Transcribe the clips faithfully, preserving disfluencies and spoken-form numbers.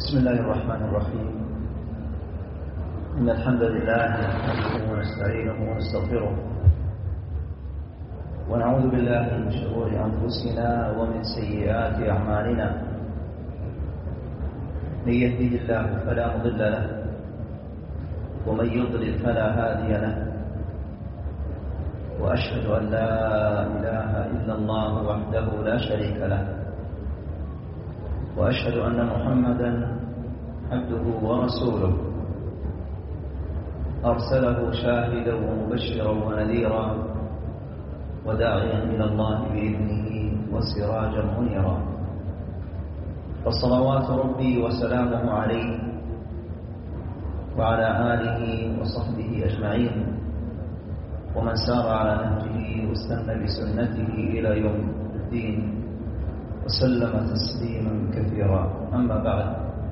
بسم الله الرحمن الرحيم. إن الحمد لله نحمده ونستعينه ونستغفره ونعوذ بالله من شرور أنفسنا ومن سيئات أعمالنا. من يهده الله فلا مضل له ومن يضلل فلا هادي له، وأشهد أن لا إله إلا الله وحده لا شريك له، وأشهد أن محمدا عبده ورسوله أرسله شاهدا ومبشرا ونذيرا وداعيا إلى الله بإذنه وسراجا منيرا. فالصلوات ربي وسلامه عليه وعلى آله وصحبه أجمعين ومن سار على نهجه واستنى بسنته إلى يوم الدين وسلم تسليما كثيرا. أما بعد،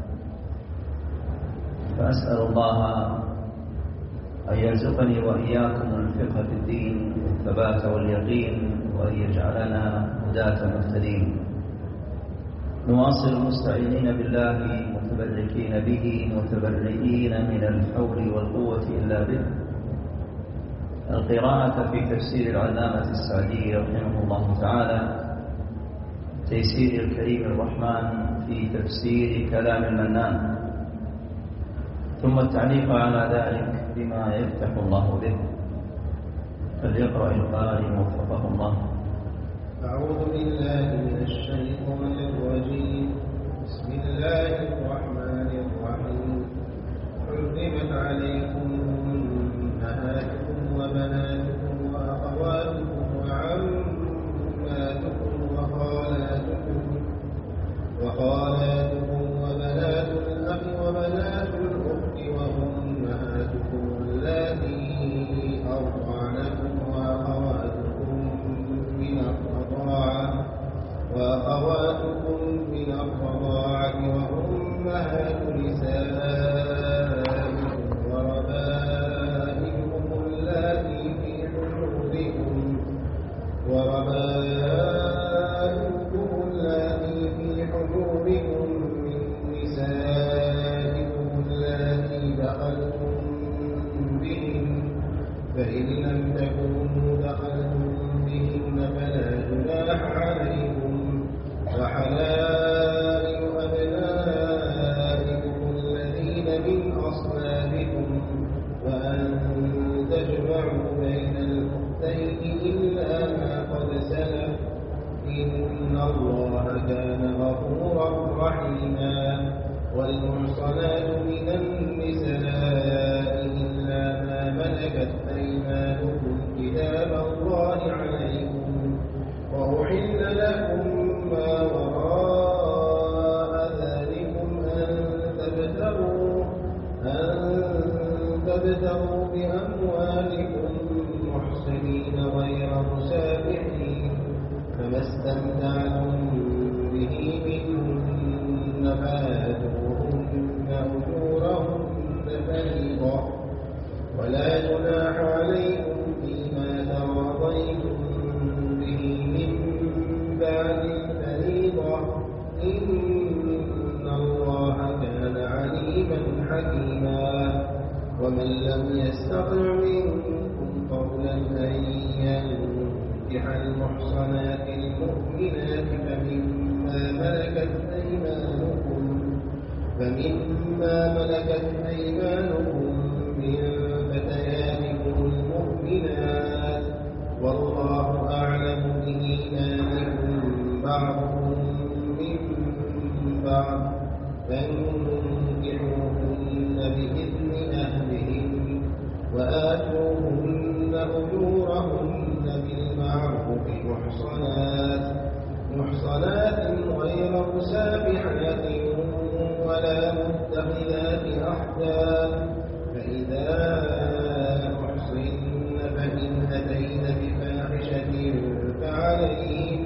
فأسأل الله أن يرزقني وإياكم الفقه في الدين والثبات واليقين، وأن يجعلنا هداة مهتدين. نواصل مستعينين بالله متبركين به متبرئين من الحول والقوة إلا به القراءة في تفسير العلامة السعدي رحمه الله تعالى، تيسير الكريم الرحمن في تفسير كلام المنان، ثم التعليق على ذلك بما يفتح الله به. فليقرأ القارئ وفقه الله. أعوذ بالله من الشيطان الرجيم. بسم الله الرحمن الرحيم. حرمت عليكم أمهاتكم وبناتكم وأخواتكم وعماتكم وخالاتكم وخالاتكم وبنات الأخ وبنات الأخت وأمهاتكم اللاتي أرضعنكم وأخواتكم من الرضاعة وأخواتكم من الرضاعة وأمهات نسائكم وربائبكم اللاتي في حجوركم وربائبكم اللاتي في حجوركم من نسائكم اللاتي دخلتم بهن، فإن لم تكونوا دخلتم بهن فلا جناح عليكم. وحلائل أبنائكم الذين من أصلابكم، وأن تجمعوا بين الأختين إلا ما قد سلف، إن الله كان غفورا رحيما. والمحصنات من النساء إلا ما ملكت أيمانكم كتاب الله عليكم، وأحل لكم ما وراء ذلكم أن تبتغوا أن تبتغوا بأموالكم محصنين غير مسافحين، فما استمتعتم به منهن فآتوهن أجورهن فريضة، ولا جناح عليكم فيما تراضيتم به من بعد الفريضة، إن الله كان عليما حكيما. ومن لم يستطع منكم قولا أن ينكح المحصنات المؤمنات فمما ملكت أيمانكم فمما ملكت أيمانكم من فتياتكم المؤمنات، والله أعلم بإيمانكم بعضكم من بعض، فانكحوهن بإذن أهلهن وآتوهن أجورهن بالمعروف محصنات محصنات غير مسافحات ولا متخذات أخدان، فإذا أحصن فإن أتين بفاحشة فعليهن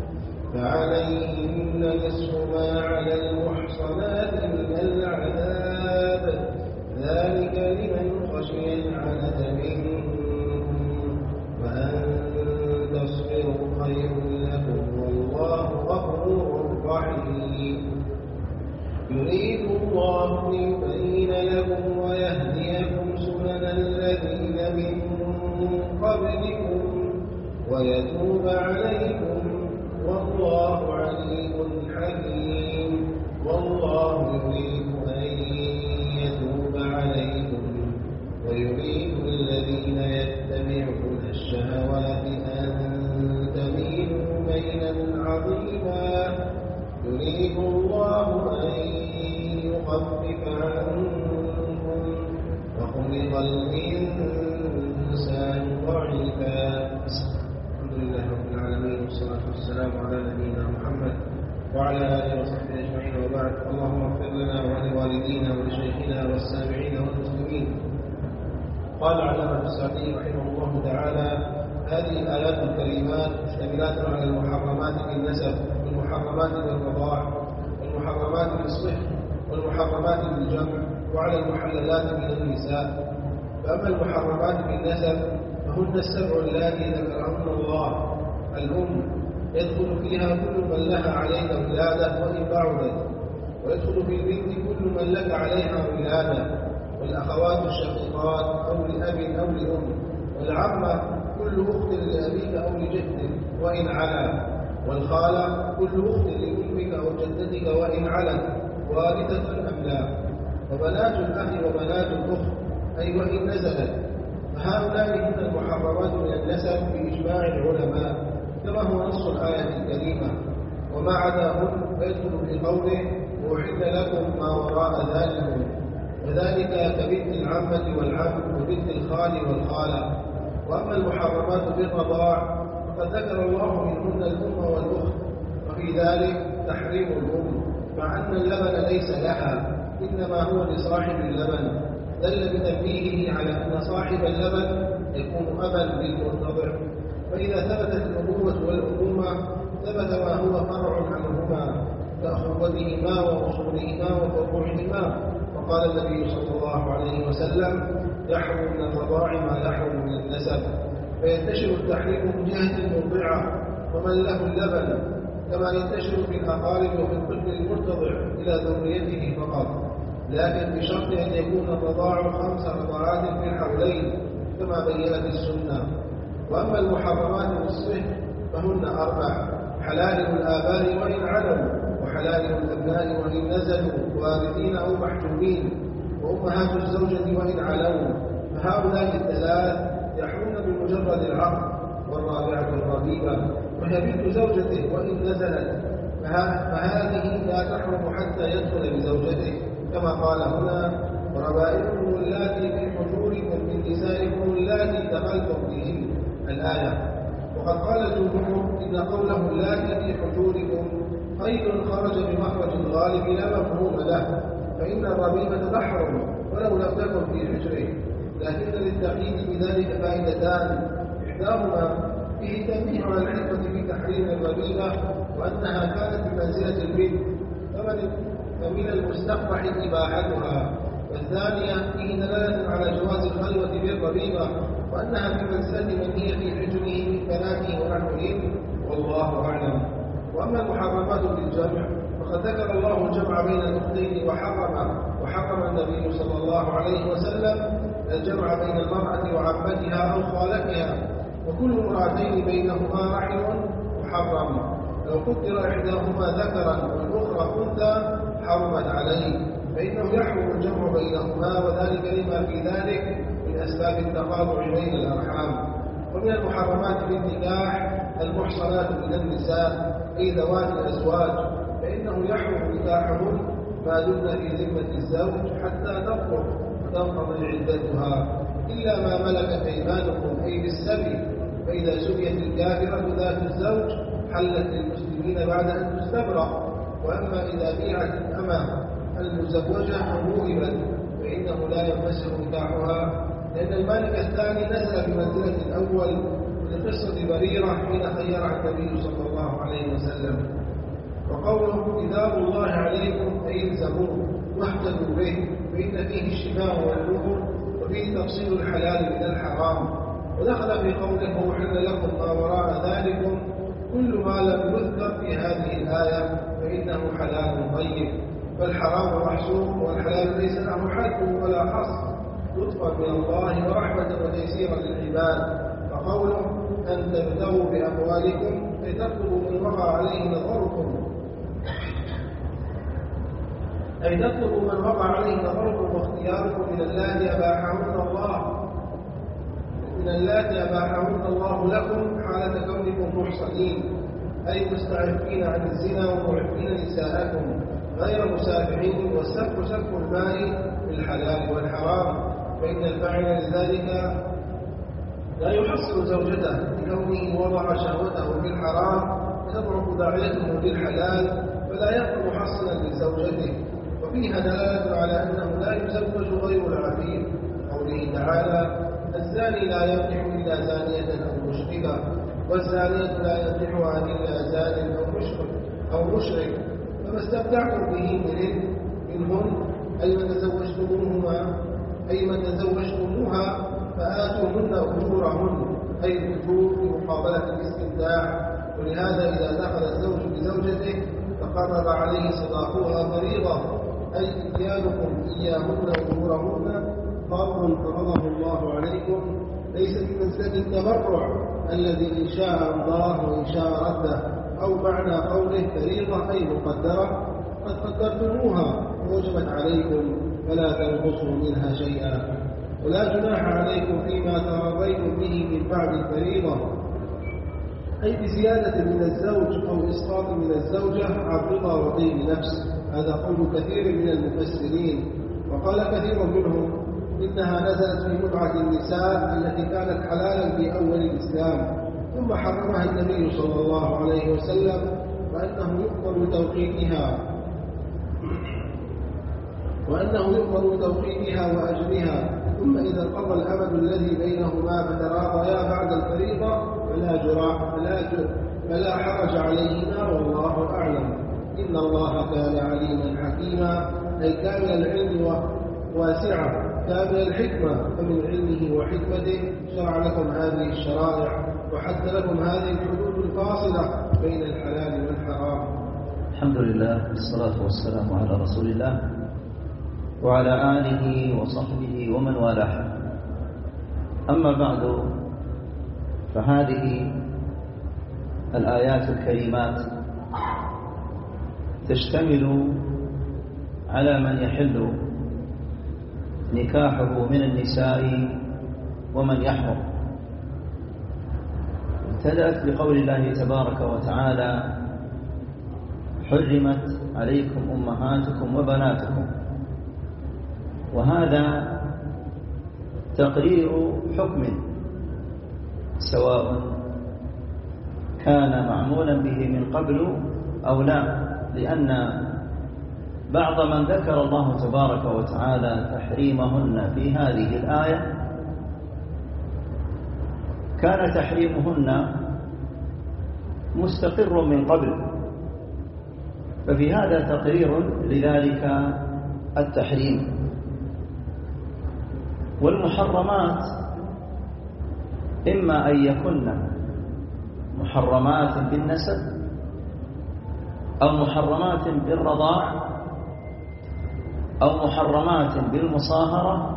فعليهن نصف ما على المحصنات من العذاب، ذلك لمن خشي العنة منكم، وأن تصبروا خير لكم والله غفور رحيم. يريد الله ليبين لكم ويهديكم سنن الذين من قبلكم ويتوب عليكم والله عليم حكيم والله يريد أن يتوب عليكم ويريد الذين يتبعون الشهوات أن تميلوا ميلا عظيما يريد الله أن يخفف عنكم وخلق الإنسان ضعيفا. الحمد لله رب العالمين والصلاة والسلام على نبينا محمد وعلى آله وصحبه أجمعين وبعد. اللهم اغفر لنا ولوالدينا ولشيخنا والسامعين والمسلمين. قال العلامة السعدي رحمه الله تعالى: هذه الآيات الكريمات مشتملات على المحرمات بالنسب والمحرمات بالرضاع والمحرمات بالصهر والمحرمات بالجمع وعلى المحللات من النساء. فأما المحرمات بالنسب فهن السبع اللاتي ذكرهن الله. الأم يدخل فيها كل من لها عليك ولادة وإن بعدت، ويدخل في البنت كل من لك عليها ولادة، والأخوات الشقيقات أو لأب أو لأم، والعمة كل أخت لأبيك أو لجدك وإن علا، والخالة كل أخت لأمك أو جدتك وإن علت وارثة أم لا، وبنات الأخ وبنات الأخت أي وإن نزلت. فهؤلاء هن المحرمات من النسب بإجماع العلماء كما هو نص الآية الكريمة. وما عداهن فيدخل في قوله: وأحل لكم ما وراء ذلكم، وذلك كبنت العمة والعم وبنت الخال والخالة. وأما المحرمات بالرضاع فقد ذكر الله منهن الأم والأخت، وفي ذلك تحريم الأم مع أن اللبن ليس لها إنما هو لصاحب اللبن، دل بتنبيهه على أن صاحب اللبن يكون أبا للمرتضع. فإذا ثبتت الأبوة والأمومة ثبت ما هو فرع عنهما كأخوتهما وأصولهما وفروعهما. وقال النبي صلى الله عليه وسلم: يحرم من الرضاع ما يحرم من النسب. فينتشر التحريم من جهة المرضعة ومن له اللبن، كما ينتشر في الأقارب وفي الطفل المرتضع إلى ذريته فقط، لكن بشرط أن يكون الرضاع خمس رضاعات في الحولين كما بينت السنة. وأما المحرمات بالصهر فهن أربع: حلال الآباء وإن علوا، وحلال الأبناء وإن نزلوا وارثين أو محجوبين، وأمهات الزوجة وإن علوا. فهؤلاء الثلاث يحرمن بمجرد العقد. والرابعة الربيبة وهي بنت زوجته وإن نزلت، فهذه لا تحرم حتى يدخل بزوجته كما قال هنا: وربائبكم اللاتي في حجوركم من نسائكم اللاتي دخلتم بهن الآية. وقد قال الجمهور إن قوله اللاتي في حجوركم قيد خرج بمخرج الغالب لا مفهوم له، فإن الربيبة تحرم ولو لم تكن في حجره، لكن للتقييد بذلك فائدتان: إحداهما فيه تنبيه على الحكمة في تحريم الربيبة وأنها كانت بمنزلة البنت فمن المستقبح إباحتها، والثانية فيه دلالة على جواز الخلوة بالربيبة وأنها بمنزلة من هي في حجره من بناته ونحوهم، والله أعلم. وأما المحرمات بالجمع فقد ذكر الله الجمع بين الأختين وحرم وحرم النبي صلى الله عليه وسلم الجمع بين المرأة وعمتها أو خالتها، وكل امرأتين بينهما رحم محرم، لو قدر إحداهما ذكرا والأخرى أنثى حرمت عليه، فإنه يحرم الجمع بينهما، وذلك لما في ذلك من أسباب التقاطع بين الأرحام. ومن المحرمات بالنكاح المحصنات من النساء أي ذوات الأزواج، فإنه يحرم نكاحهن ما دمن في ذمة الزوج حتى تطلق وتنقضي عدتها، إلا ما ملكت أيمانكم أي بالسبي، فإذا سبيت الكافرة ذات الزوج حلت للمسلمين بعد أن تستبرأ. وأما إذا بيعت الأمة المزوجة وموهبت فإنه لا ينفسخ نكاحها، لأن المالك الثاني نزل بمنزلة الأول لقصة بريرة حين خيرها النبي صلى الله عليه وسلم. وقوله كتاب الله عليكم أي الزموه واهتدوا به، فإن فيه الشفاء والنور وفيه تفصيل الحلال من الحرام. ودخل في قوله وحل لكم ما وراء ذلكم كل ما لم يذكر في هذه الآية فإنه حلال طيب. فالحرام محصور والحلال ليس له حد ولا حصر، لطفا من الله ورحمة وتيسيرا للعباد. فقوله أن تبتغوا بأموالكم كي تطلبوا من وقع عليه نظركم، أي تطلبوا من وقع عليه نظركم واختياركم من اللاتي أباحهن الله من اللاتي أباحهن الله لكم حالة كونكم محصنين، أي مستعفين عن الزنا ومعفين نساءكم غير مسافحين. والسفك سفك الماء بالحلال والحرام، فإن الفاعل لذلك لا يحصل زوجته لكونه وضع شهوته في الحرام، تضعف داعيته بالحلال فلا يكون محصنا لزوجته. وفيها دلالة على أنه لا يزوج غير العفيف، قوله تعالى: الزاني لا ينكح إلا زانية أو مشركة، والزانية لا ينكحها إلا زان أو مشرك أو مشرك. فما استمتعتم به منهن أي من تزوجتموهما أي من تزوجتموها فآتوهن أجورهن، أي الأجور بمقابلة الاستمتاع. ولهذا إذا دخل الزوج بزوجته فقرب عليه صداقها فريضة، أي إتيانكم إياهن أجورهن فرض فرضه الله عليكم، ليس بمنزلة التبرع الذي إن شاء الله وإن شاء رده، أو معنى قوله فريضة أي مقدرة قد قدرتموها ووجبت عليكم فلا تنقصوا منها شيئا. ولا جناح عليكم فيما ترضيتم به من بعد الفريضة، أي بزيادة من الزوج أو إسقاط من الزوجة عن رضا وطيب نفس. هذا قول كثير من المفسرين، وقال كثير منهم إنها نزلت في متعة النساء التي كانت حلالا في أول الإسلام ثم حرمها النبي صلى الله عليه وسلم، وأنه يؤمر بتوقيتها وأنه يؤمر بتوقيتها وأجرها، ثم إذا انقضى الأمد الذي بينهما فتراضيا بعد الفريضة فلا جراح فلا فلا حرج عليهما والله أعلم. إن الله كان عليما حكيما، أي كامل العلم واسعا كامل الحكمة، فمن علمه وحكمته شرع لكم هذه الشرائع وحد لكم هذه الحدود الفاصلة بين الحلال والحرام. الحمد لله والصلاة والسلام على رسول الله وعلى آله وصحبه ومن والاه. أما بعد، فهذه الآيات الكريمات تشتمل على من يحل نكاحه من النساء ومن يحرم. ابتدأت بقول الله تبارك وتعالى: حرمت عليكم أمهاتكم وبناتكم. وهذا تقرير حكم سواء كان معمولا به من قبل أو لا، لأن بعض من ذكر الله تبارك وتعالى تحريمهن في هذه الآية كان تحريمهن مستقر من قبل، ففي هذا تقرير لذلك التحريم. والمحرمات إما أن يكن محرمات بالنسب أو محرمات بالرضاع أو محرمات بالمصاهرة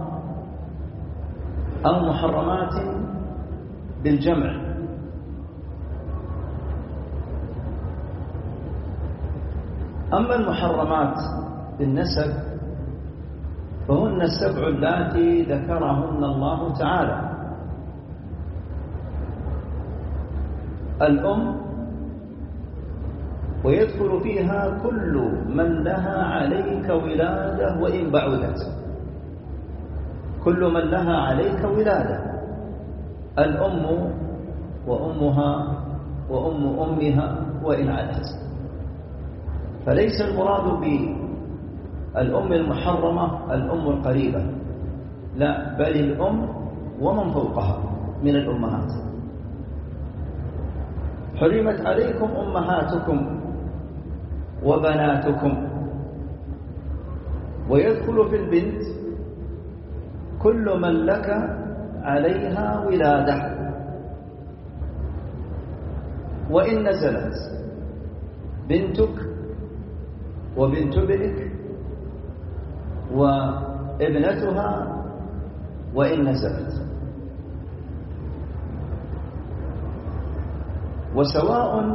أو محرمات بالجمع. أما المحرمات بالنسب فهن السبع اللاتي ذكرهن الله تعالى: الأم، ويدخل فيها كل من لها عليك ولادة وإن بعدت، كل من لها عليك ولادة، الأم وأمها وأم أمها وإن علت. فليس المراد بالأم المحرمة الأم القريبة، لا، بل الأم ومن فوقها من الأمهات. حرمت عليكم أمهاتكم وبناتكم. ويدخل في البنت كل من لك عليها ولادة، وإن نزلت بنتك وبنت ابنك وابنتها وإن نزلت. وسواء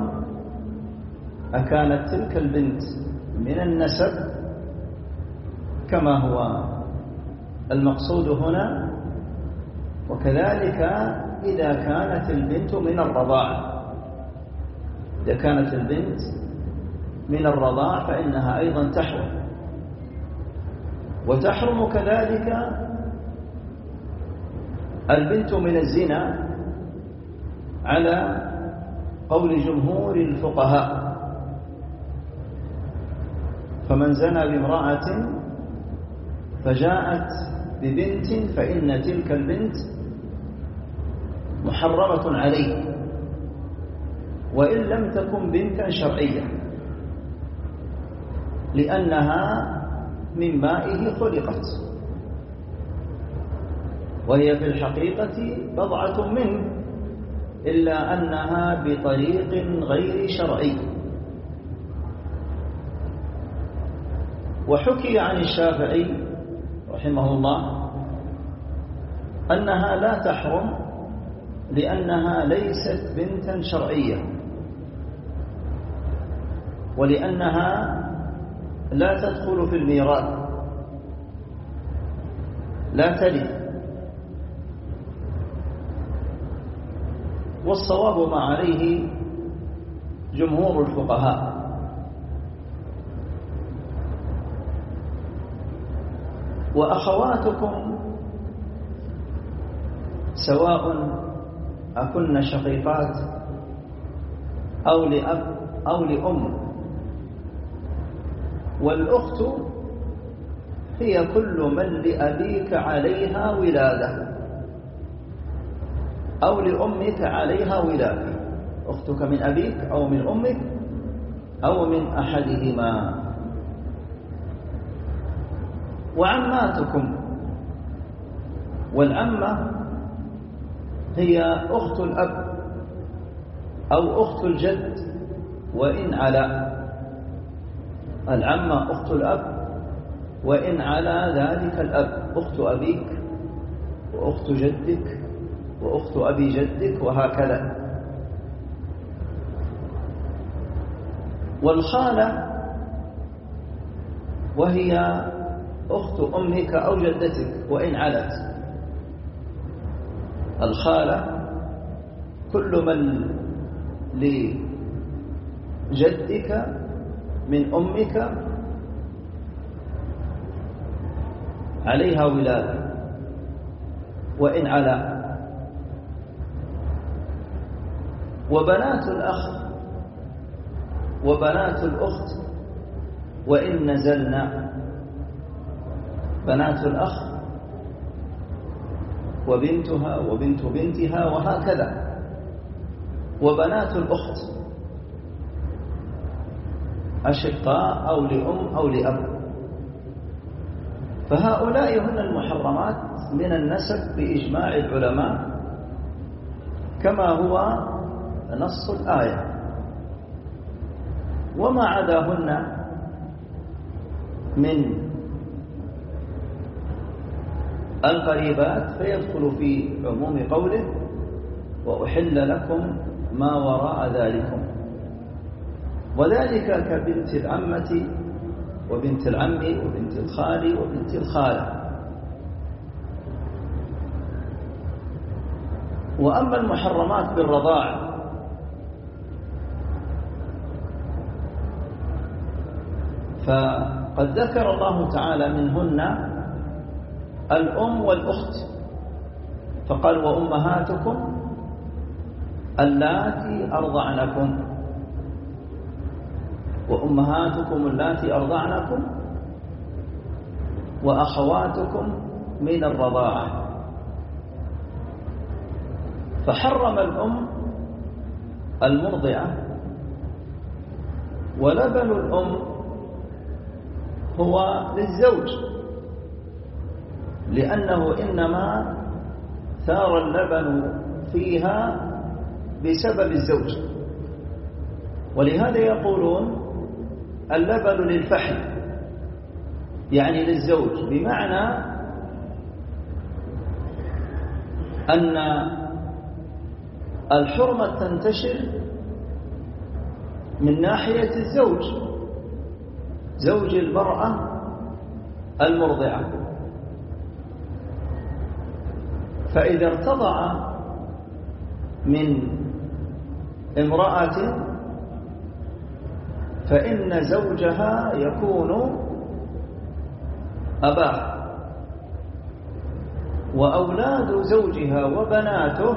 أكانت تلك البنت من النسب كما هو المقصود هنا، وكذلك إذا كانت البنت من الرضاعة. إذا كانت البنت من الرضاع فإنها أيضا تحرم. وتحرم كذلك البنت من الزنا على قول جمهور الفقهاء. فمن زنى بامرأة فجاءت ببنت فإن تلك البنت محرمة عليه، وإن لم تكن بنتا شرعية، لأنها من مائه خلقت، وهي في الحقيقة بضعة منه، إلا أنها بطريق غير شرعي. وحكي عن الشافعي رحمه الله أنها لا تحرم لأنها ليست بنتا شرعية، ولأنها لا تدخل في الميراث، لا ترث. والصواب ما عليه جمهور الفقهاء. وأخواتكم سواء أكن شقيقات أو لأب أو لأم، والأخت هي كل من لأبيك عليها ولادة أو لأمك عليها ولادة، أختك من أبيك أو من أمك أو من أحدهما. وعماتكم، والعمة هي أخت الأب أو أخت الجد وإن على. العمة أخت الأب وإن على ذلك الأب، أخت أبيك وأخت جدك وأخت أبي جدك وهكذا. والخالة وهي أخت أمك أو جدتك وإن علت. الخالة كل من لجدك من أمك عليها ولادة وإن علا. وبنات الأخ وبنات الأخت وإن نزلنا، بنات الأخ وبنتها وبنت بنتها وهكذا. وبنات الأخت أشقاء أو لأم أو لأب، فهؤلاء هن المحرمات من النسب بإجماع العلماء كما هو نص الآية. وما عداهن من القريبات فيدخل في عموم قوله وأحل لكم ما وراء ذلكم، وذلك كبنت العمة وبنت العم وبنت الخال وبنت الخالة. وأما المحرمات بالرضاع فقد ذكر الله تعالى منهن الأم والأخت، فقال وأمهاتكم اللاتي أرضعنكم، وأمهاتكم اللاتي أرضعنكم وأخواتكم من الرضاعة. فحرم الأم المرضعة، ولبن الأم هو للزوج، لأنه إنما ثار اللبن فيها بسبب الزوج. ولهذا يقولون اللبن للفحل، يعني للزوج، بمعنى أن الحرمة تنتشر من ناحية الزوج، زوج المرأة المرضعة، فإذا ارتضع من امرأة فإن زوجها يكون أباه، وأولاد زوجها وبناته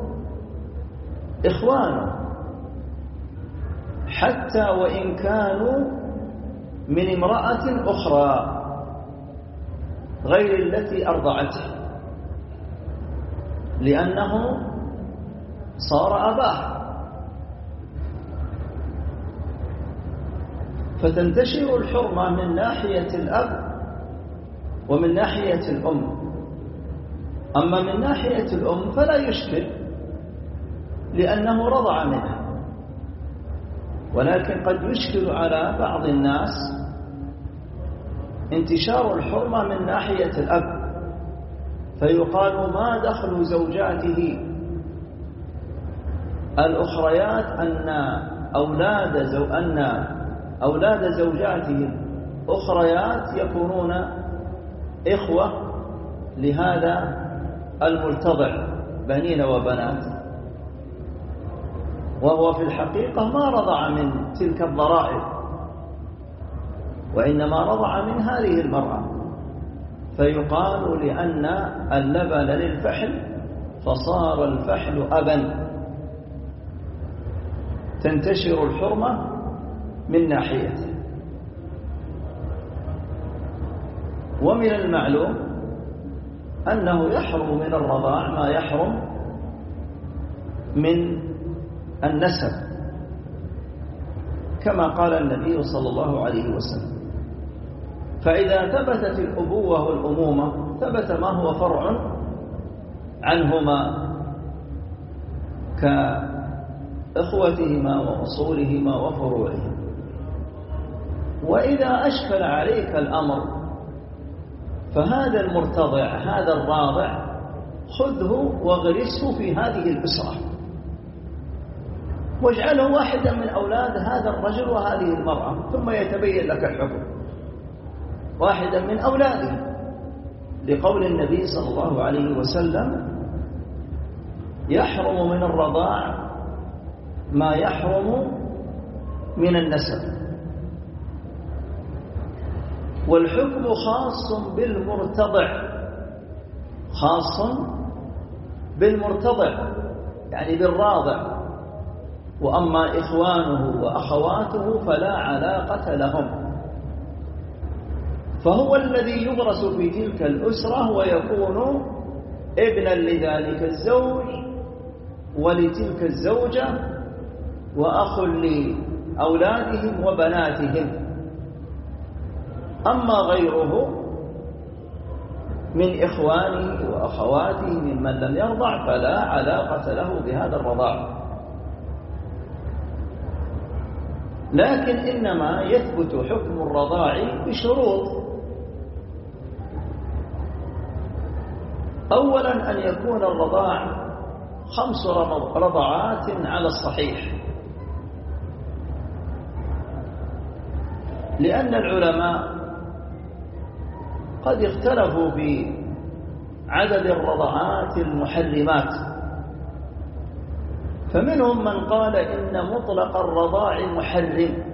إخوانه، حتى وإن كانوا من امرأة أخرى غير التي أرضعته، لأنه صار أباه. فتنتشر الحرمة من ناحية الأب ومن ناحية الأم. أما من ناحية الأم فلا يشكل، لأنه رضع منها، ولكن قد يشكل على بعض الناس انتشار الحرمة من ناحية الأب، فيقال ما دخل زوجاته الأخريات أن أولاد زو أن أولاد زوجاته الأخريات يكونون إخوة لهذا المرتضع بنين وبنات، وهو في الحقيقة ما رضع من تلك الضرائب، وإنما رضع من هذه المرأة، فيقال لأن اللبن للفحل فصار الفحل أبا. تنتشر الحرمة من ناحيته. ومن المعلوم أنه يحرم من الرضاع ما يحرم من النسب، كما قال النبي صلى الله عليه وسلم. فإذا ثبتت الأبوة والأمومة ثبت ما هو فرع عنهما كإخوتهما وأصولهما وفروعهما. وإذا أشكل عليك الأمر فهذا المرتضع هذا الراضع خذه واغرسه في هذه الأسرة، واجعله واحدا من أولاد هذا الرجل وهذه المرأة، ثم يتبين لك الحكم واحدا من أولاده، لقول النبي صلى الله عليه وسلم يحرم من الرضاع ما يحرم من النسب. والحكم خاص بالمرتضع، خاص بالمرتضع يعني بالراضع، وأما إخوانه وأخواته فلا علاقة لهم، فهو الذي يغرس في تلك الأسرة ويكون ابنا لذلك الزوج ولتلك الزوجة وأخ لأولادهم وبناتهم. أما غيره من إخوانه وأخواته ممن لم يرضع فلا علاقة له بهذا الرضاع، لكن إنما يثبت حكم الرضاع بشروط. أولا أن يكون الرضاع خمس رضعات على الصحيح، لأن العلماء قد اختلفوا بعدد الرضعات المحرمات، فمنهم من قال إن مطلق الرضاع محرم،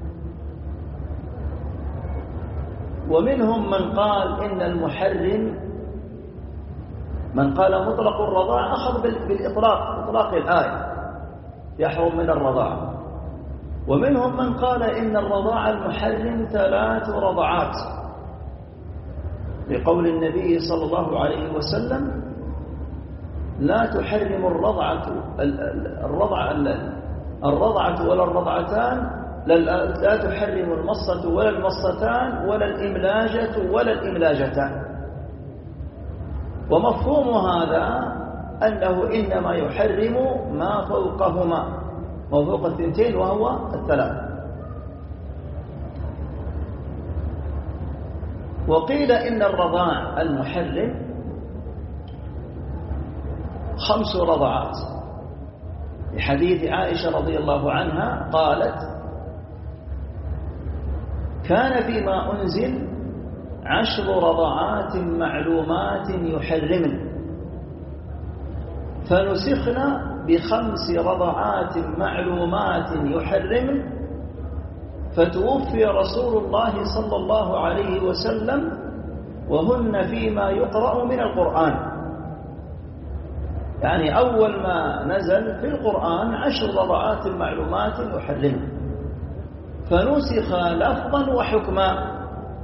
ومنهم من قال إن المحرم من قال مطلق الرضاع أخذ بالإطلاق، إطلاق الآية يحرم من الرضاع، ومنهم من قال إن الرضاع المحرم ثلاث رضعات، لقول النبي صلى الله عليه وسلم لا تحرم الرضعة الرضعة الرضعة ولا الرضعتان، لا تحرم المصة ولا المصتان ولا الإملاجة ولا الإملاجتان. ومفهوم هذا أنه إنما يحرم ما فوقهما، ما فوق الثنتين وهو الثلاث. وقيل إن الرضاع المحرم خمس رضعات، لحديث عائشة رضي الله عنها قالت: كان فيما أنزل عشر رضعات معلومات يحرمن، فنسخنا بخمس رضعات معلومات يحرمن، فتوفي رسول الله صلى الله عليه وسلم وهن فيما يقرأ من القرآن. يعني أول ما نزل في القرآن عشر رضعات معلومات يحرمن، فنسخ لفظا وحكما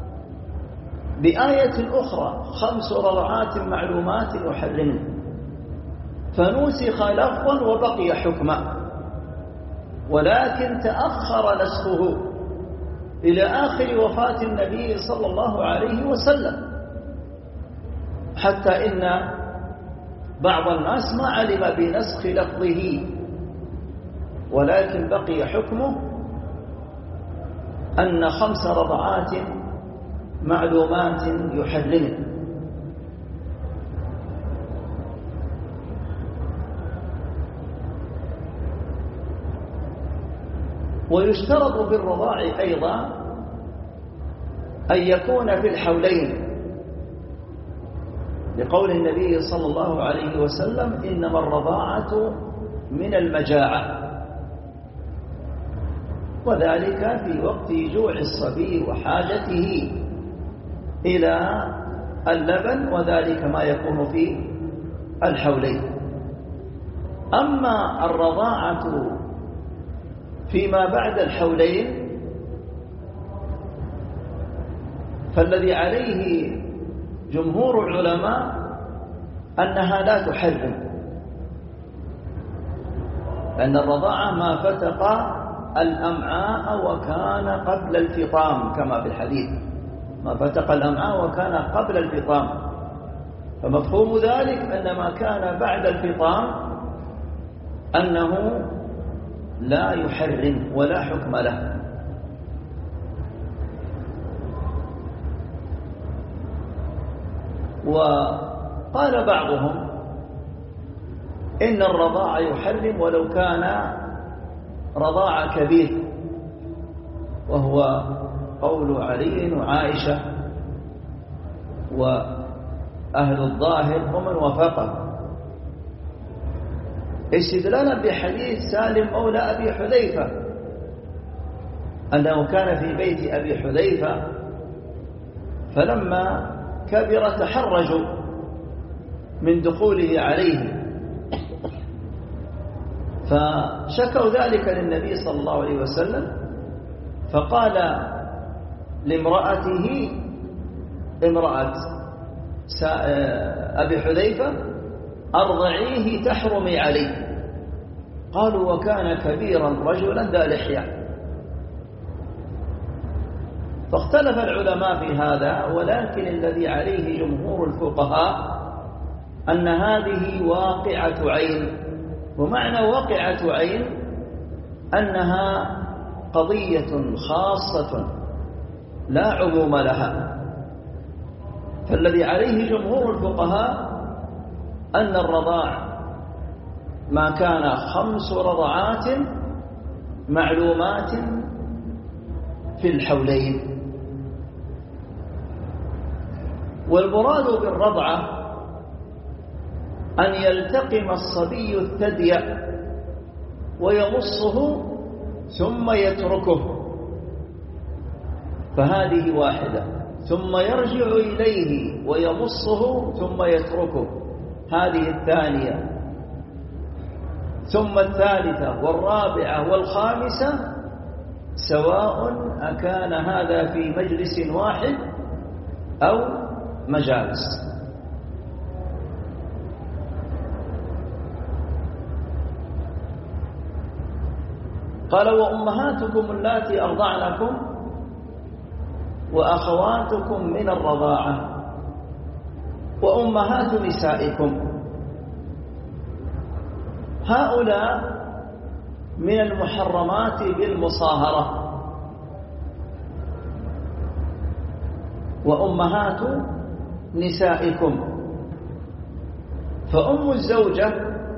بآية أخرى خمس رضعات معلومات يحرمن، فنسخ لفظا وبقي حكما، ولكن تأخر نسخه إلى آخر وفاة النبي صلى الله عليه وسلم، حتى إن بعض الناس ما علم بنسخ لفظه، ولكن بقي حكمه أن خمس رضعات معلومات يحرمن. ويشترط في الرضاع أيضا أن يكون في الحولين، لقول النبي صلى الله عليه وسلم: إنما الرضاعة من المجاعة، وذلك في وقت جوع الصبي وحاجته إلى اللبن، وذلك ما يكون في الحولين. أما الرضاعة فيما بعد الحولين فالذي عليه جمهور العلماء أنها لا تحرم، لأن الرضاعة ما فتق الأمعاء وكان قبل الفطام، كما في الحديث: ما فتق الأمعاء وكان قبل الفطام. فمفهوم ذلك أن ما كان بعد الفطام أنه لا يحرم ولا حكم له. وقال بعضهم إن الرضاع يحرم ولو كان رضاع كبير، وهو قول علي وعائشة وأهل الظاهر ومن وافقه، استدلالا بحديث سالم مولى أبي حذيفة أنه كان في بيت أبي حذيفة، فلما كبر تحرجوا من دخوله عليه، فشكوا ذلك للنبي صلى الله عليه وسلم، فقال لامرأته امرأة أبي حذيفة: أرضعيه تحرمي عليه. قالوا: وكان كبيرا رجلا ذا لحية. فاختلف العلماء في هذا، ولكن الذي عليه جمهور الفقهاء أن هذه واقعة عين. ومعنى واقعة عين أنها قضية خاصة لا عموم لها. فالذي عليه جمهور الفقهاء أن الرضاع ما كان خمس رضعات معلومات في الحولين. والمراد بالرضعة أن يلتقم الصبي الثدي ويمصه ثم يتركه، فهذه واحدة، ثم يرجع إليه ويمصه ثم يتركه، هذه الثانية، ثم الثالثة والرابعة والخامسة، سواء أكان هذا في مجلس واحد أو مجالس. قال: وأمهاتكم اللاتي أرضعنكم وأخواتكم من الرضاعة وأمهات نسائكم. هؤلاء من المحرمات بالمصاهرة، وأمهات نسائكم. فأم الزوجة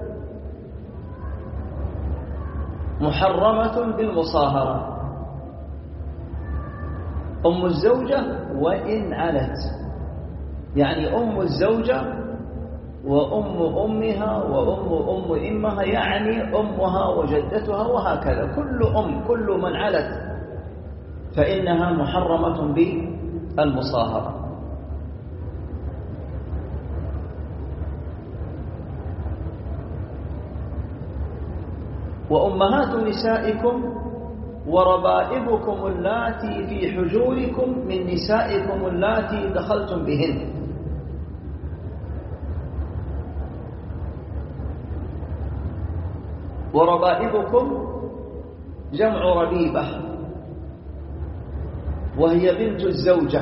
محرمة بالمصاهرة، أم الزوجة وإن علت، يعني أم الزوجة وأم أمها وأم أم إمها، يعني أمها وجدتها وهكذا، كل أم كل من علت فإنها محرمة بالمصاهرة. وأمهات نسائكم وربائبكم اللاتي في حجوركم من نسائكم اللاتي دخلتم بهن. وربائبكم جمع ربيبة، وهي بنت الزوجة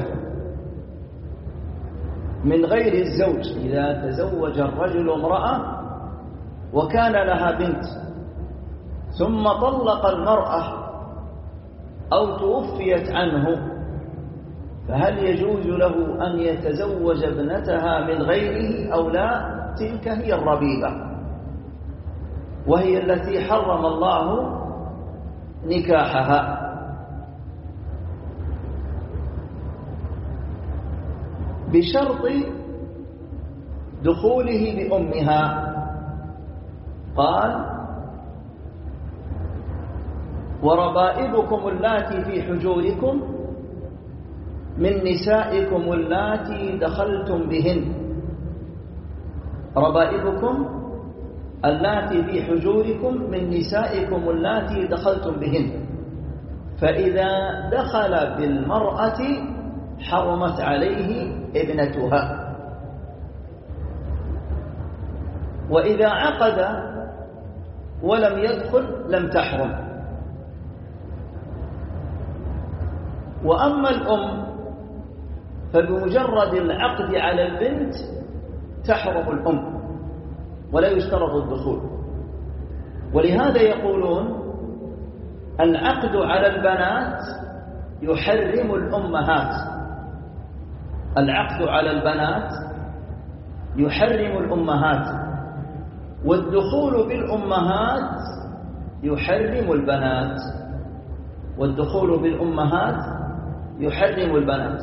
من غير الزوج. إذا تزوج الرجل امرأة وكان لها بنت ثم طلق المرأة أو توفيت عنه، فهل يجوز له أن يتزوج ابنتها من غيره أو لا؟ تلك هي الربيبة، وهي التي حرم الله نكاحها. بشرط دخوله بأمها. قال: وربائبكم اللاتي في حجوركم من نسائكم اللاتي دخلتم بهن. ربائبكم اللاتي في حجوركم من نسائكم اللاتي دخلتم بهن، فإذا دخل بالمرأة حرمت عليه ابنتها، وإذا عقد ولم يدخل لم تحرم. وأما الأم فبمجرد العقد على البنت تحرم الأم ولا يشترط الدخول. ولهذا يقولون العقد على البنات يحرم الأمهات، العقد على البنات يحرم الأمهات، والدخول بالأمهات يحرم البنات، والدخول بالأمهات يحرم البنات.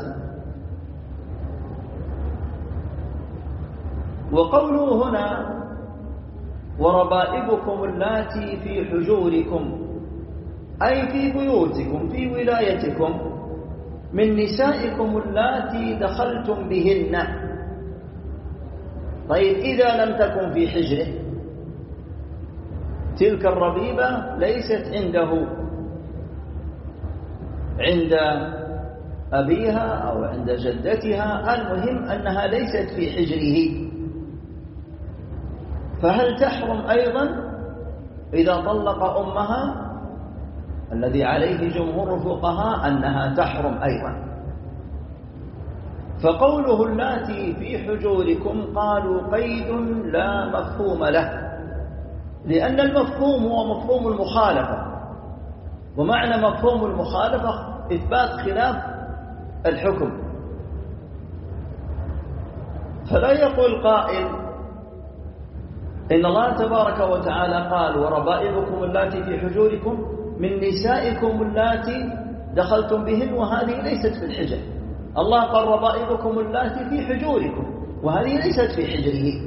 وقوله هنا: وربائبكم اللاتي في حجوركم، أي في بيوتكم في ولايتكم، من نسائكم اللاتي دخلتم بهن. طيب إذا لم تكن في حجره، تلك الربيبة ليست عنده، عند أبيها أو عند جدتها، المهم أنها ليست في حجره، فهل تحرم أيضا إذا طلق أمها؟ الذي عليه جمهور الفقهاء أنها تحرم أيضا. فقوله اللاتي في حجوركم قالوا قيد لا مفهوم له، لأن المفهوم هو مفهوم المخالفة، ومعنى مفهوم المخالفة إثبات خلاف الحكم. فلا يقول قائل إن الله تبارك وتعالى قال: وربائبكم اللاتي في حجوركم من نسائكم اللاتي دخلتم بهن، وهذه ليست في الحجر. الله قال: ربائبكم اللاتي في حجوركم، وهذه ليست في حجره،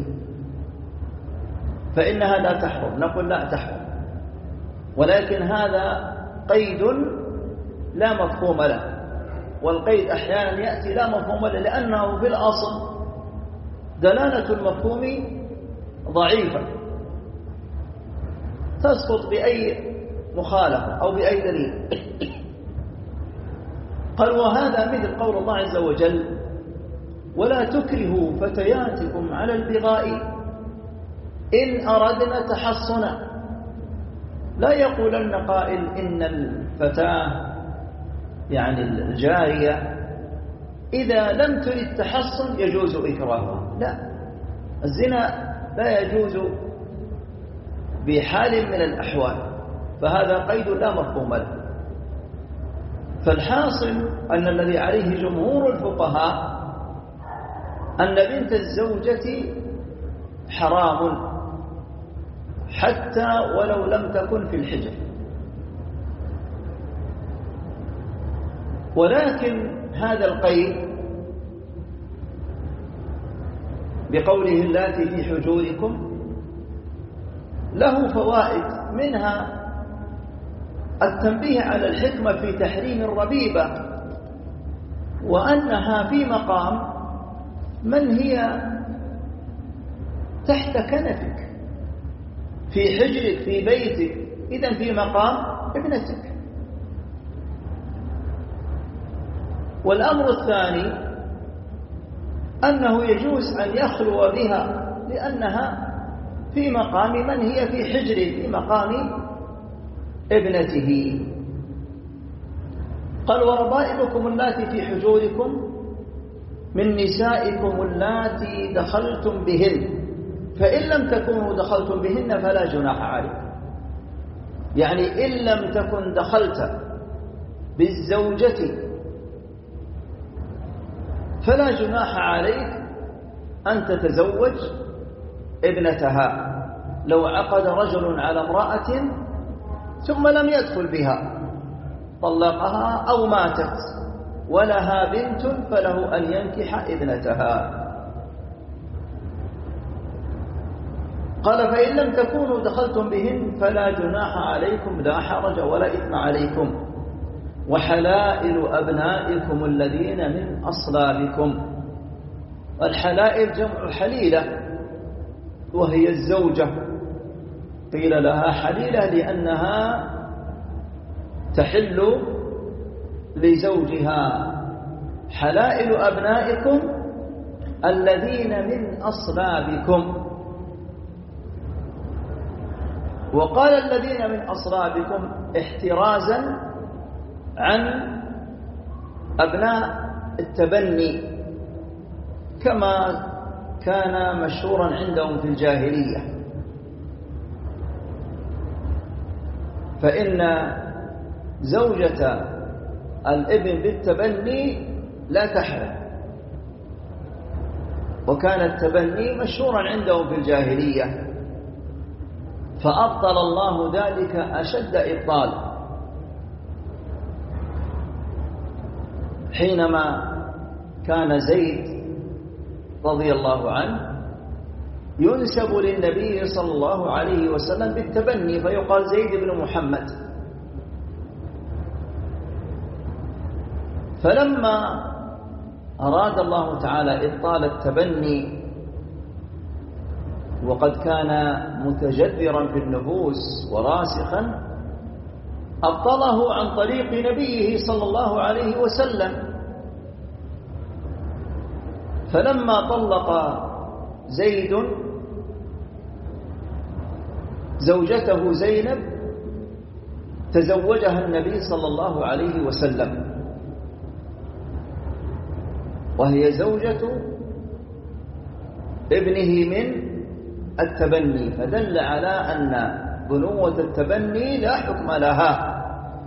فإنها لا تحرم. نقول لا تحرم، ولكن هذا قيد لا مفهوم له، والقيد أحيانا يأتي لا مفهوم له، لأنه في الأصل دلالة المفهوم ضعيفة تسقط بأي مخالفة أو بأي دليل. قال: وهذا مثل قول الله عز وجل: ولا تكرهوا فتياتكم على البغاء إن أردنا تحصنا. لا يقولن قائل إن الفتاة يعني الجارية إذا لم ترد تحصن يجوز إكراهها، لا، الزنا لا يجوز بحال من الأحوال، فهذا قيد لا مفهوم له. فالحاصل أن الذي عليه جمهور الفقهاء أن بنت الزوجة حرام حتى ولو لم تكن في الحجر، ولكن هذا القيد بقوله اللاتي في حجوركم له فوائد، منها التنبيه على الحكمة في تحريم الربيبة، وأنها في مقام من هي تحت كنفك في حجرك في بيتك، إذن في مقام ابنتك. والأمر الثاني أنه يجوز أن يخلو بها لأنها في مقام من هي في حجره، في مقام ابنته. قال وربائبكم اللاتي في حجوركم من نسائكم اللاتي دخلتم بهن فإن لم تكونوا دخلتم بهن فلا جناح عليكم، يعني إن لم تكن دخلت بالزوجة فلا جناح عليك أن تتزوج ابنتها. لو عقد رجل على امرأة ثم لم يدخل بها طلقها أو ماتت ولها بنت فله أن ينكح ابنتها. قال فإن لم تكونوا دخلتم بهن فلا جناح عليكم، لا حرج ولا إثم عليكم. وحلائل أبنائكم الذين من أصلابكم، الحلائل جمع حليلة وهي الزوجة، قيل لها حليلة لأنها تحل لزوجها. حلائل أبنائكم الذين من أصلابكم، وقال الذين من أصلابكم احترازا عن أبناء التبني كما كان مشهورا عندهم في الجاهلية، فإن زوجة الابن بالتبني لا تحرم، وكان التبني مشهورا عندهم في الجاهلية، فأبطل الله ذلك أشد إبطال حينما كان زيد رضي الله عنه ينسب للنبي صلى الله عليه وسلم بالتبني، فيقال زيد بن محمد. فلما أراد الله تعالى إبطال التبني وقد كان متجذرا في النفوس وراسخا، أبطله عن طريق نبيه صلى الله عليه وسلم. فلما طلق زيد زوجته زينب تزوجها النبي صلى الله عليه وسلم، وهي زوجة ابنه من التبني، فدل على أن بنوة التبني لا حكم لها.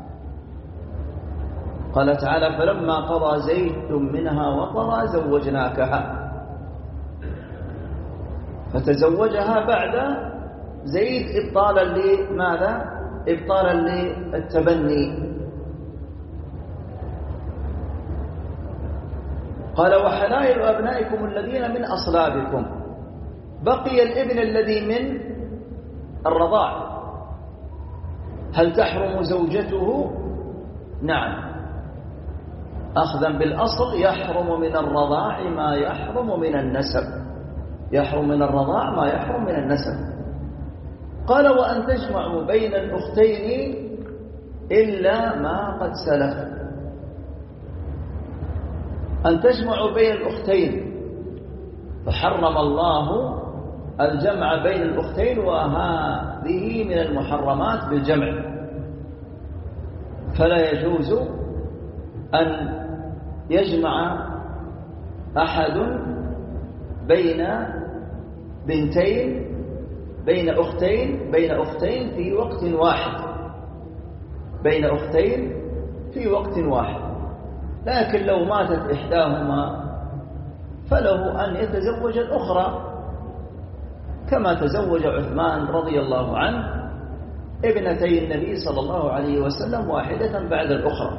قال تعالى فلما قضى زيد منها وطرا زوجناكها، فتزوجها بعد زيد إبطالا لماذا؟ إبطالا للتبني. قال وحلائل أبنائكم الذين من أصلابكم، بقي الابن الذي من الرضاع، هل تحرم زوجته؟ نعم، أخذا بالأصل يحرم من الرضاع ما يحرم من النسب، يحرم من الرضاع ما يحرم من النسب. قال وأن تجمعوا بين الأختين إلا ما قد سلف، أن تجمعوا بين الأختين، فحرم الله الجمع بين الأختين، وهذه من المحرمات بالجمع، فلا يجوز أن يجمع أحد بين بنتين بين أختين بين أختين في وقت واحد، بين أختين في وقت واحد، لكن لو ماتت إحداهما فله أن يتزوج الأخرى، كما تزوج عثمان رضي الله عنه ابنتي النبي صلى الله عليه وسلم واحدة بعد الأخرى.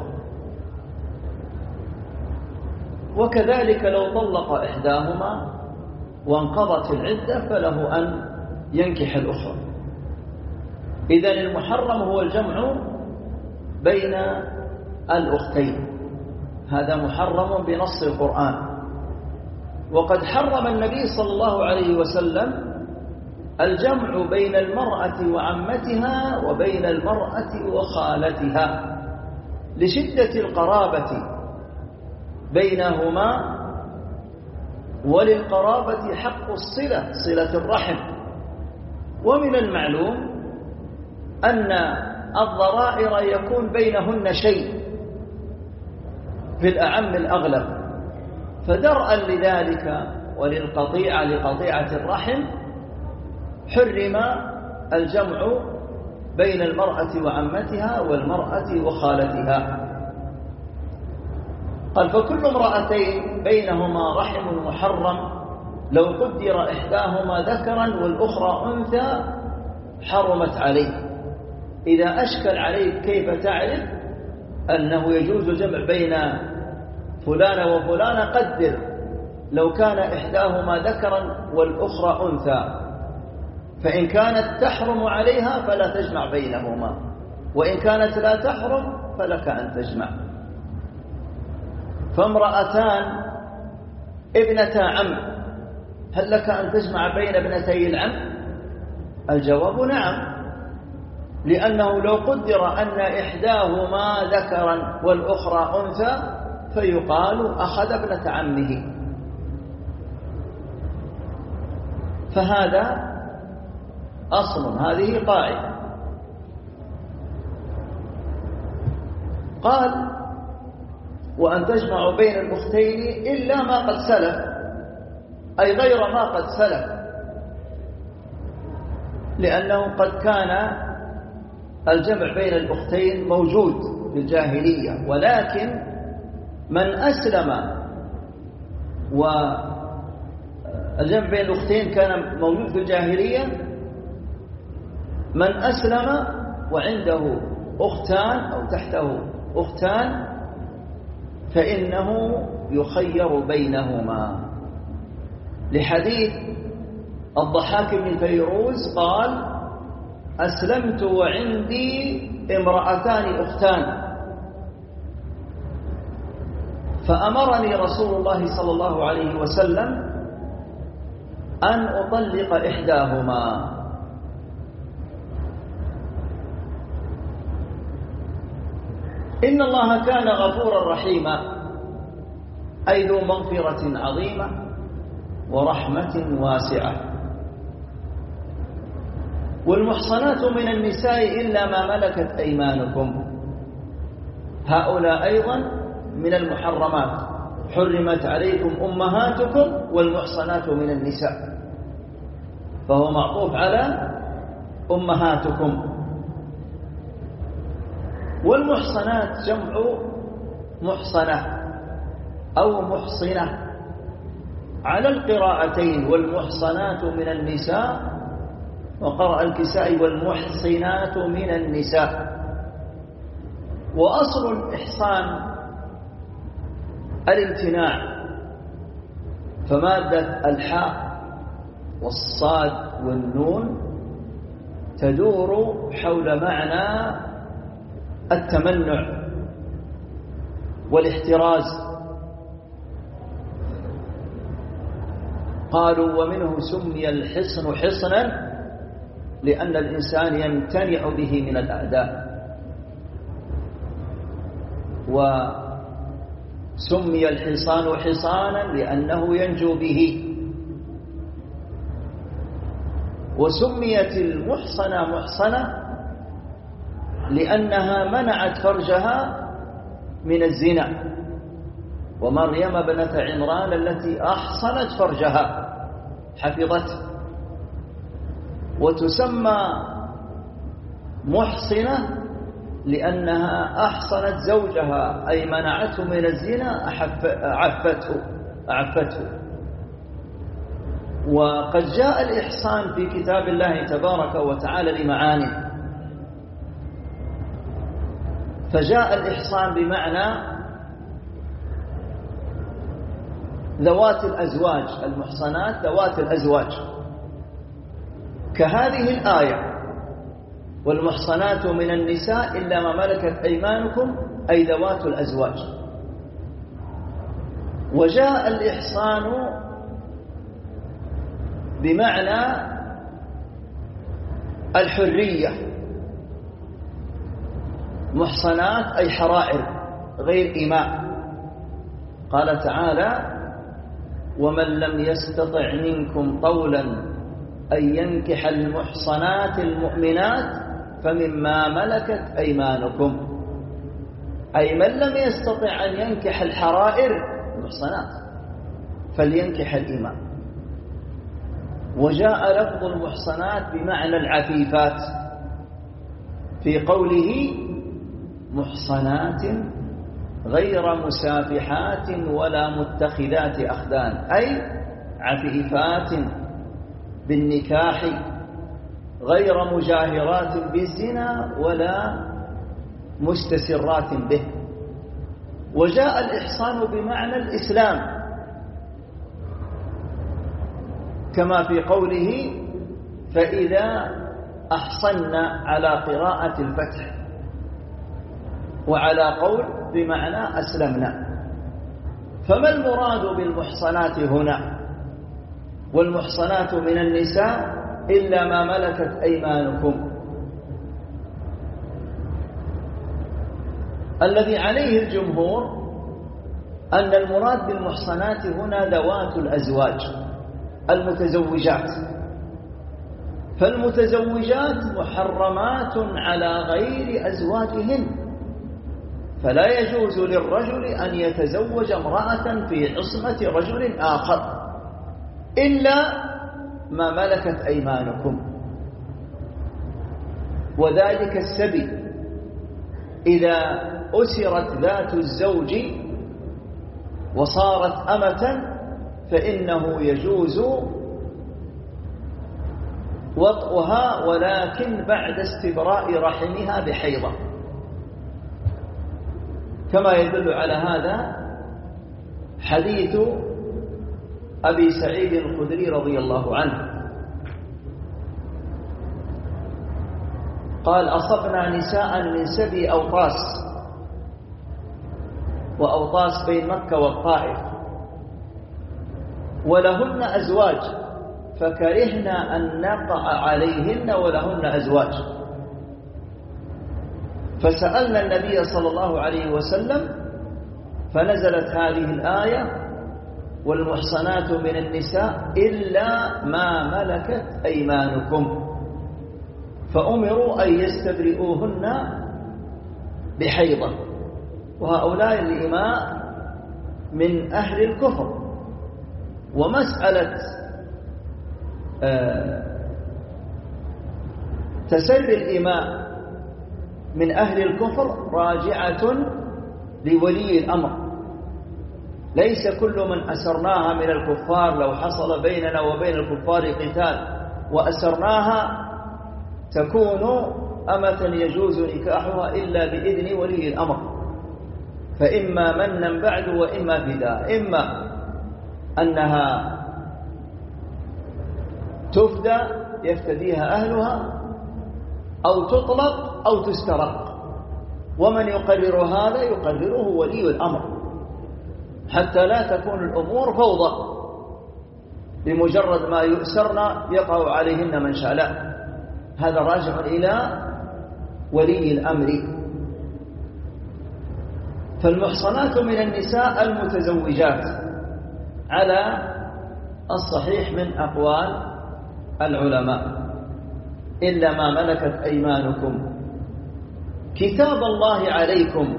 وكذلك لو طلق إحداهما وانقضت العدة فله أن ينكح الأخرى. إذن المحرم هو الجمع بين الأختين، هذا محرم بنص القرآن. وقد حرم النبي صلى الله عليه وسلم الجمع بين المرأة وعمتها وبين المرأة وخالتها لشدة القرابة بينهما، وللقرابة حق الصلة، صلة الرحم. ومن المعلوم أن الضرائر يكون بينهن شيء في الأعم الأغلب، فدرءا لذلك وللقطيعة لقطيعة الرحم حرم الجمع بين المرأة وعمتها والمرأة وخالتها. قال فكل امرأتين بينهما رحم محرم لو قدر إحداهما ذكرا والأخرى أنثى حرمت عليه. إذا أشكل عليك كيف تعرف أنه يجوز الجمع بين فلانة وفلانة، قدر لو كان إحداهما ذكرا والأخرى أنثى، فإن كانت تحرم عليها فلا تجمع بينهما، وإن كانت لا تحرم فلك أن تجمع. فامرأتان ابنتا عم، هل لك أن تجمع بين ابنتي العم؟ الجواب نعم، لأنه لو قدر أن إحداهما ذكرا والأخرى أنثى فيقال أخذ ابنة عمه. فهذا أصل، هذه قاعدة. قال وأن تجمع بين الأختين إلا ما قد سلف، أي غير ما قد سلف، لأنه قد كان الجمع بين الأختين موجود في الجاهلية، ولكن من أسلم والجمع بين الأختين كان موجود في الجاهلية، من أسلم وعنده أختان أو تحته أختان فإنه يخير بينهما، لحديث الضحاك بن فيروز قال أسلمت وعندي امرأتان أختان، فأمرني رسول الله صلى الله عليه وسلم أن أطلق إحداهما. إن الله كان غفورا رحيما، أي ذو مغفرة عظيمة ورحمة واسعة. والمحصنات من النساء إلا ما ملكت أيمانكم، هؤلاء أيضا من المحرمات، حرمت عليكم أمهاتكم والمحصنات من النساء، فهو معطوف على أمهاتكم. والمحصنات جمع محصنة أو محصنة على القراءتين، والمحصنات من النساء، وقرأ الكسائي والمحصنات من النساء. وأصل الإحصان الامتناع، فمادة الحاء والصاد والنون تدور حول معنى التمنع والاحتراز. قالوا ومنه سمي الحصن حصنا لأن الإنسان يمتنع به من الأعداء، وسمي الحصان حصانا لأنه ينجو به، وسميت المحصنة محصنة لأنها منعت فرجها من الزنا، ومريم ابنة عمران التي أحصنت فرجها حفظته. وتسمى محصنة لأنها أحصنت زوجها أي منعته من الزنا عفته عفته. وقد جاء الإحصان في كتاب الله تبارك وتعالى لمعاني، فجاء الإحصان بمعنى ذوات الأزواج، المحصنات ذوات الأزواج، كهذه الآية والمحصنات من النساء إلا ما ملكت أيمانكم أي ذوات الأزواج. وجاء الإحصان بمعنى الحرية، محصنات أي حرائر غير إماء. قال تعالى: ومن لم يستطع منكم طولا أن ينكح المحصنات المؤمنات فمما ملكت أيمانكم، أي من لم يستطع أن ينكح الحرائر المحصنات فلينكح الإماء. وجاء لفظ المحصنات بمعنى العفيفات في قوله: محصنات غير مسافحات ولا متخذات أخدان، أي عفيفات بالنكاح غير مجاهرات بالزنا ولا مستسرات به. وجاء الإحصان بمعنى الإسلام كما في قوله: فإذا أحصنا على قراءة الفتح، وعلى قول بمعنى أسلمنا. فما المراد بالمحصنات هنا؟ والمحصنات من النساء إلا ما ملكت أيمانكم. الذي عليه الجمهور أن المراد بالمحصنات هنا ذوات الأزواج المتزوجات، فالمتزوجات محرمات على غير أزواجهن، فلا يجوز للرجل أن يتزوج امرأة في عصمة رجل آخر إلا ما ملكت أيمانكم. وذلك السبي إذا أسرت ذات الزوج وصارت أمة فإنه يجوز وطئها، ولكن بعد استبراء رحمها بحيضة، كما يدل على هذا حديث أبي سعيد الخدري رضي الله عنه قال: أصبنا نساء من سبي أوطاس، وأوطاس بين مكة والطائف، ولهن أزواج فكرهنا أن نقع عليهن ولهن أزواج، فسألنا النبي صلى الله عليه وسلم فنزلت هذه الآية: والمحصنات من النساء إلا ما ملكت أيمانكم، فأمروا أن يستبرئوهن بحيضة. وهؤلاء الإماء من أهل الكفر. ومسألة تسري الإماء من أهل الكفر راجعة لولي الأمر، ليس كل من أسرناها من الكفار، لو حصل بيننا وبين الكفار قتال وأسرناها تكون أمة يجوز نكاحها إلا بإذن ولي الأمر، فإما منا بعد وإما فداء، إما أنها تفدى يفتديها أهلها، أو تطلق أو تسترق. ومن يقرر هذا يقرره ولي الأمر، حتى لا تكون الأمور فوضى بمجرد ما يؤسرنا يقع عليهن من شاء. لا، هذا راجع إلى ولي الأمر. فالمحصنات من النساء المتزوجات على الصحيح من أقوال العلماء إلا ما ملكت أيمانكم. كتاب الله عليكم،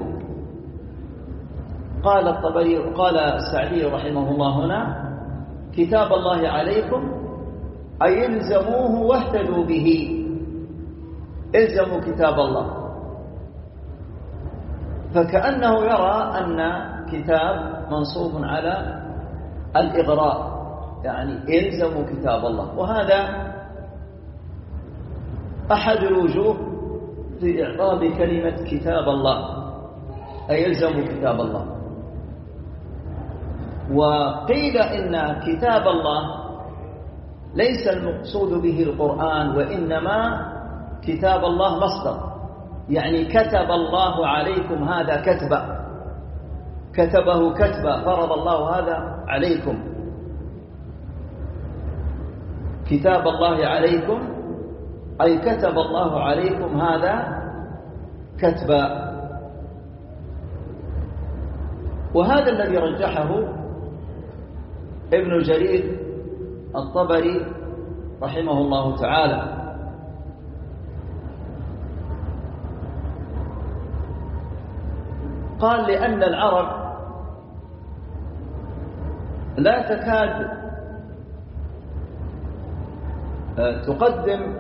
قال الطبري قال السعدي رحمه الله هنا: كتاب الله عليكم أي الزموه واهتدوا به، الزموا كتاب الله. فكأنه يرى أن كتاب منصوب على الإغراء، يعني إلزموا كتاب الله، وهذا أحد الوجوه في إعراب كلمة كتاب الله، أي يلزموا كتاب الله. وقيل إن كتاب الله ليس المقصود به القرآن، وإنما كتاب الله مصدر، يعني كتب الله عليكم هذا كتبا، كتبه كتبا، فرض الله هذا عليكم، كتاب الله عليكم أي كتب الله عليكم هذا كتبا. وهذا الذي رجحه ابن جرير الطبري رحمه الله تعالى. قال لأن العرب لا تكاد تقدم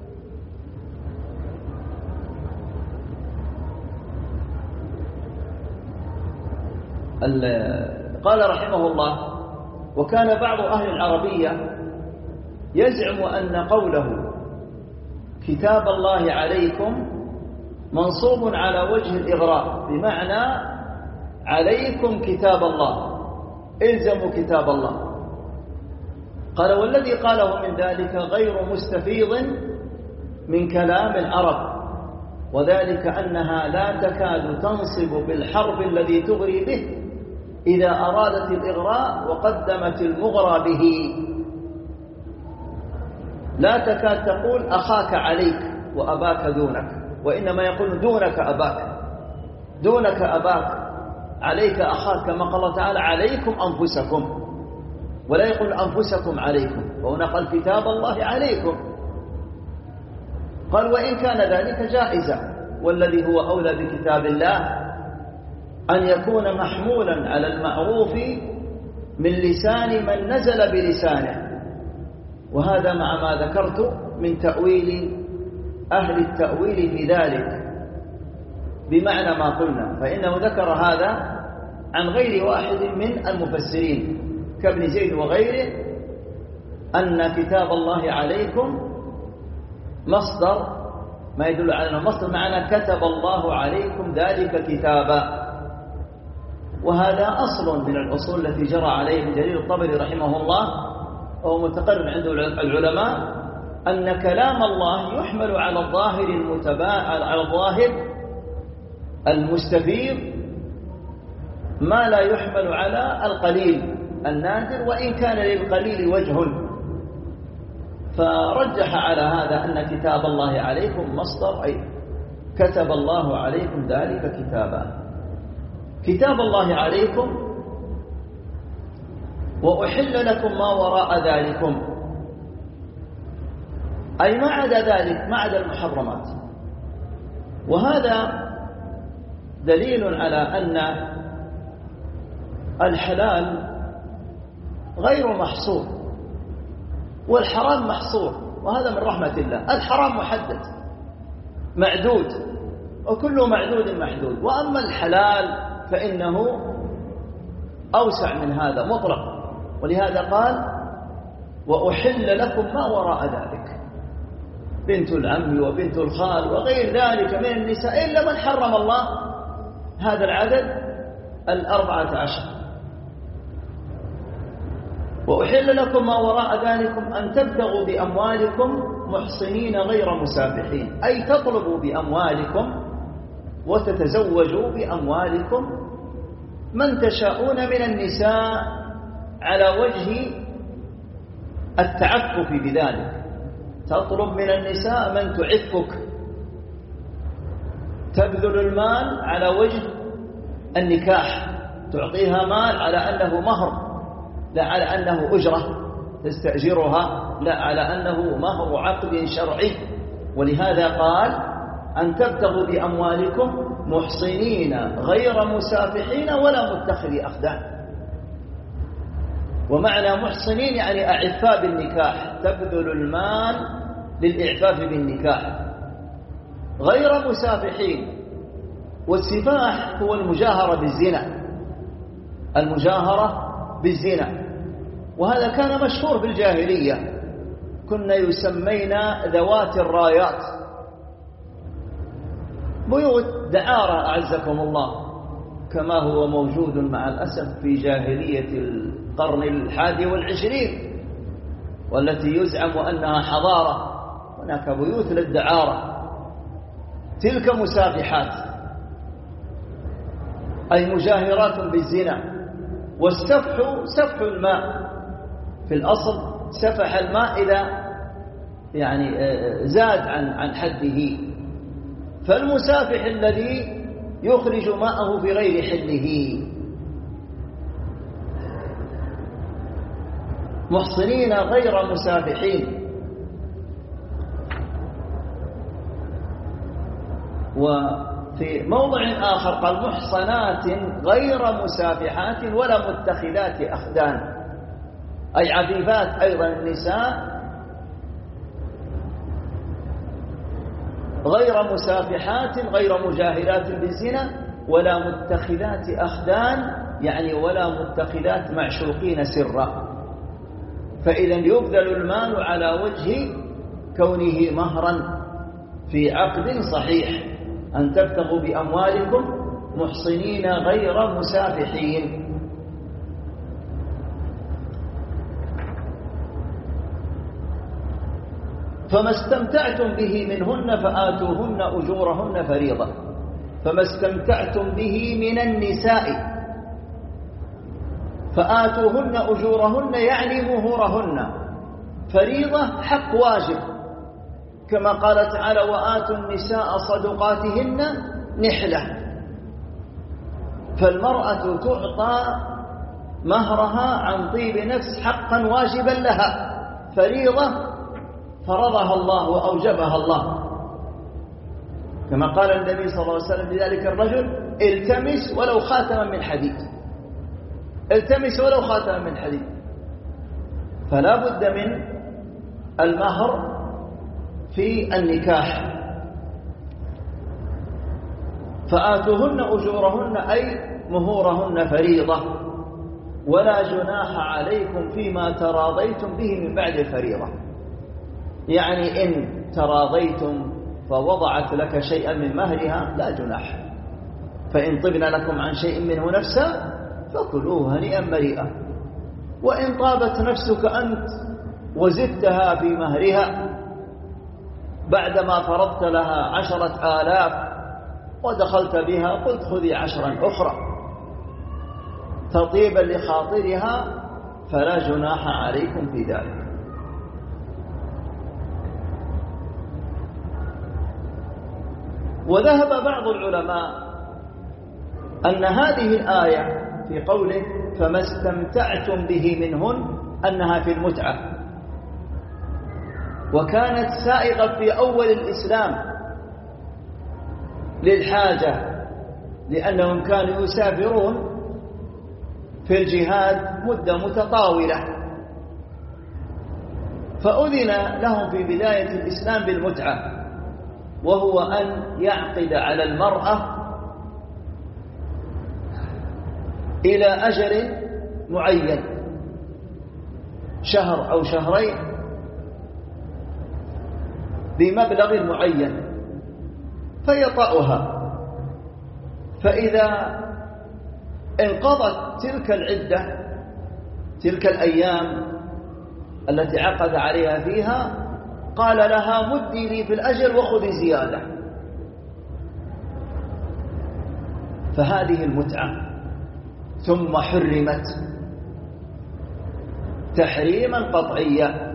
قال رحمه الله: وكان بعض أهل العربية يزعم أن قوله كتاب الله عليكم منصوب على وجه الإغراء، بمعنى عليكم كتاب الله، إلزموا كتاب الله. قال: والذي قاله من ذلك غير مستفيض من كلام العرب، وذلك أنها لا تكاد تنصب بالحرف الذي تغري به إذا أرادت الإغراء وقدمت المغرى به، لا تكاد تقول أخاك عليك وأباك دونك، وإنما يقول دونك أباك، دونك أباك، عليك أخاك، كما قال الله تعالى: عليكم أنفسكم، ولا يقول أنفسكم عليكم، وهنا قال كتاب الله عليكم. قال: وإن كان ذلك جائزا، والذي هو أولى بكتاب الله أن يكون محمولا على المعروف من لسان من نزل بلسانه، وهذا مع ما ذكرت من تأويل أهل التأويل في ذلك، بمعنى ما قلنا، فإنه ذكر هذا عن غير واحد من المفسرين كابن زيد وغيره، أن كتاب الله عليكم مصدر، ما يدل على أنه مصدر معنى كتب الله عليكم ذلك كتابا. وهذا أصل من الأصول التي جرى عليه ابن جرير الطبري رحمه الله، وهو متقرر عند العلماء، أن كلام الله يحمل على الظاهر المتباع، على الظاهر المستفيض، ما لا يحمل على القليل النادر، وإن كان للقليل وجه. فرجح على هذا أن كتاب الله عليكم مصدر، أي كتب الله عليكم ذلك كتابا. كتاب الله عليكم وأحل لكم ما وراء ذلكم، أي ما عدا ذلك، ما عدا المحرمات. وهذا دليل على أن الحلال غير محصور والحرام محصور، وهذا من رحمة الله. الحرام محدد معدود، وكل معدود محدود، وأما الحلال فإنه أوسع من هذا، مطلق. ولهذا قال: وأحل لكم ما وراء ذلك، بنت العم وبنت الخال وغير ذلك من النساء، إلا من حرم الله هذا العدد الأربعة عشر. وأحل لكم ما وراء ذلكم أن تبتغوا بأموالكم محصنين غير مسافحين، أي تطلبوا بأموالكم وتتزوجوا بأموالكم من تشاءون من النساء على وجه التعفف بذلك. تطلب من النساء من تعفك، تبذل المال على وجه النكاح، تعطيها مال على أنه مهر، لا على أنه أجرة تستأجرها، لا على أنه مهر عقد شرعي. ولهذا قال: أن تبتغوا بأموالكم محصنين غير مسافحين ولا متخذي أخدان. ومعنى محصنين يعني أعفاء بالنكاح، تبذل المال للإعفاف بالنكاح، غير مسافحين، والسفاح هو المجاهرة بالزنا، المجاهرة بالزنا، وهذا كان مشهور بالجاهلية، كنا يسمينا ذوات الرايات، بيوت دعارة أعزكم الله، كما هو موجود مع الأسف في جاهلية القرن الحادي والعشرين، والتي يزعم أنها حضارة. هناك بيوت للدعارة، تلك مسافحات أي مجاهرات بالزنا. والسفح سفح الماء، في الأصل سفح الماء إذا يعني زاد عن عن حده، فالمسافح الذي يخرج ماءه في غير حله. محصنين غير مسافحين. وفي موضع آخر قال محصنات غير مسافحات ولا متخذات أخدان، أي عفيفات أيضا النساء، غير مسافحات غير مجاهرات بالزنا ولا متخذات أخدان، يعني ولا متخذات معشوقين سرا. فإذا يبذل المال على وجه كونه مهرا في عقد صحيح، أن تبتغوا بأموالكم محصنين غير مسافحين. فما استمتعتم به منهن فآتوهن أجورهن فريضة. فما استمتعتم به من النساء فآتوهن أجورهن يعني مهورهن، فريضة حق واجب، كما قال تعالى وآتوا النساء صدقاتهن نحلة. فالمرأة تعطى مهرها عن طيب نفس حقا واجبا لها، فريضة فرضها الله وأوجبها الله، كما قال النبي صلى الله عليه وسلم لذلك الرجل التمس ولو خاتما من حديد، التمس ولو خاتما من حديد. فلا بد من المهر في النكاح. فآتوهن أجورهن أي مهورهن فريضة، ولا جناح عليكم فيما تراضيتم به من بعد الفريضة، يعني إن تراضيتم فوضعت لك شيئا من مهرها لا جناح، فإن طبن لكم عن شيء منه نفسا فكلوه هنيئا مريئا. وإن طابت نفسك أنت وزدتها في مهرها بعدما فرضت لها عشرة آلاف ودخلت بها قلت خذي عشرا أخرى تطيبا لخاطرها فلا جناح عليكم في ذلك. وذهب بعض العلماء أن هذه الآية في قوله فما استمتعتم به منهن أنها في المتعة، وكانت سائغة في أول الإسلام للحاجة، لأنهم كانوا يسافرون في الجهاد مدة متطاولة، فأذن لهم في بداية الإسلام بالمتعة، وهو أن يعقد على المرأة إلى أجل معين، شهر أو شهرين بمبلغ معين، فيطأها، فإذا انقضت تلك العدة تلك الأيام التي عقد عليها فيها قال لها مدي لي في الأجر وخذي زيادة. فهذه المتعة ثم حرمت تحريما قطعيا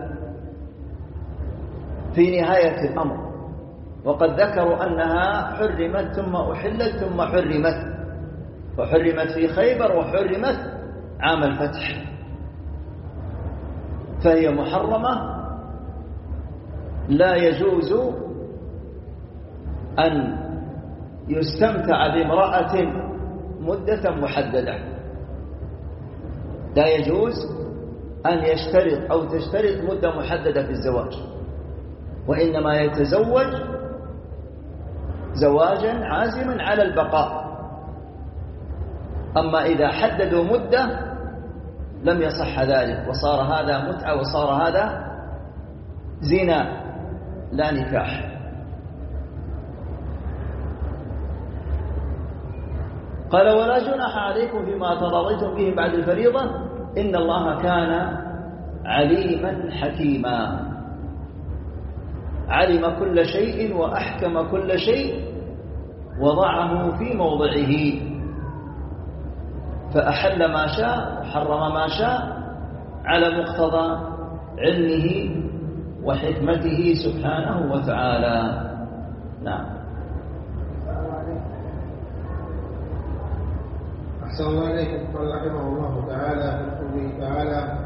في نهاية الأمر، وقد ذكروا أنها حرمت ثم أحلت ثم حرمت، وحرمت في خيبر وحرمت عام الفتح، فهي محرمة لا يجوز أن يستمتع بامرأة مدة محددة، لا يجوز أن يشترط أو تشترط مدة محددة في الزواج، وإنما يتزوج زواجا عازما على البقاء. أما إذا حددوا مدة لم يصح ذلك، وصار هذا متعة وصار هذا زنا لا نكاح. قال ولا جناح عليكم فيما تراضيتم به بعد الفريضة إن الله كان عليما حكيما. علم كل شيء وأحكم كل شيء وضعه في موضعه، فأحل ما شاء وحرم ما شاء على مقتضى علمه وحكمته سبحانه وتعالى. نعم. أحسن الله إليكم. قال رحمه الله تعالى في قوله تعالى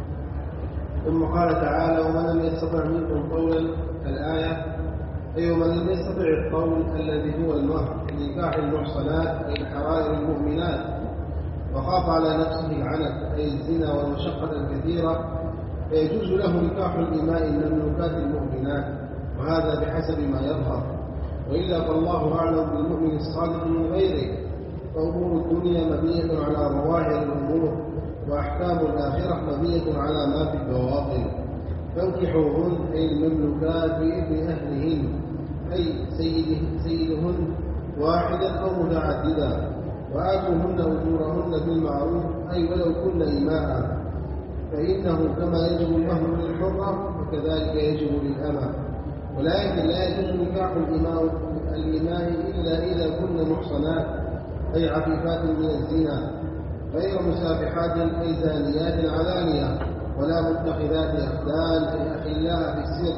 ثم قال تعالى ومن لم يستطع منكم طولا الآية، أي ومن لم يستطع الطول الذي هو المهر لنكاح المحصنات أي الحرائر المؤمنات وخاف على نفسه العنت أي الزنا والمشقة الكثيرة، فيجوز له نكاح الإماء المملوكات المؤمنات، وهذا بحسب ما يظهر، وإلا فالله أعلم بالمؤمن الصادق من غيره، فأمور الدنيا مبنية على ظواهر الأمور، وأحكام الآخرة مبنية على ما في البواطن. فانكحوهن أي المملوكات بإذن أهلهن أي سيده سيدهن واحدا أو متعددا، وآتوهن أجورهن بالمعروف أي ولو كن إماء، فإنه كما يجب المهر للحرة وكذلك يجب للأمة. ولكن لا يجوز نكاح الإماء إلا إذا كن محصنات أي عفيفات من الزنا غير مسافحات أي زانيات علانية، ولا متخذات أخدان أي أخلاء في السر.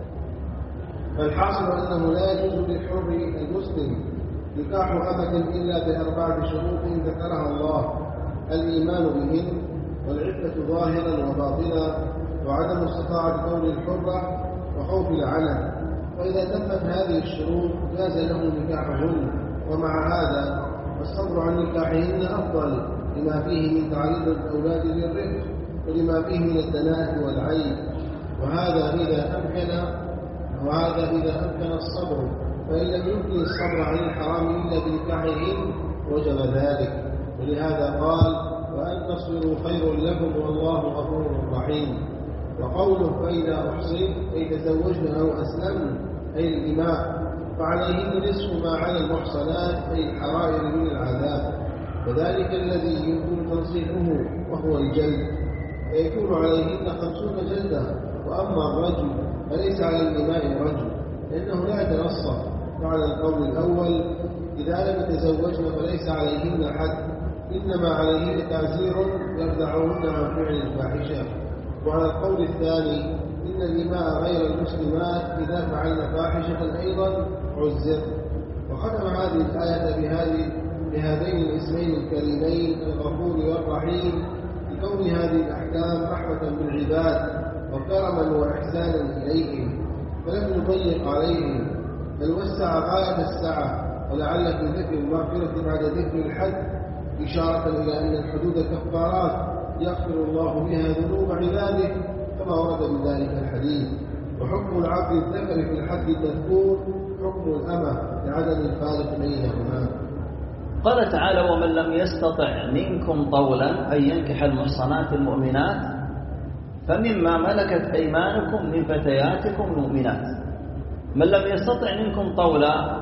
فالحاصل أنه لا يجوز للحر المسلم نكاح أمة إلا بأربعة شروط ذكرها الله: الإيمان بهن، والعفة ظاهرا وباطنا، وعدم استطاعة قول الحرة، وخوف العنت. فإذا تمت هذه الشروط جاز له نكاحهن، ومع هذا والصبر عن نكاحهن أفضل لما فيه من تعريض الأولاد للرفق ولما فيه من الدناءة والعيب، وهذا إذا أمكن وهذا إذا أمكن الصبر، فإن لم يمكن الصبر عن الحرام إلا بنكاحهن وجب ذلك. ولهذا قال وأن تصبروا خير لكم والله غفور رحيم. وقوله فإذا أحصن أي تزوجن أو أسلمن أي الإماء، فعليهن نصف ما على المحصنات أي الحرائر من العذاب، وذلك الذي يمكن تنصيحه وهو الجلد، فيكون عليهن خمسون جلدة. وأما الرجل فليس على الإماء رجل، لأنه لا يتنصف، وعلى القول الأول إذا لم يتزوجن فليس عليهن حد، إنما عليهن تعزير يردعهن عن فعل الفاحشة. وعلى القول الثاني إن الإماء غير المسلمات إذا فعلن فاحشة أيضا عزر. وختم هذه الآية بهذه بهذين الاسمين الكريمين الغفور والرحيم، لكون هذه الأحكام رحمة بالعباد وكرما وإحسانا إليهم، فلم يضيق عليهم بل وسع غاية السعة. ولعل في ذكر المغفرة بعد ذكر الحد إشارة إلى أن الحدود كفارات يغفر الله بها ذنوب عباده كما ورد بذلك الحديث. وحكم العبد الذكر في الحد المذكور حكم الأمة لعدم الفارق بينهما. قال تعالى ومن لم يستطع منكم طولا أن ينكح المحصنات المؤمنات فمما ملكت أيمانكم من فتياتكم المؤمنات. من لم يستطع منكم طولا،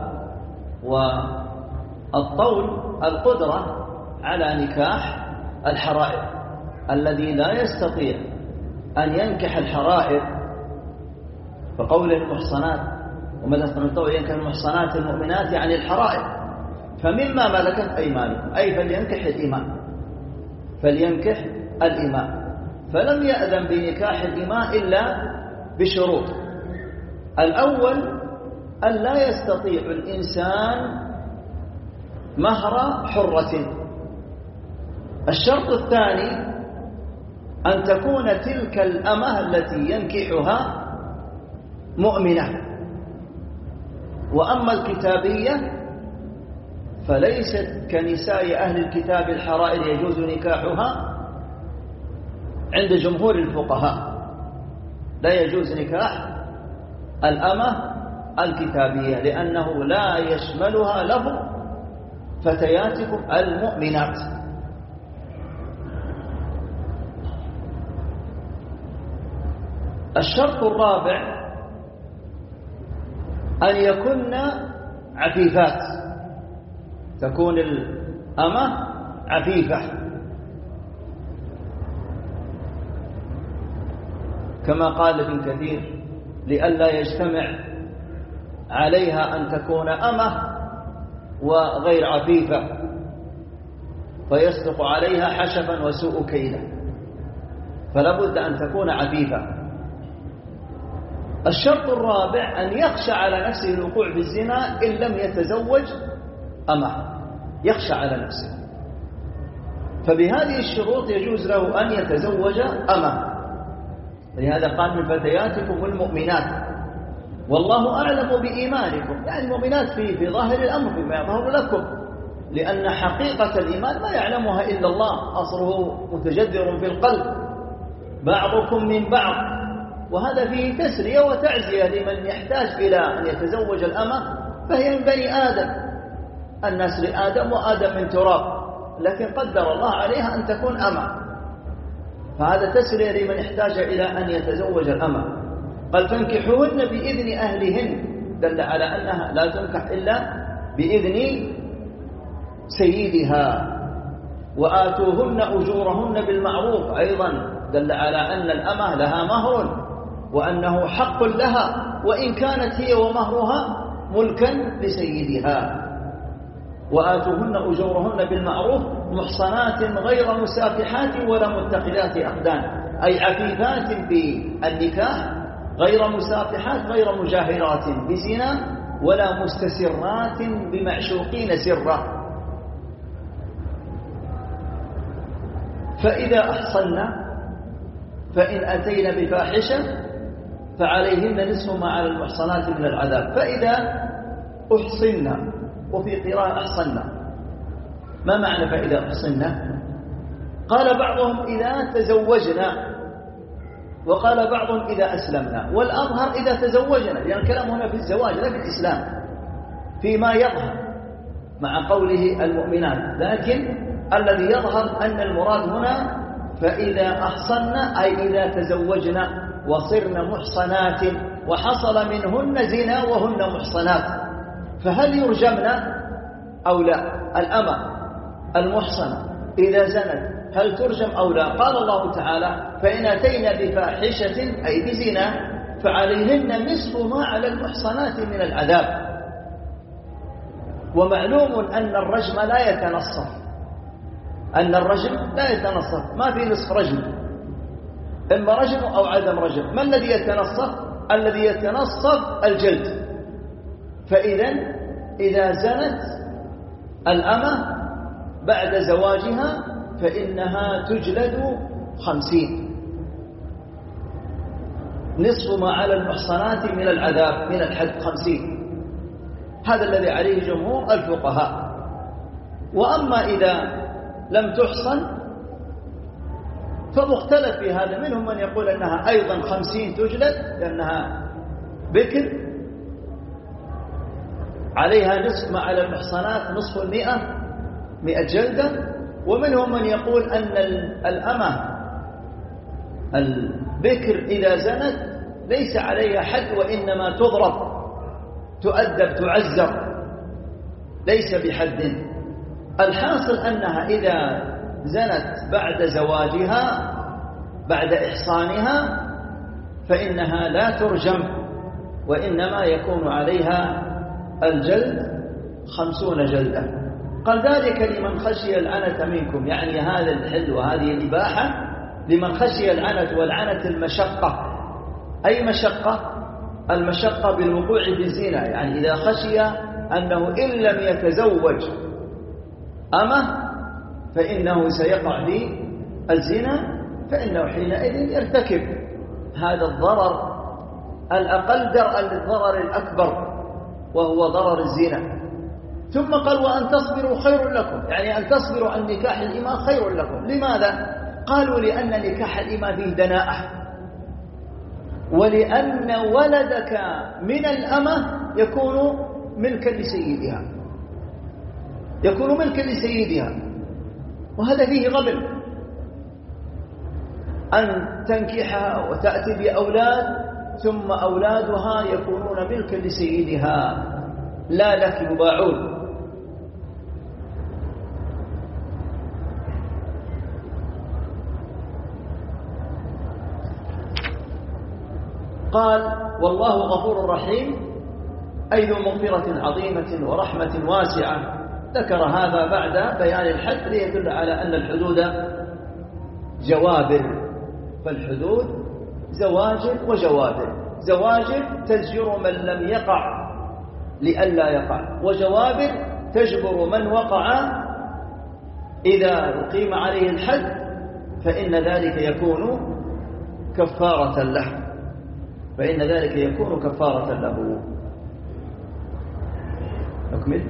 والطول القدرة على نكاح الحرائر، الذي لا يستطيع أن ينكح الحرائر، فقول المحصنات ومن لم يستطع الطول ينكح المحصنات المؤمنات يعني الحرائر، فمما ملكت أيمانكم أي فلينكح الإماء فلينكح الإماء فلم يأذن بنكاح الإماء إلا بشروط. الأول أن لا يستطيع الإنسان مهر حرة. الشرط الثاني أن تكون تلك الأمة التي ينكحها مؤمنة. وأما الكتابية فليست كنساء أهل الكتاب الحرائر يجوز نكاحها عند جمهور الفقهاء، لا يجوز نكاح الأمة الكتابية، لأنه لا يشملها لفظ فتياتكم المؤمنات. الشرط الرابع أن يكن عفيفات، تكون الأمة عفيفة، كما قال ابن كثير: لئلا يجتمع عليها أن تكون أمة وغير عفيفة فيصدق عليها حشفا وسوء كيلا، فلا بد أن تكون عفيفة. الشرط الرابع أن يخشى على نفسه الوقوع في الزنا إن لم يتزوج أمه، يخشى على نفسه، فبهذه الشروط يجوز له أن يتزوج أمه. لهذا قال: من فتياتكم المؤمنات، والله أعلم بإيمانكم، يعني المؤمنات في في ظاهر الأمر بما يظهر لكم، لأن حقيقة الإيمان ما يعلمها إلا الله، أصله متجذر في القلب، بعضكم من بعض، وهذا فيه تسلية وتعزية لمن يحتاج إلى أن يتزوج الأمة، فهي من بني آدم، الناس لآدم وآدم من تراب، لكن قدر الله عليها أن تكون أمة، فهذا تسلية لمن احتاج إلى أن يتزوج الأمة. قال: فانكحوهن بإذن أهلهن، دل على أنها لا تنكح إلا بإذن سيدها. وآتوهن أجورهن بالمعروف، أيضا دل على أن الأمة لها مهر وأنه حق لها، وإن كانت هي ومهرها ملكا لسيدها. وآتوهن أجورهن بالمعروف محصنات غير مسافحات ولا متخذات أخدان، أي عفيفات بالنكاح، غير مسافحات غير مجاهرات بزنا، ولا مستسرات بمعشوقين سرة. فإذا أحصنا فإن أتينا بفاحشة فعليهن نصف ما على المحصنات من العذاب. فإذا أحصنا، وفي قراءة أحصنا. ما معنى فإذا أحصنا؟ قال بعضهم إذا تزوجنا، وقال بعضهم إذا أسلمنا، والأظهر إذا تزوجنا، لأن الكلام هنا في الزواج لا في الإسلام، فيما يظهر مع قوله المؤمنات، لكن الذي يظهر أن المراد هنا فإذا أحصنا أي إذا تزوجنا وصرنا محصنات وحصل منهن زنا وهن محصنات، فهل يرجمنا أو لا؟ الأمة المحصنة إذا زنت هل ترجم أو لا؟ قال الله تعالى: فإن أتينا بفاحشة أي بزنا فعليهن نصف ما على المحصنات من العذاب. ومعلوم أن الرجم لا يتنصف، أن الرجم لا يتنصف، ما في نصف رجم، إما رجم أو عدم رجم. ما الذي يتنصف؟ الذي يتنصف الجلد. فإذا إذا زنت الأمة بعد زواجها فإنها تجلد خمسين، نصف ما على المحصنات من العذاب، من الحد خمسين. هذا الذي عليه جمهور الفقهاء. وأما إذا لم تحصن فمختلف في هذا، منهم من يقول أنها أيضا خمسين تجلد لأنها بكر، عليها نصف ما على المحصنات، نصف المئة، مئة جلدة. ومنهم من يقول أن الأمة البكر إذا زنت ليس عليها حد، وإنما تضرب، تؤدب، تعزر، ليس بحد. الحاصل أنها إذا زنت بعد زواجها، بعد إحصانها، فإنها لا ترجم، وإنما يكون عليها الجلد خمسون جلدة. قال: ذلك لمن خشي العنة منكم، يعني هذا الحل وهذه الإباحة لمن خشي العنة، والعنة المشقة. أي مشقة؟ المشقة بالوقوع في الزنا، يعني إذا خشي أنه إن لم يتزوج أمه فإنه سيقع في الزنا، فإنه حينئذ يرتكب هذا الضرر الأقل درءا للضرر الأكبر، وهو ضرر الزنا. ثم قال: وأن تصبروا خير لكم، يعني أن تصبروا عن نكاح الإماء خير لكم. لماذا؟ قالوا: لأن نكاح الإماء فيه دناءة، ولأن ولدك من الأمة يكون ملكا لسيدها، يكون ملكا لسيدها، وهذا فيه غبن. أن تنكحها وتأتي بأولاد ثم أولادها يكونون ملكا لسيدها لا لك يباعون. قال والله غفور رحيم، أي ذو مغفرة عظيمة ورحمة واسعة. ذكر هذا بعد بيان الحد ليدل على أن الحدود جوابر، فالحدود زواجر وجوابر. زواجر تزجر من لم يقع لئلا يقع، وجوابر تجبر من وقع إذا أقيم عليه الحد فإن ذلك يكون كفارة له، فإن ذلك يكون كفارة له. نكمل.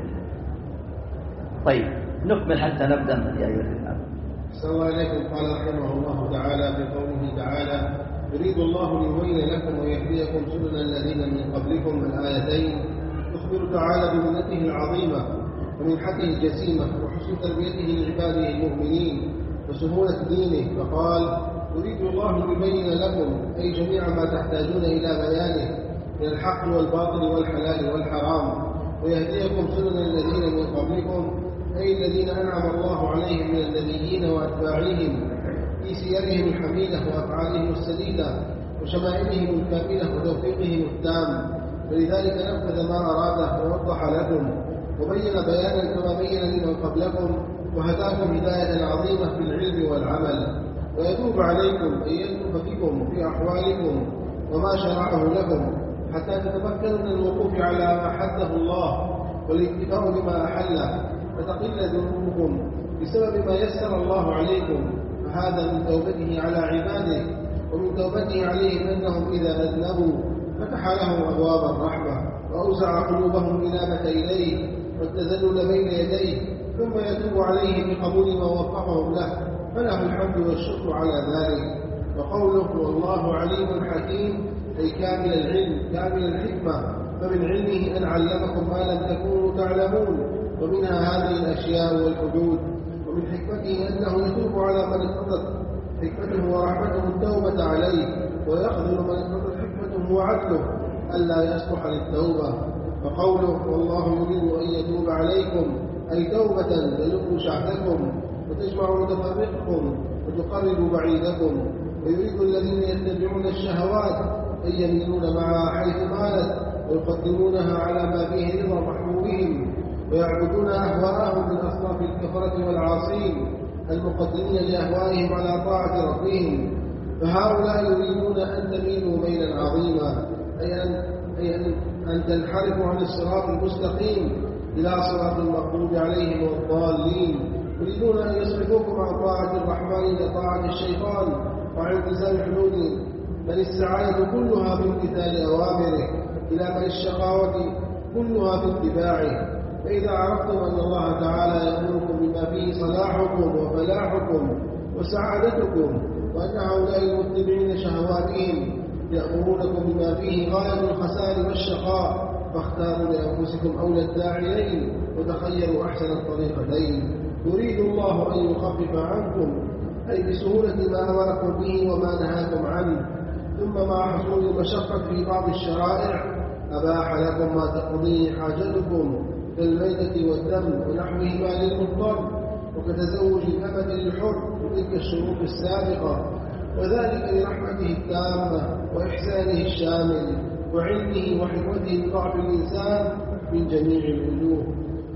طيب نكمل حتى نبدأ من يا أيها الإمام. السلام عليكم. قال رحمه الله تعالى في قوله تعالى: يريد الله ليبين لكم ويهديكم سنن الذين من قبلكم. الآيتين يخبر تعالى بمنته العظيمة ومنحته الجسيمة وحسن تربيته لعباده المؤمنين وسهولة دينه، فقال: يريد الله ليبين لكم، أي جميع ما تحتاجون إلى بيانه من الحق والباطل والحلال والحرام، ويهديكم سنن الذين من قبلكم، أي الذين أنعم الله عليهم من النبيين وأتباعهم في سيرهم الحميدة وأفعالهم السديدة وشمائلهم الكاملة وتوفيقهم التام، فلذلك نفذ ما أراده ووضح لكم وبين بيانا كما بين لمن قبلكم، وهداكم هداية عظيمة في العلم والعمل، ويتوب عليكم أن يلطف بكم في أحوالكم وما شرعه لكم حتى تتمكنوا من الوقوف على ما حده الله والاكتفاء بما أحله، فتقل ذنوبكم بسبب ما يسر الله عليكم. فهذا من توبته على عباده ومن توبته عليهم أنهم إذا أذنبوا فتح لهم أبواب الرحمة وأوسع قلوبهم الإنابة إليه والتذلل بين يديه، ثم يتوب عليه بقبول ما وفقهم له، فله الحمد والشكر على ذلك. وقوله والله عليم حكيم، أي كامل العلم كامل الحكمة، فمن علمه أن علمكم ما لم تكونوا تعلمون، ومنها هذه الأشياء والحدود. ومن حكمته أنه يتوب على من اقتضت حكمته ورحمته التوبة عليه، ويخذل من اقتضت حكمته وعدله ألا يصلح للتوبة. فقوله والله يريد أن يتوب عليكم، أي توبة تلق شعثكم وتجمع متفرقكم وتقرب بعيدكم. ويريد الذين يتبعون الشهوات أن يميلون معها حيث مالت ويقدمونها على ما فيه رضا محبوبهم، ويعبدون أهواءهم من أصناف الكفرة والعاصين المقدمين لأهوائهم على طاعة ربهم. فهؤلاء يريدون أن تميلوا ميلا عظيما، أي أن, أي أن, أن تنحرفوا عن الصراط المستقيم إلى صراط المغضوب عليهم والضالين. يريدون أن يصرفوكم عن طاعة الرحمن إلى طاعة الشيطان وعن التزام حدوده، بل السعادة كلها بامتثال أوامره إلى من الشقاوة كلها باتباعه. فإذا عرفتم أن الله تعالى يأمركم بما فيه صلاحكم وفلاحكم وسعادتكم، وأن هؤلاء المتبعين شهواتهم يأمرونكم بما فيه غاية الخسار والشقاء، فاختاروا لأنفسكم أولى الداعيين وتخيروا أحسن الطريقتين. يريد الله أن يخفف عنكم، أي بسهولة ما أمركم به وما نهاكم عنه، ثم مع حصول المشقة في بعض الشرائع أباح لكم ما تقضيه حاجتكم كالميتة والدم ونحوهما للمضطر، وكتزوج الأمة للحر وتلك الشروط السابقة، وذلك لرحمته التامة وإحسانه الشامل وعلمه وحكمته بضعف الإنسان من جميع الوجوه،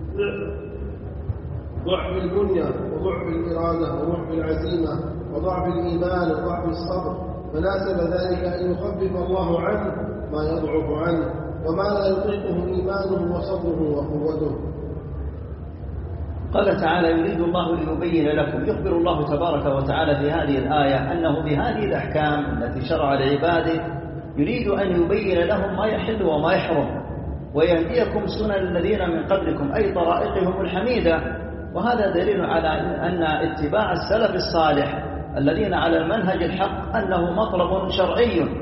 ضعف البنية وضعف الإرادة وضعف العزيمة وضعف الإيمان وضعف الصبر، فناسب ذلك أن يخفف الله عنه ما يضعف عنه وما لا يطيقه إيمانه وصبره وقوته. قال تعالى يريد الله ليبين لكم. يخبر الله تبارك وتعالى في هذه الآية أنه بهذه الأحكام التي شرع لعباده يريد أن يبين لهم ما يحل وما يحرم، ويهديكم سنن الذين من قبلكم، أي طرائقهم الحميدة. وهذا دليل على أن اتباع السلف الصالح الذين على المنهج الحق أنه مطلب شرعي،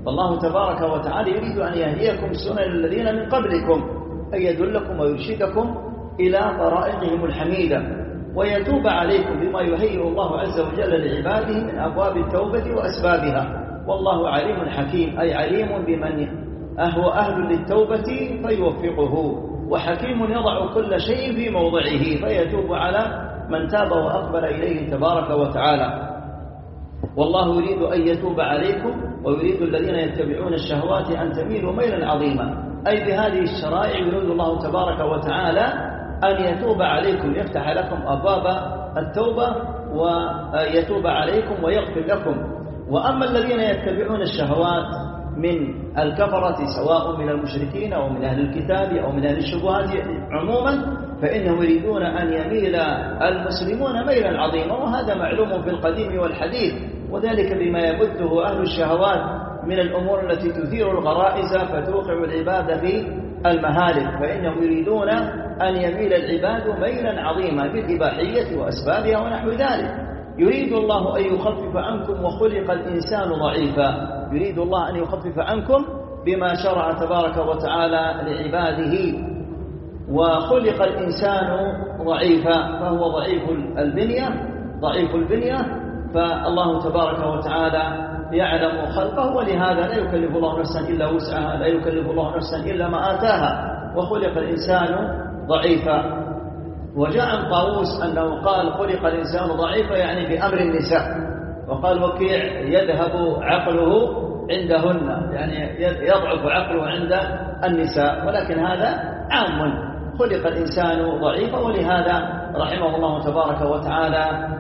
فالله تبارك وتعالى يريد أن يهديكم سنن الذين من قبلكم، أن يدلكم ويرشدكم إلى طرائقهم الحميدة، ويتوب عليكم بما يهيئ الله عز وجل لعباده من أبواب التوبة وأسبابها. والله عليم حكيم، أي عليم بمن هو أهل للتوبة فيوفقه، وحكيم يضع كل شيء في موضعه فيتوب على من تاب وأقبل إليه تبارك وتعالى. والله يريد أن يتوب عليكم، ويريد الذين يتبعون الشهوات أن تميلوا ميلا عظيما، أي بهذه الشرائع يريد الله تبارك وتعالى أن يتوب عليكم، يفتح لكم أبواب التوبة ويتوب عليكم ويغفر لكم. وأما الذين يتبعون الشهوات من الكفرة سواء من المشركين أو من أهل الكتاب أو من أهل الشبهات عموما، فإنهم يريدون أن يميل المسلمون ميلا عظيما، وهذا معلوم في القديم والحديث، وذلك بما يبثه أهل الشهوات من الأمور التي تثير الغرائز فتوقع العباد في المهالك، فإنهم يريدون أن يميل العباد ميلا عظيما بالإباحية وأسبابها ونحو ذلك. يريد الله أن يخفف عنكم وخلق الإنسان ضعيفا، يريد الله أن يخفف عنكم بما شرع تبارك وتعالى لعباده. وخلق الإنسان ضعيفا، فهو ضعيف البنية ضعيف البنية فالله تبارك وتعالى يعلم خلقه، ولهذا لا يكلف الله نفسا إلا وسعها، لا يكلف الله نفسا إلا ما آتاها، وخلق الإنسان ضعيفا. وجاء عن طاووس أنه قال خلق الإنسان ضعيفا يعني بأمر النساء، وقال وكيع يذهب عقله عندهن، يعني يضعف عقله عند النساء، ولكن هذا عام، خلق الإنسان ضعيفا، ولهذا رحمه الله تبارك وتعالى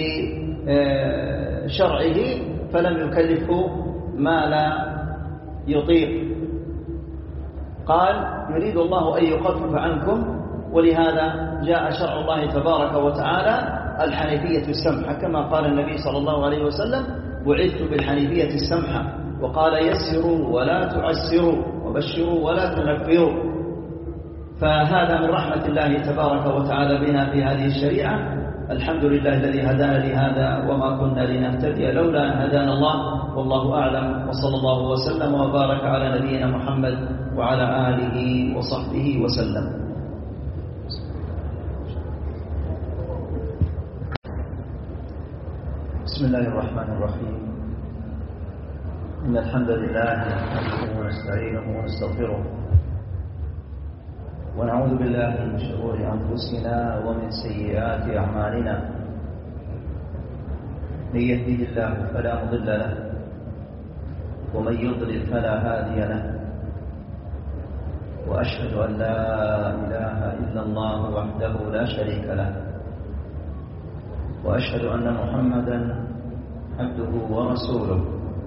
بشرعه فلم يكلفه ما لا يطيق. قال يريد الله أن يخفف عنكم، ولهذا جاء شرع الله تبارك وتعالى الحنيفية السمحة، كما قال النبي صلى الله عليه وسلم بعثت بالحنيفية السمحة، وقال يسروا ولا تعسروا وبشروا ولا تنفروا. فهذا من رحمة الله تبارك وتعالى بنا في هذه الشريعة. الحمد لله الذي هدانا لهذا وما كنا لنهتدي لولا أن هدانا الله، والله أعلم، وصلى الله وسلم وبارك على نبينا محمد وعلى آله وصحبه وسلم. بسم الله الرحمن الرحيم. إن الحمد لله نحمده ونستعينه ونستغفره، ونعوذ بالله من شرور أنفسنا ومن سيئات أعمالنا. من يهده الله فلا مضل له، ومن يضلل فلا هادي له، وأشهد أن لا إله إلا الله وحده لا شريك له، وأشهد أن محمدا عبده ورسوله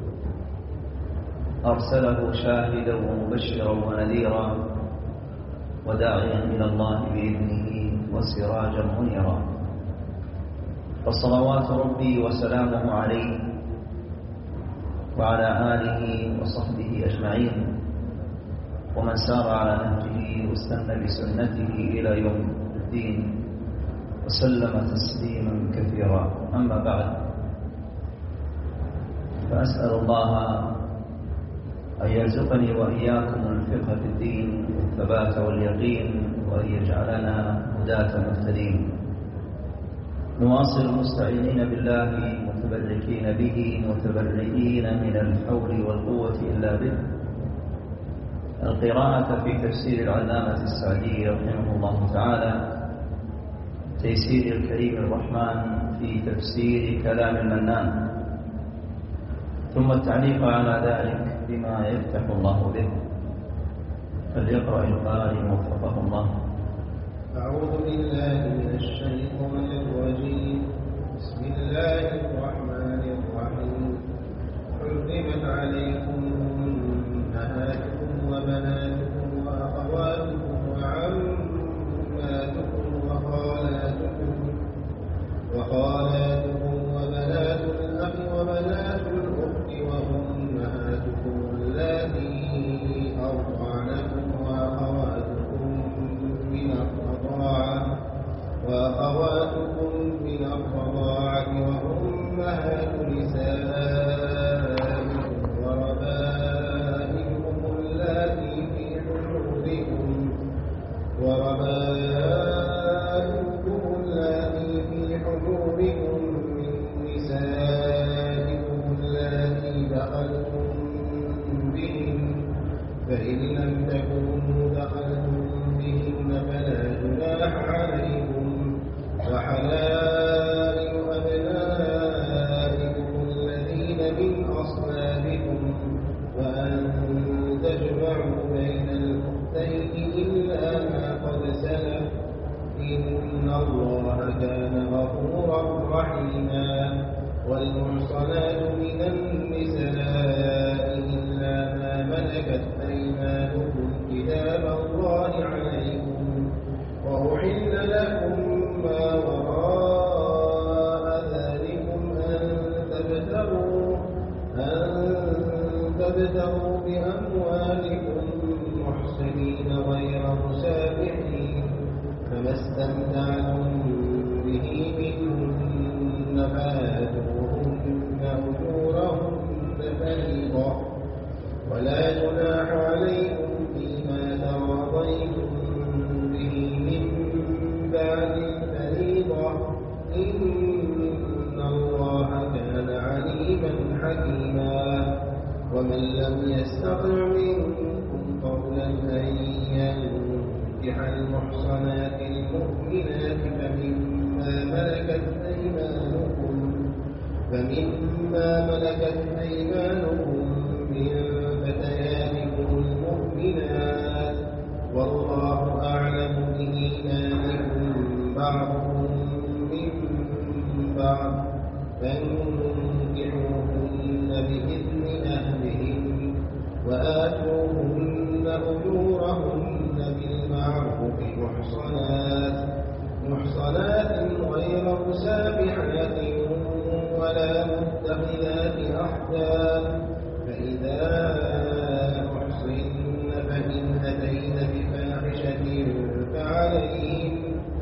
أرسله شاهدا ومبشرا ونذيرا وداعيا إلى الله بإذنه وسراجا منيرا. فصلوات ربي وسلامه عليه وعلى آله وصحبه أجمعين، ومن سار على نهجه واستنى بسنته إلى يوم الدين، وسلم تسليما كثيرا. أما بعد، فأسأل الله أن يرزقني وإياكم الفقه في الدين والثبات واليقين، وأن يجعلنا هداة مهتدين. نواصل مستعينين بالله متبركين به متبرئين من الحول والقوة إلا به القراءة في تفسير العلامة السعدي رحمه الله تعالى، تيسير الكريم الرحمن في تفسير كلام المنان، ثم التعليق على ذلك بما يفتح الله به. فليقرأ القارئ وفقه الله. أعوذ بالله من الشيطان الرجيم. بسم الله الرحمن الرحيم. حرمت عليكم أمهاتكم وبناتكم وأخواتكم وعماتكم وخالاتكم وخالاتكم وبنات الأخ وبنات الأخت وأمهاتكم اللاتي أرضعنكم وأخواتكم من الرضاعة وأخواتكم من الرضاعة وأمهاتكم دخلتم بهن، فإن لم تكونوا دخلتم بهن فلا جناح عليكم. وحلائل أبنائكم الذين من أصلابكم، وأن تجمعوا بين الأختين إلا ما قد سلف، إن الله كان غفورا رحيما. والمحصنات من النساء إلا ما ملكت أيمانكم كتاب الله عليكم، وأحل لكم ما وراء ذلكم أن تبتغوا أن تبتغوا بأموالكم محصنين غير مسافحين، فما استمتعتم به منهن فآتوهن أجورهن فريضة، ولا جناح عليكم فيما تراضيتم به من بعد الفريضة، إن الله كان عليما حكيما. ومن لم يستطع منكم قولا أن ينكح المحصنات المؤمنات فمما ملكت أيمانكم فمما ملكت أيمانكم من فتياتكم المؤمنات، والله أعلم بإيمانكم بعضكم من بعض، فانكحوهن بإذن أهلهن، وآتوهن أجورهن بالمعروف محصنات محصنات غير مسافحات ولا متخذات أخدان، فإذا أحصن فإن أتين بفاحشة فعليهن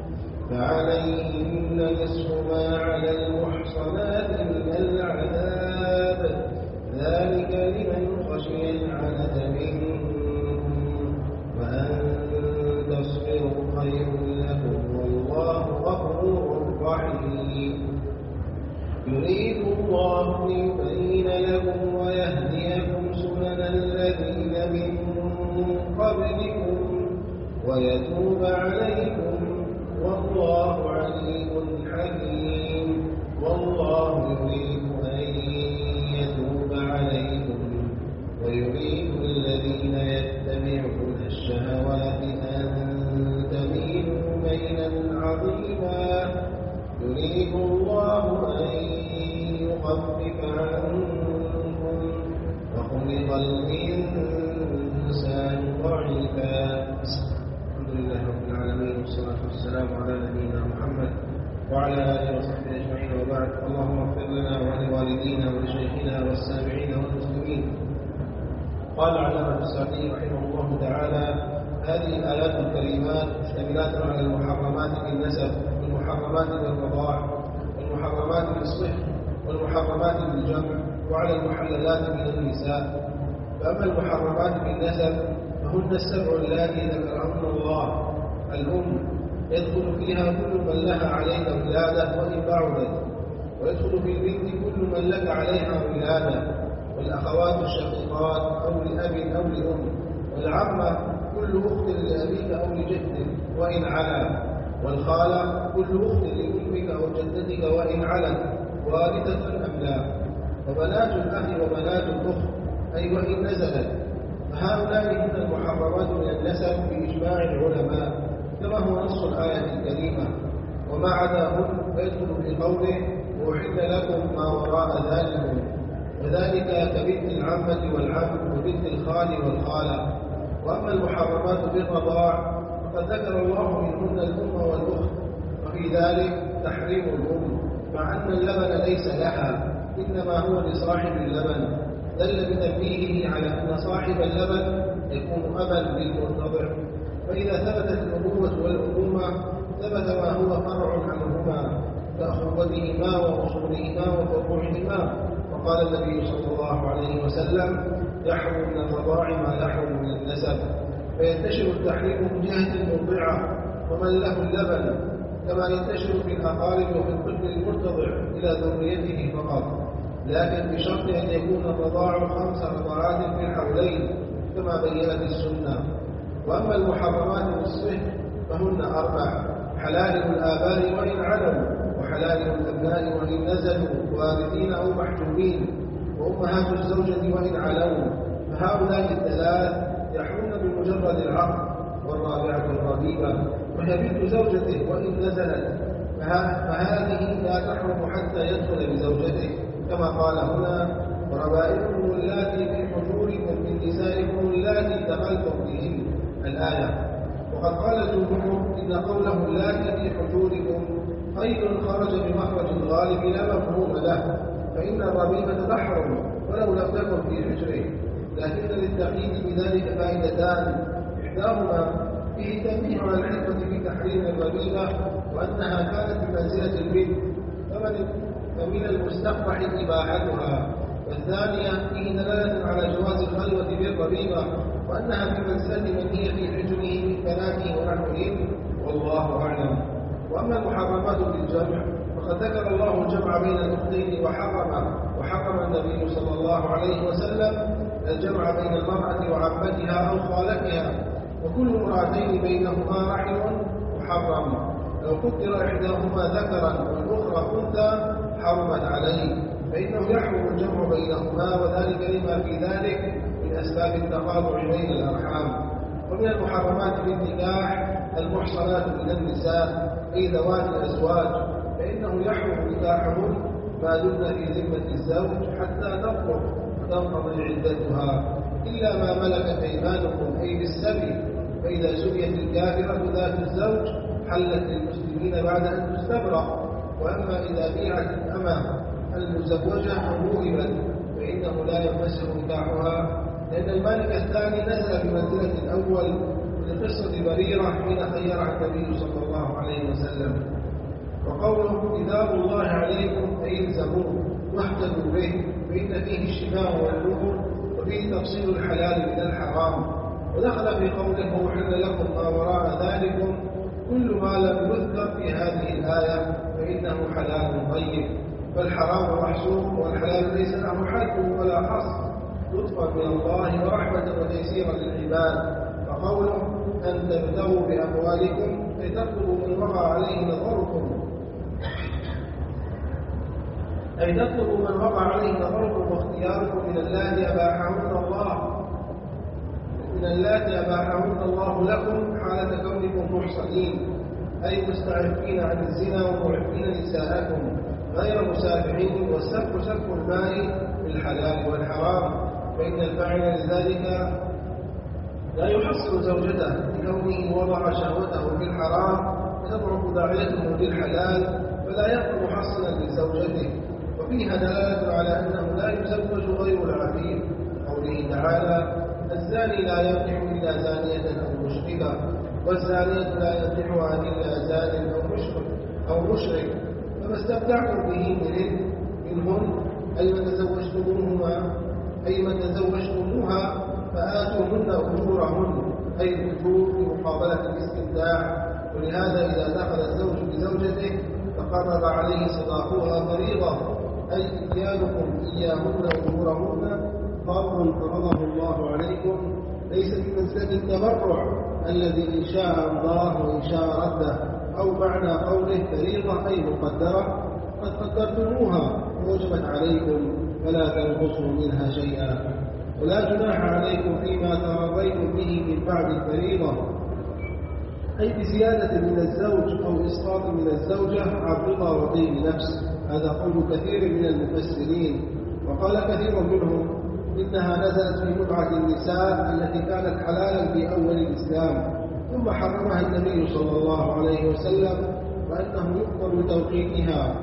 فعليهن نصف ما على المحصنات من العذاب، ذلك لمن خشي العنة منكم، وأن تصبروا خير لكم والله غفور رحيم. يريد الله ليبين لكم ويهديكم سنن الذين من قبلكم ويتوب عليكم، والله عليم حكيم. والله يريد أن يتوب عليكم ويريد الذين يتبعون الشهوات أن تميلوا ميلا عظيما. يريد الله أن يخفف عنكم وخلق الإنسان ضعيفا. الحمد لله رب العالمين، والصلاة والسلام على نبينا محمد وعلى آله وصحبه أجمعين، وبعد. اللهم اغفر لنا ولوالدينا ولشيخنا والسامعين والمسلمين. قال علامة السعدي رحمه الله تعالى: هذه الآيات الكريمات مشتملات على المحرمات بالنسب، والمحرمات بالرضاع، والمحرمات بالصهر، والمحرمات بالجمع، وعلى المحللات من النساء. فأما المحرمات بالنسب فهن السبع اللاتي ذكرهن الله. الأم يدخل فيها كل من لها عليها ولادة وإن بعدت، ويدخل في البنت كل من لك عليها ولادة، والأخوات الشقيقات أو لأب أو لأم، والعمة كل أخت لأبيك أو لجدك وإن علا، والخالة كل أخت لأمك أو جدتك وإن علت وارثة أم لا، وبنات الأخ وبنات الأخت أي وإن نزلت. فهؤلاء هن المحرمات من النسب بإجماع العلماء كما هو نص الآية الكريمة. وما عداهن فيدخل في قوله: وأحل لكم ما وراء ذلكم، وذلك كبنت العمة والعم وبنت الخال والخالة. وأما المحرمات بالرضاع فقد ذكر الله منهن الأم والأخت، وفي ذلك تحريم الأم، مع أن اللبن ليس لها إنما هو لصاحب اللبن، دل بتنبيهه على أن صاحب اللبن يكون أبا للمرتضع. فإذا ثبتت الأبوة والأمومة ثبت ما هو فرع عنهما كأخوتهما وأصولهما وفروعهما. وقال النبي صلى الله عليه وسلم: يحرم من الرضاع ما يحرم من النسب. فينتشر التحريم من جهة المرضعة ومن له اللبن، كما ينتشر في الأقارب وفي الطفل المرتضع إلى ذريته فقط. لكن بشرط أن يكون الرضاع خمس رضعات في الحولين كما بينت السنة. وأما المحرمات بالصهر فهن أربع: حلال الآباء وإن علوا، وحلال الأبناء وإن نزلوا وارثين أو محجوبين، وأمهات الزوجة وإن علوا، فهؤلاء الثلاث يحرمن بمجرد العقد. والرابعة الربيبة وهي بنت زوجته وإن نزلت، فهذه لا تحرم حتى يدخل بزوجته كما قال هنا: وربائبكم اللاتي في حجوركم من نسائكم اللاتي دخلتم بهن الآية. وقد قال الجمهور إن قوله اللاتي في حجوركم قيد خرج بمخرج الغالب لا مفهوم له، فإن الربيبة تحرم ولو لم تكن في حجره، لكن للتقييد بذلك فائدتان: إحداهما فيه التنبيه على الحكمة في تحريم الربيبة وأنها كانت بمنزلة البنت فمن المستقبح إباحتها، والثانية فيه دلالة على جواز الخلوة بالربيبة وأنها بمنزلة من هي في حجره من بناته ونحوهم، والله أعلم. وأما المحرمات بالجمع فقد ذكر الله الجمع بين الأختين وحرم وحرم النبي صلى الله عليه وسلم الجمع بين المرأة وعمتها أو خالتها، وكل امرأتين بينهما رحم محرم، لو قدر إحداهما ذكرا والأخرى أنثى حرمت عليه، فإنه يحرم الجمع بينهما، وذلك لما في ذلك من أسباب التقاطع بين الأرحام. ومن المحرمات في النكاح المحصنات من النساء أي ذوات الأزواج، فإنه يحرم نكاحهن ما دمن في ذمة الزوج حتى تطلق وتنقضي عدتها، إلا ما ملكت أيمانكم أي بالسبي، فإذا سبيت الكافرة ذات الزوج حلت للمسلمين بعد أن تستبرأ. وأما إذا بيعت الأمة المزوجة أو موهبت فإنه لا ينفسخ نكاحها، لأن المالك الثاني نزل بمنزلة الأول لقصة بريرة حين خيرها النبي صلى الله عليه وسلم. وقوله كتاب الله عليكم أي الزموه واهتدوا به، فإن فيه الشفاء والنور وفيه تفصيل الحلال من الحرام. ودخل في قوله وحل لكم ما وراء ذلكم كل ما لم يذكر في هذه الآية فإنه حلال طيب، فالحرام محصور والحلال ليس له حد ولا حصر، لطفا من الله ورحمة وتيسيرا للعباد. فقوله أن تبتغوا بأموالكم أي تطلبوا من وقع عليه نظركم أي تطلبوا من وقع عليه نظركم واختياركم من اللاتي أباحهن الله من اللاتي أباحهن الله لكم حالة كونكم محصنين، أي مستعفين عن الزنا ومعفين نساءكم غير مسافحين، والسفك سفك الماء بالحلال والحرام، فإن الفاعل لذلك لا يحصن زوجته لكونه وضع شهوته في الحرام تضعف داعيته بالحلال فلا يكون محصنا لزوجته. وفيها دلالة على أنه لا يزوج غير العفيف، قوله تعالى: الزاني لا ينكح إلا زانية أو مشركة، والزانية لا ينكحها إلا زان أو مشرك أو مشرك، فما استمتعتم به منهن أي من تزوجتموهما أي من تزوجتموها فآتوهن أجورهن أي الأجور بمقابلة الاستمتاع. ولهذا إذا دخل الزوج بزوجته فقرب عليه صداقها فريضة، أي إتيانكم إياهن أجورهن فرض فرضه الله عليكم، ليس بمنزلة التبرع الذي إن شاء الله وإن شاء رده، أو معنى قوله فريضة أي مقدرة قد قدرتموها ووجبت عليكم فلا تنقصوا منها شيئا، ولا جناح عليكم فيما ترضيتم به من بعد الفريضة، أي بزيادة من الزوج أو إسقاط من الزوجة عن رضا وطيب نفس. هذا قول كثير من المفسرين، وقال كثير منهم إنها نزلت في متعة النساء التي كانت حلالا في أول الإسلام ثم حرمها النبي صلى الله عليه وسلم، وأنه يؤمر بتوقيتها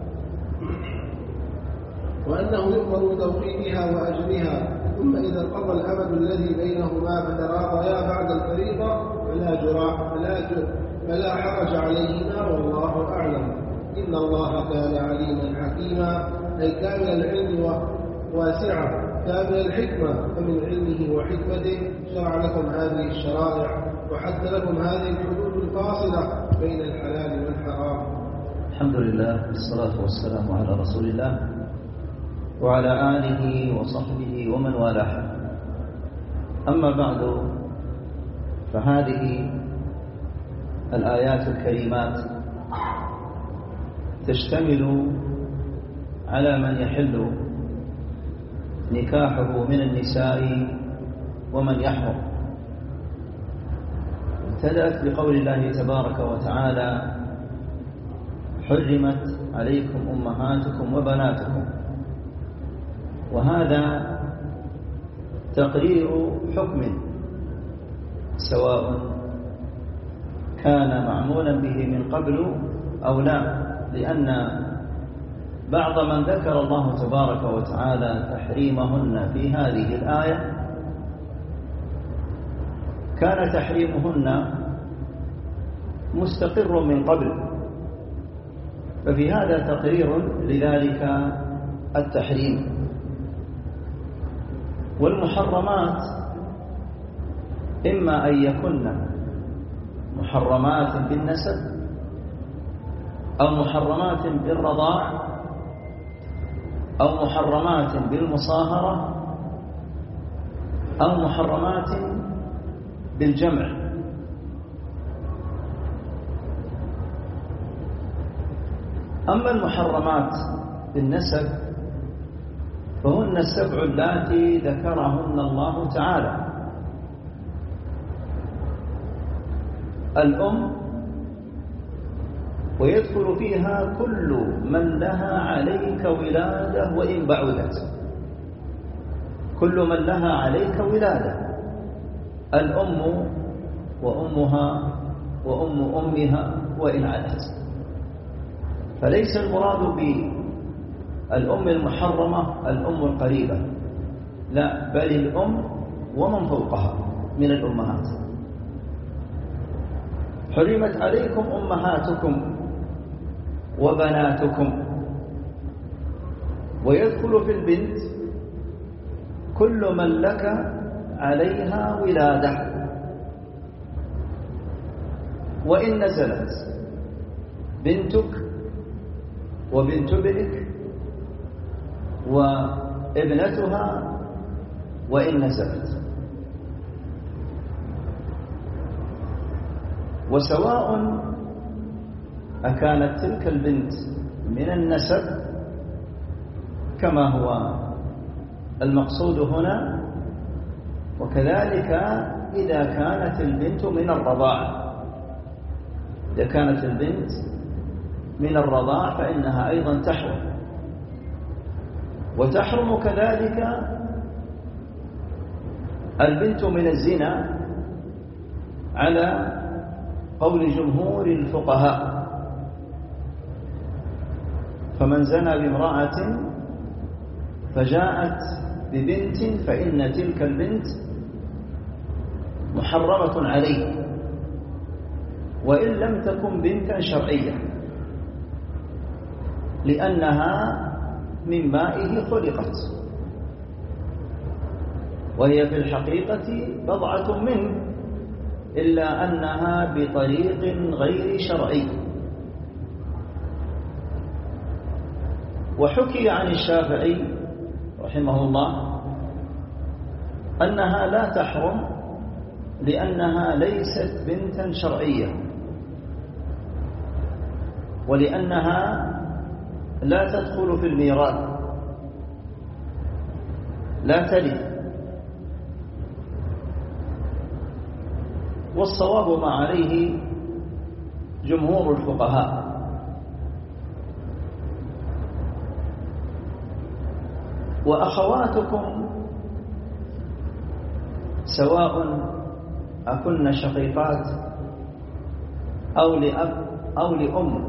وأنه يؤمر بتوقيتها وأجرها، ثم إذا انقضى الأمد الذي بينهما فتراضيا بعد الفريضة فلا جراح فلا فلا حرج عليهما والله أعلم، إن الله كان عليما حكيما، أي كامل العلم واسعا كامل الحكمة، فمن علمه وحكمته شرع لكم هذه الشرائع وحد لكم هذه الحدود الفاصلة بين الحلال والحرام. الحمد لله والصلاة والسلام على رسول الله وعلى آله وصحبه ومن والاه. أما بعد، فهذه الآيات الكريمات تشتمل على من يحل نكاحه من النساء ومن يحرم. ابتدأت بقول الله تبارك وتعالى: حرمت عليكم أمهاتكم وبناتكم. وهذا تقرير حكم سواء كان معمولا به من قبل أو لا، لأن بعض من ذكر الله تبارك وتعالى تحريمهن في هذه الآية كان تحريمهن مستقر من قبل، ففي هذا تقرير لذلك التحريم. والمحرمات إما أن يكن محرمات بالنسب أو محرمات بالرضاع أو محرمات بالمصاهرة أو محرمات بالجمع. أما المحرمات بالنسب فهن السبع اللاتي ذكرهن الله تعالى: الأم، ويدخل فيها كل من لها عليك ولادة وإن بعدت، كل من لها عليك ولادة، الأم وأمها وأم أمها وإن علت. فليس المراد بالأم المحرمة الأم القريبة، لا، بل الأم ومن فوقها من الأمهات. حرمت عليكم أمهاتكم وبناتكم. ويدخل في البنت كل من لك عليها ولادة وإن نزلت بنتك وبنت ابنك وابنتها وإن نزلت. وسواء أكانت تلك البنت من النسب كما هو المقصود هنا، وكذلك إذا كانت البنت من الرضاع. إذا كانت البنت من الرضاع فإنها أيضا تحرم. وتحرم كذلك البنت من الزنا على قول جمهور الفقهاء. فمن زنى بامرأة فجاءت ببنت فإن تلك البنت محرمة عليه، وإن لم تكن بنتا شرعية، لأنها من مائه خلقت، وهي في الحقيقة بضعة منه، إلا أنها بطريق غير شرعي. وحكي عن الشافعي رحمه الله أنها لا تحرم لأنها ليست بنتا شرعية، ولأنها لا تدخل في الميراث، لا ترث. والصواب ما عليه جمهور الفقهاء. وأخواتكم سواء أكن شقيقات أو لأب أو لأم.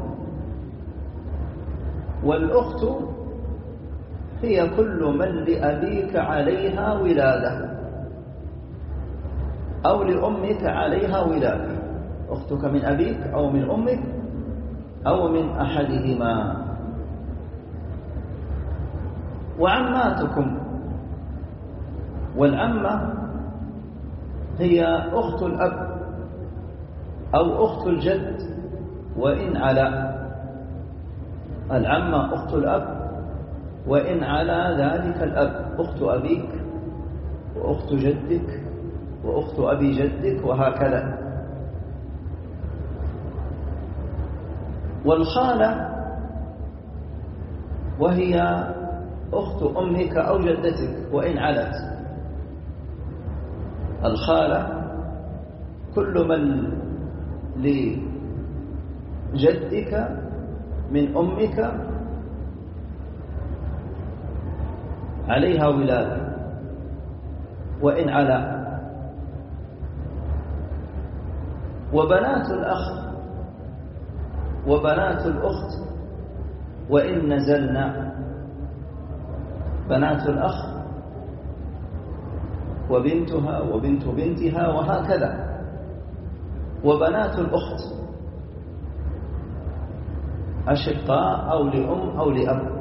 والأخت هي كل من لأبيك عليها ولادة أو لأمك عليها ولادة، أختك من أبيك أو من أمك أو من أحدهما. وعماتكم، والعمة هي أخت الأب أو أخت الجد وإن على. العمة أخت الأب وإن على ذلك الأب، أخت أبيك وأخت جدك وأخت أبي جدك وهكذا. والخالة وهي أخت أمك أو جدتك وإن علت. الخالة كل من لجدك من أمك عليها ولادة وإن علا. وبنات الأخ وبنات الأخت وإن نزلنا، بنات الأخ وبنتها وبنت بنتها وهكذا. وبنات الأخت أشقاء أو لأم أو لأب،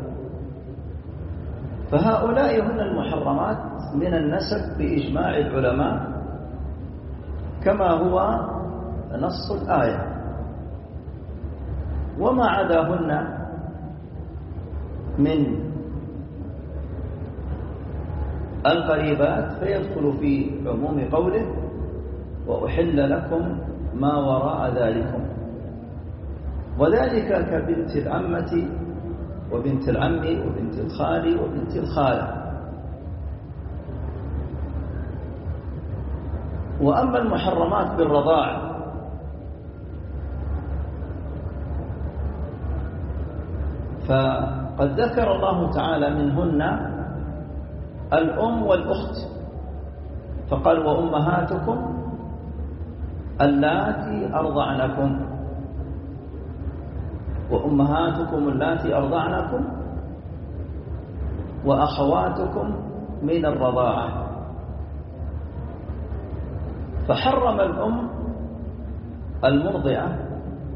فهؤلاء هن المحرمات من النسب بإجماع العلماء كما هو نص الآية. وما عداهن من القريبات فيدخل في عموم قوله وأحل لكم ما وراء ذلكم، وذلك كبنت العمة وبنت العم وبنت الخال وبنت الخالة. وأما المحرمات بالرضاع فقد ذكر الله تعالى منهن الأم والأخت، فقال وأمهاتكم اللاتي أرضعنكم، وأمهاتكم اللاتي أرضعنكم وأخواتكم من الرضاعة. فحرم الأم المرضعة،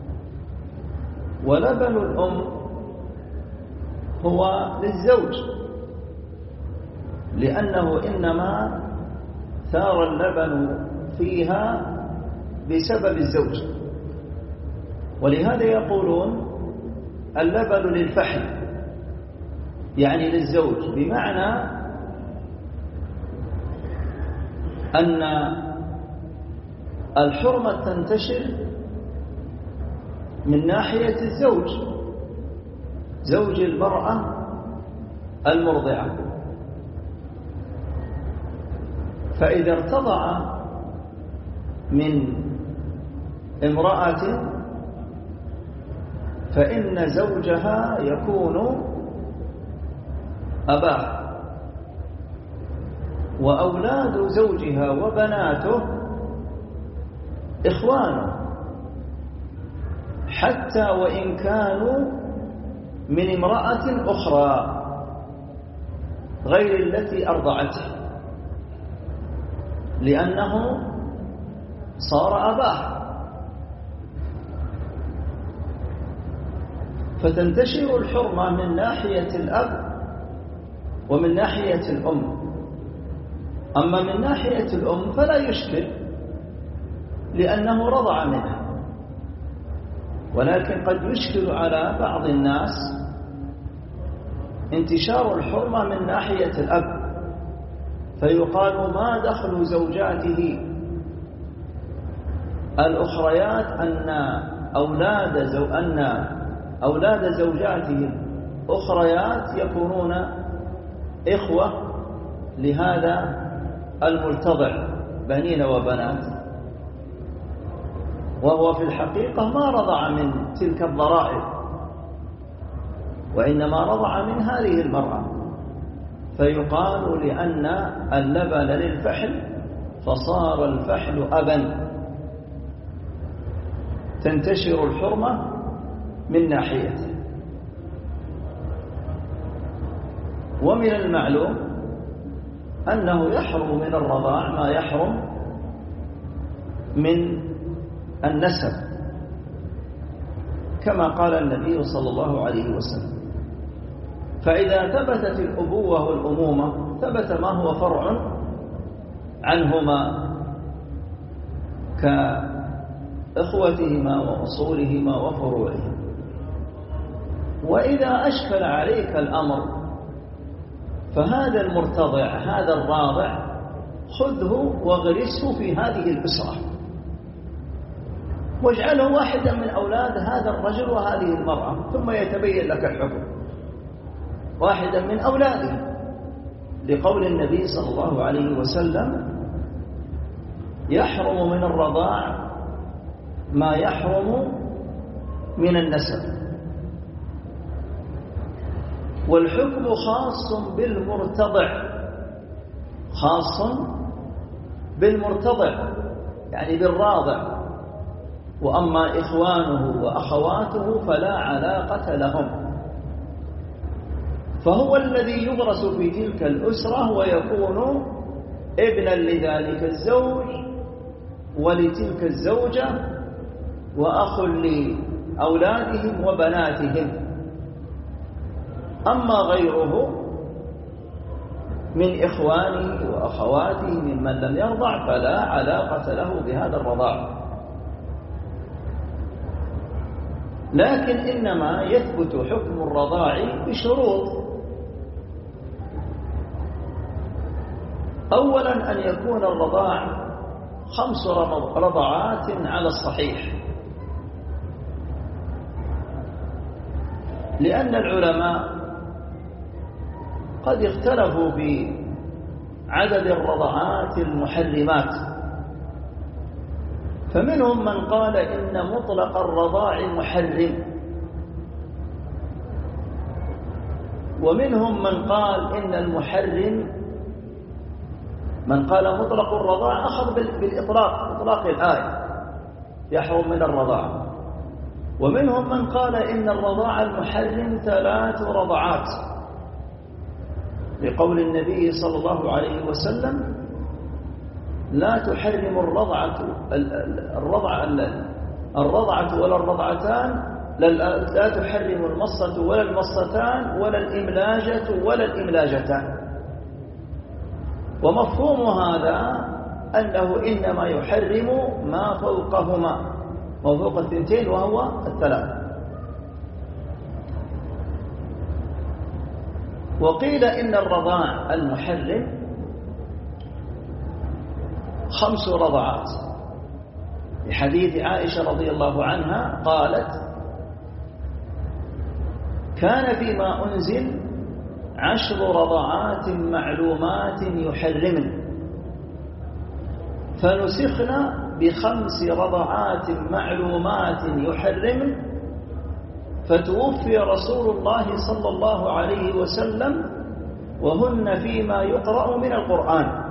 ولبن الأم هو للزوج، لأنه إنما ثار اللبن فيها بسبب الزوج. ولهذا يقولون اللبن للفحل، يعني للزوج، بمعنى أن الحرمة تنتشر من ناحية الزوج، زوج المرأة المرضعة. فإذا ارتضع من امرأة فإن زوجها يكون أباه، وأولاد زوجها وبناته إخوانه، حتى وإن كانوا من امرأة أخرى غير التي أرضعته، لأنه صار أباه. فتنتشر الحرمة من ناحية الأب ومن ناحية الأم. أما من ناحية الأم فلا يشكل، لأنه رضع منها، ولكن قد يشكل على بعض الناس انتشار الحرمة من ناحية الأب، فيقال ما دخل زوجاته الأخريات أن أولاد زو أن أولاد زوجاته الأخريات يكونون إخوة لهذا الملتضع بنين وبنات، وهو في الحقيقة ما رضع من تلك الضرائب، وإنما رضع من هذه المرأة. فيقال لأن اللبن للفحل فصار الفحل أبا، تنتشر الحرمة من ناحيته. ومن المعلوم أنه يحرم من الرضاع ما يحرم من النسب، كما قال النبي صلى الله عليه وسلم. فإذا ثبتت الأبوة والأمومة ثبت ما هو فرع عنهما كإخوتهما وأصولهما وفروعهما. وإذا أشكل عليك الأمر فهذا المرتضع هذا الراضع خذه واغرسه في هذه الأسرة واجعله واحدا من أولاد هذا الرجل وهذه المرأة، ثم يتبين لك الحكم. واحدا من أولاده، لقول النبي صلى الله عليه وسلم: يحرم من الرضاع ما يحرم من النسب. والحكم خاص بالمرتضع، خاص بالمرتضع يعني بالراضع، وأما إخوانه وأخواته فلا علاقة لهم، فهو الذي يغرس في تلك الأسرة ويكون ابنا لذلك الزوج ولتلك الزوجة وأخ لأولادهم وبناتهم. أما غيره من إخوانه وأخواته ممن لم يرضع فلا علاقة له بهذا الرضاع، لكن إنما يثبت حكم الرضاع بشروط. أولا أن يكون الرضاع خمس رضعات على الصحيح، لأن العلماء قد اختلفوا بعدد الرضعات المحرمات، فمنهم من قال إن مطلق الرضاع محرم، ومنهم من قال إن المحرم من قال مطلق الرضاع أخذ بالإطلاق، إطلاق الآية يحرم من الرضاع، ومنهم من قال إن الرضاع المحرم ثلاث رضعات، لقول النبي صلى الله عليه وسلم: لا تحرم الرضعة الرضعة الرضعة ولا الرضعتان، لا تحرم المصة ولا المصتان ولا الإملاجة ولا الإملاجتان. ومفهوم هذا أنه إنما يحرم ما فوقهما، ما فوق الثنتين وهو الثلاث. وقيل إن الرضاع المحرم خمس رضعات، لحديث عائشة رضي الله عنها قالت: كان فيما أنزل عشر رضعات معلومات يحرمن، فنسخنا بخمس رضعات معلومات يحرمن، فتوفي رسول الله صلى الله عليه وسلم وهن فيما يقرأ من القرآن.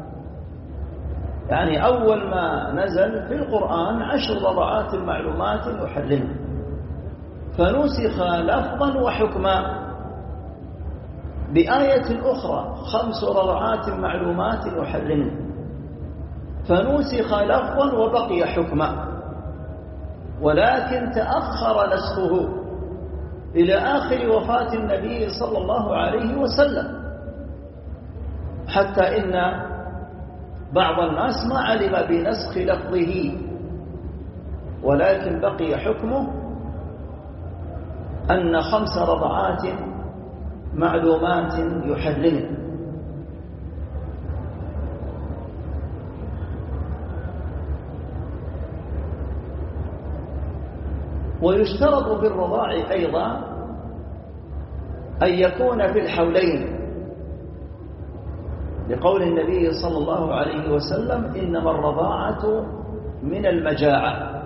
يعني أول ما نزل في القرآن عشر رضعات معلومات يحرمن، فنسخ لفظا وحكما بآية أخرى خمس رضعات معلومات يحرمن، فنسخ لفظا وبقي حكما، ولكن تأخر نسخه إلى آخر وفاة النبي صلى الله عليه وسلم، حتى إن بعض الناس ما علم بنسخ لفظه، ولكن بقي حكمه أن خمس رضعات معلومات يحرمن. ويشترط في الرضاع أيضا أن يكون في الحولين، لقول النبي صلى الله عليه وسلم: إنما الرضاعة من المجاعة،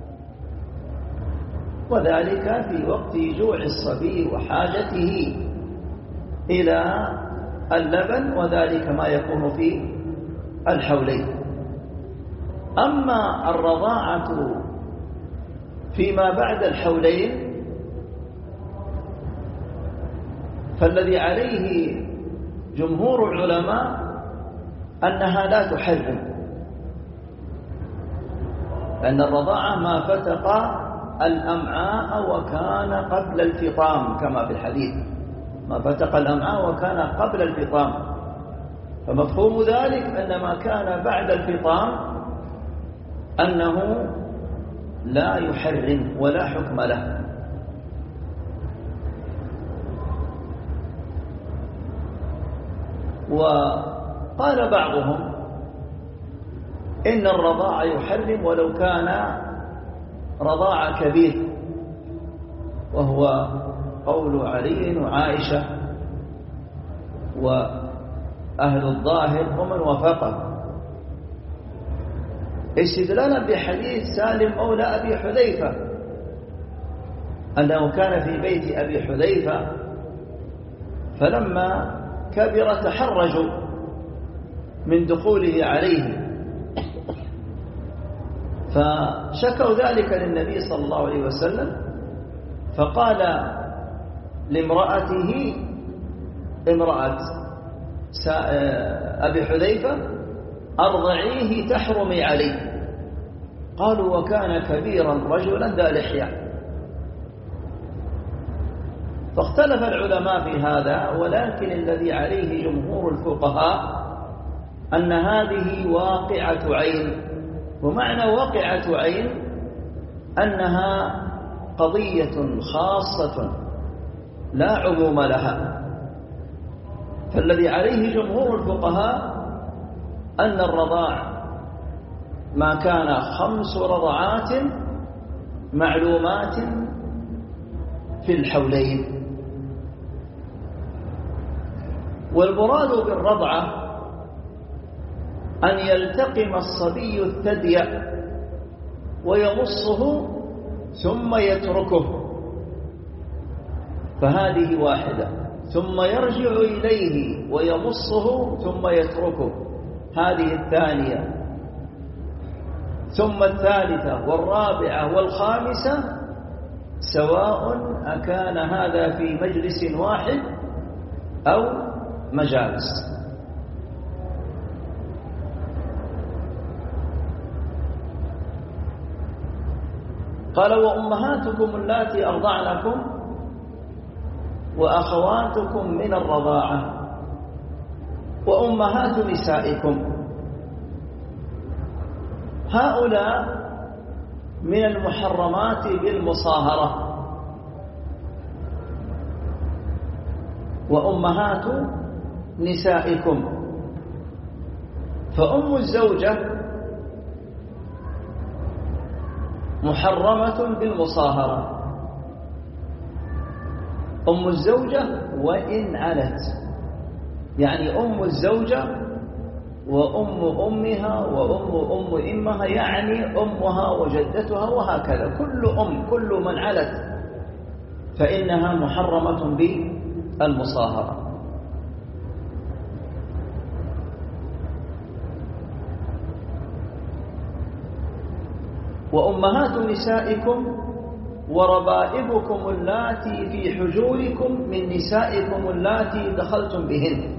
وذلك في وقت جوع الصبي وحاجته إلى اللبن، وذلك ما يكون في الحولين. أما الرضاعة فيما بعد الحولين فالذي عليه جمهور العلماء أنها لا تحرم، لأن الرضاعة ما فتق الأمعاء وكان قبل الفطام، كما في الحديث: ما فتق الأمعاء وكان قبل الفطام. فمفهوم ذلك أن ما كان بعد الفطام أنه لا يحرم ولا حكم له. وقال بعضهم إن الرضاع يحرم ولو كان رضاع كبير، وهو قول علي وعائشة وأهل الظاهر ومن وافقه، استدلالا بحديث سالم مولى أبي حذيفة أنه كان في بيت أبي حذيفة فلما كبر تحرجوا من دخوله عليه، فشكوا ذلك للنبي صلى الله عليه وسلم، فقال لامرأته امرأة أبي حذيفة أرضعيه تحرمي عليه. قالوا وكان كبيرا رجلا ذا لحية. فاختلف العلماء في هذا، ولكن الذي عليه جمهور الفقهاء أن هذه واقعة عين. ومعنى واقعة عين أنها قضية خاصة لا عموم لها. فالذي عليه جمهور الفقهاء أن الرضاع ما كان خمس رضعات معلومات في الحولين. والمراد بالرضعة أن يلتقم الصبي الثدي ويمصه ثم يتركه، فهذه واحدة، ثم يرجع إليه ويمصه ثم يتركه، هذه الثانية، ثم الثالثة والرابعة والخامسة، سواء أكان هذا في مجلس واحد أو مجالس. قال وأمهاتكم اللاتي أرضعنكم وأخواتكم من الرضاعة وأمهات نسائكم، هؤلاء من المحرمات بالمصاهرة. وأمهات نسائكم، فأم الزوجة محرمة بالمصاهرة، أم الزوجة وإن علت، يعني أم الزوجة وأم أمها وأم أم إمها، يعني أمها وجدتها وهكذا، كل أم كل من علت فإنها محرمة بالمصاهرة. وأمهات نسائكم وربائبكم اللاتي في حجوركم من نسائكم اللاتي دخلتم بهن.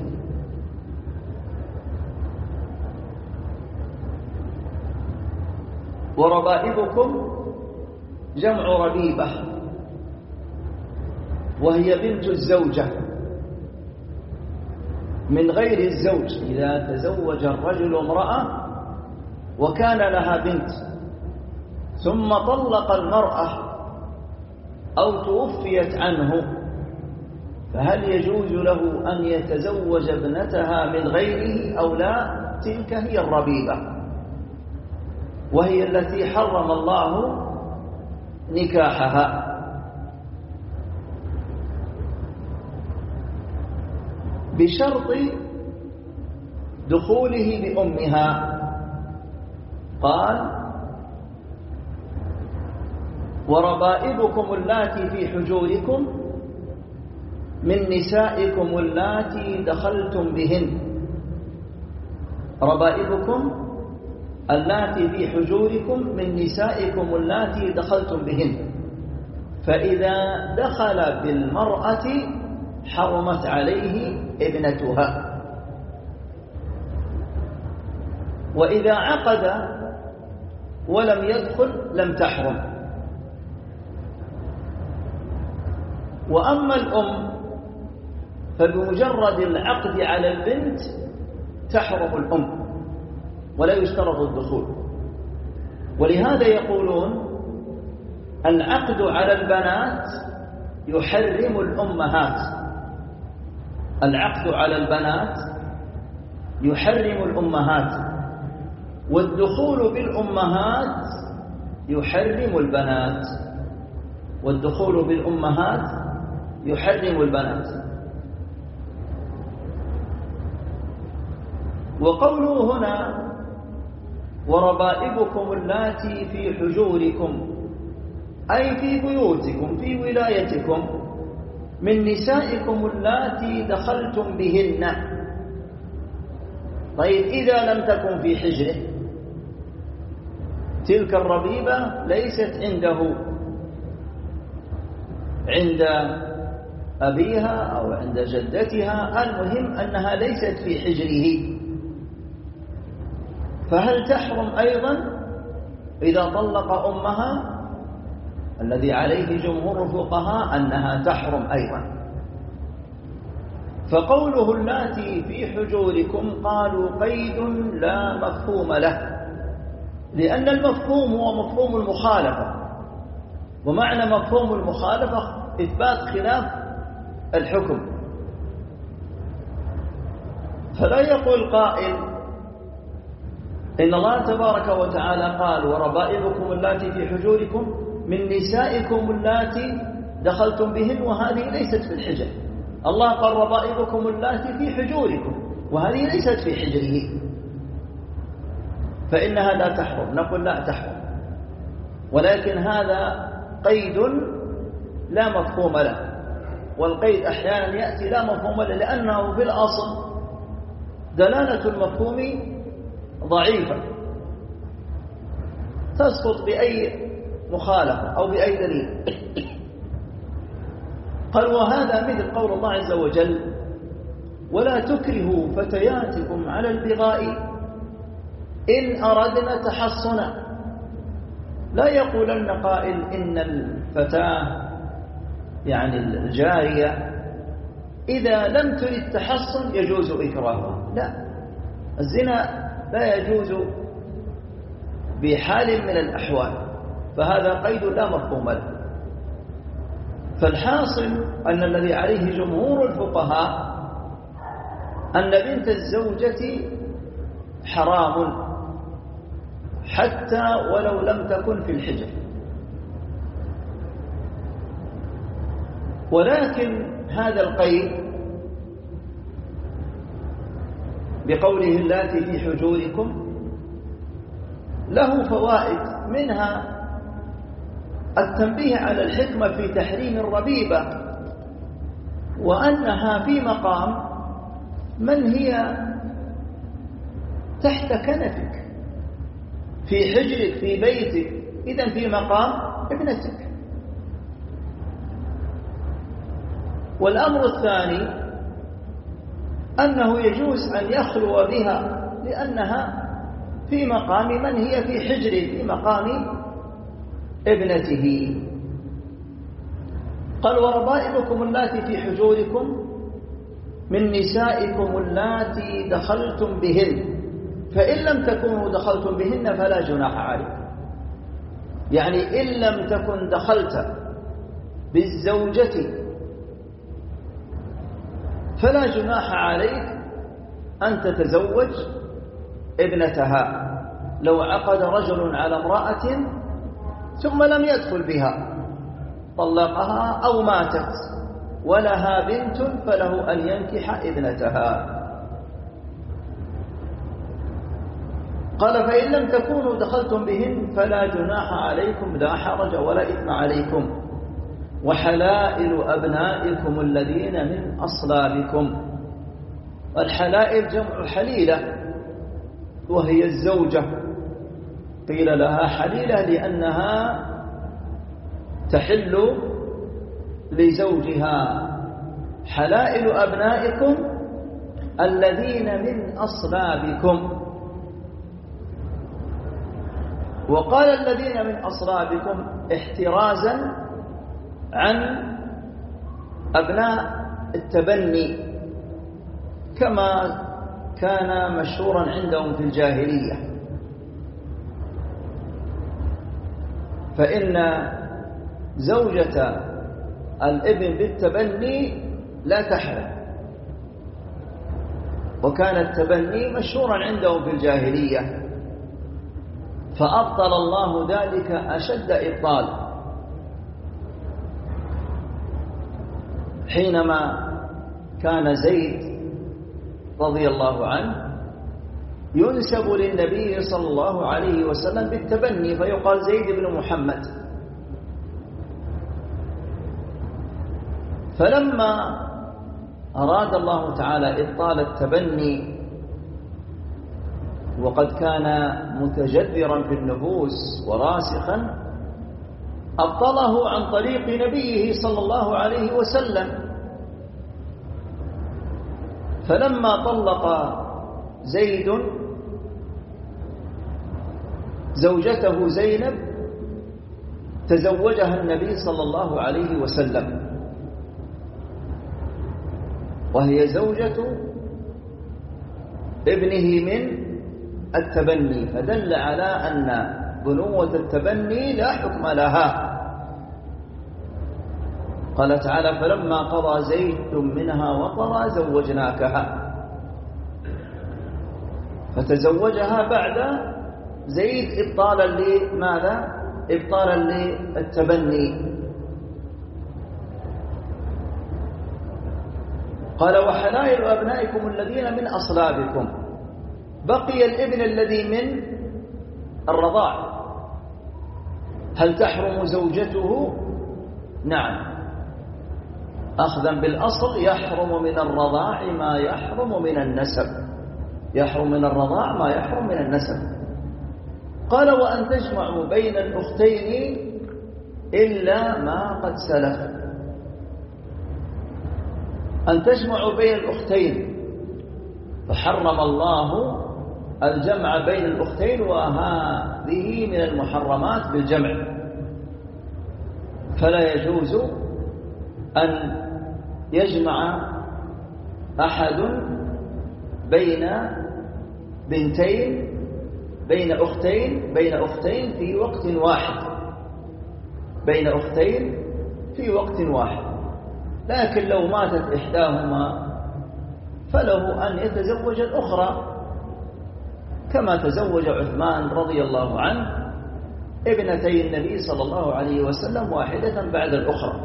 وربائبكم جمع ربيبة، وهي بنت الزوجة من غير الزوج. إذا تزوج الرجل امرأة وكان لها بنت ثم طلق المرأة أو توفيت عنه، فهل يجوز له أن يتزوج ابنتها من غيره أو لا؟ تلك هي الربيبة، وهي التي حرم الله نكاحها. بشرط دخوله بأمها. قال وربائبكم اللاتي في حجوركم من نسائكم اللاتي دخلتم بهن. ربائبكم اللاتي في حجوركم من نسائكم اللاتي دخلتم بهن، فإذا دخل بالمرأة حرمت عليه ابنتها، وإذا عقد ولم يدخل لم تحرم. وأما الأم فبمجرد العقد على البنت تحرم الأم ولا يشترط الدخول. ولهذا يقولون العقد على البنات يحرم الأمهات، العقد على البنات يحرم الأمهات، والدخول بالأمهات يحرم البنات، والدخول بالأمهات يحرم البنات. وقوله هنا وربائبكم اللاتي في حجوركم أي في بيوتكم في ولايتكم من نسائكم اللاتي دخلتم بهن. طيب إذا لم تكن في حجره، تلك الربيبة ليست عنده، عند أبيها أو عند جدتها، المهم أنها ليست في حجره، فهل تحرم أيضا إذا طلق أمها؟ الذي عليه جمهور الفقهاء أنها تحرم أيضا. فقوله اللاتي في حجوركم قالوا قيد لا مفهوم له، لأن المفهوم هو مفهوم المخالفة، ومعنى مفهوم المخالفة إثبات خلاف الحكم. فلا يقول قائل إن الله تبارك وتعالى قال وربائبكم اللاتي في حجوركم من نسائكم اللاتي دخلتم بهن، وهذه ليست في الحجر. الله قال ربائبكم اللاتي في حجوركم، وهذه ليست في حجره، فإنها لا تحرم. نقول لا تحرم، ولكن هذا قيد لا مفهوم له، والقيد أحيانا يأتي لا مفهوم له، لأنه في الأصل دلالة المفهوم ضعيفة تسقط بأي مخالفة أو بأي دليل. قال وهذا مثل قول الله عز وجل ولا تكرهوا فتياتكم على البغاء إن أردنا تحصنا. لا يقولن قائل إن الفتاة يعني الجارية إذا لم ترد تحصن يجوز إكراهها، لا، الزنا لا يجوز بحال من الأحوال، فهذا قيد لا مفهوم له. فالحاصل أن الذي عليه جمهور الفقهاء أن بنت الزوجة حرام حتى ولو لم تكن في الحجر، ولكن هذا القيد بقوله اللاتي في حجوركم له فوائد، منها التنبيه على الحكمة في تحريم الربيبة، وأنها في مقام من هي تحت كنفك في حجرك في بيتك، إذن في مقام ابنتك. والأمر الثاني أنه يجوز أن يخلو بها لأنها في مقام من هي في حجره، في مقام ابنته. قال وربائبكم اللاتي في حجوركم من نسائكم اللاتي دخلتم بهن، فإن لم تكونوا دخلتم بهن فلا جناح عليكم. يعني إن لم تكن دخلت بالزوجة فلا جناح عليك أن تتزوج ابنتها. لو عقد رجل على امرأة ثم لم يدخل بها، طلقها أو ماتت ولها بنت، فله أن ينكح ابنتها. قال فإن لم تكونوا دخلتم بهن فلا جناح عليكم، لا حرج ولا إثم عليكم. وحلائل أبنائكم الذين من أصلابكم. الحلائل جمع حليلة وهي الزوجة، قيل لها حليلة لأنها تحل لزوجها. حلائل أبنائكم الذين من أصلابكم. وقال الذين من أصلابكم احترازا عن أبناء التبني كما كان مشهورا عندهم في الجاهلية، فإن زوجة الابن بالتبني لا تحرم، وكان التبني مشهورا عندهم في الجاهلية، فأبطل الله ذلك أشد إبطال حينما كان زيد رضي الله عنه ينسب للنبي صلى الله عليه وسلم بالتبني، فيقال زيد بن محمد. فلما أراد الله تعالى إبطال التبني وقد كان متجذرا في النفوس وراسخا، أبطله عن طريق نبيه صلى الله عليه وسلم. فلما طلق زيد زوجته زينب تزوجها النبي صلى الله عليه وسلم، وهي زوجة ابنه من التبني، فدل على أن بنوة التبني لا حكم لها. قال تعالى: فلما قضى زيد منها وطرا زوجناكها، فتزوجها بعد زيد إبطالا لماذا؟ إبطالا للتبني. قال: وحلائل أبنائكم الذين من أصلابكم. بقي الابن الذي من الرضاع، هل تحرم زوجته؟ نعم، أخذا بالأصل يحرم من الرضاع ما يحرم من النسب، يحرم من الرضاع ما يحرم من النسب. قال: وأن تجمعوا بين الأختين إلا ما قد سلف. أن تجمعوا بين الأختين، فحرم الله الجمع بين الأختين، وهذه من المحرمات بالجمع، فلا يجوز أن يجمع أحد بين بنتين بين أختين بين أختين في وقت واحد بين أختين في وقت واحد لكن لو ماتت إحداهما فله أن يتزوج الأخرى، كما تزوج عثمان رضي الله عنه ابنتي النبي صلى الله عليه وسلم واحدة بعد الأخرى.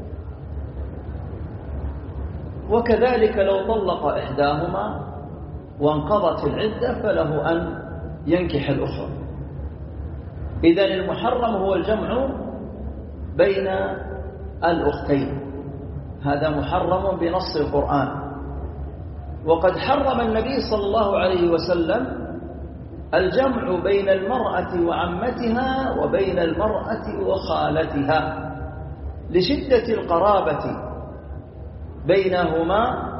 وكذلك لو طلق إحداهما وانقضت العدة فله أن ينكح الأخرى. إذن المحرم هو الجمع بين الأختين، هذا محرم بنص القرآن. وقد حرم النبي صلى الله عليه وسلم الجمع بين المرأة وعمتها وبين المرأة وخالتها لشدة القرابة بينهما،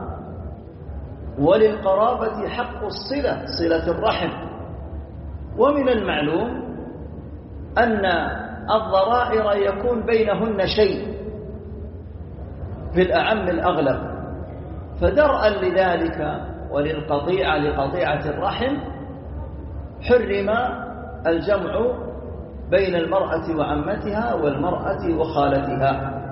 وللقرابة حق الصلة، صلة الرحم. ومن المعلوم أن الضرائر يكون بينهن شيء في الأعم الأغلب، فدرءا لذلك وللقطيعة لقطيعة الرحم حرم الجمع بين المرأة وعمتها والمرأة وخالتها.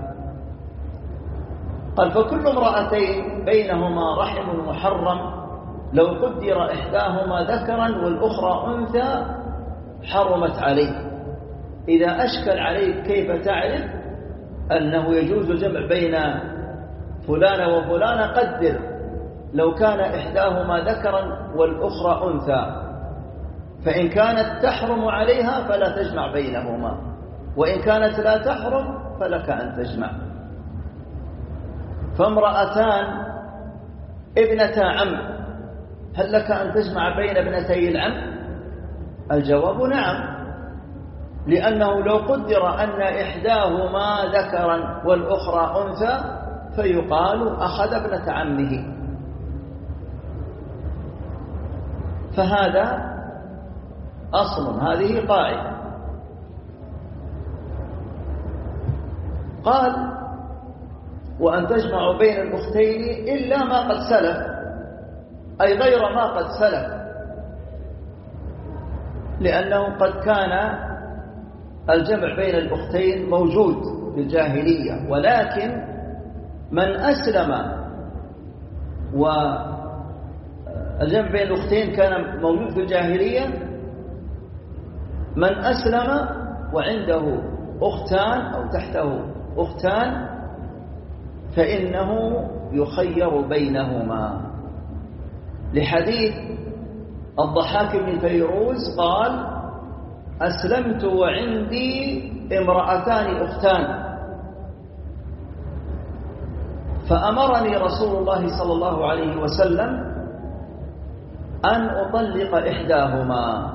قال: فكل امرأتين بينهما رحم محرم لو قدر إحداهما ذكرا والأخرى أنثى حرمت عليه. إذا أشكل عليك كيف تعرف أنه يجوز الجمع بين فلان وفلان، قدر لو كان إحداهما ذكرا والأخرى أنثى، فإن كانت تحرم عليها فلا تجمع بينهما، وإن كانت لا تحرم فلك أن تجمع. فامرأتان ابنتا عم، هل لك أن تجمع بين ابنتي العم؟ الجواب نعم، لأنه لو قدر أن إحداهما ذكرا والأخرى أنثى فيقال أخذ ابنة عمه. فهذا أصل، هذه قاعدة. قال: وأن تجمع بين الأختين إلا ما قد سلف، أي غير ما قد سلف، لأنه قد كان الجمع بين الأختين موجود في الجاهلية، ولكن من أسلم وأخذ الجمع بين الأختين كان موجود في الجاهلية. من أسلم وعنده أختان أو تحته أختان فإنه يخير بينهما، لحديث الضحاك بن فيروز قال: أسلمت وعندي امرأتان أختان، فأمرني رسول الله صلى الله عليه وسلم أن أطلق إحداهما.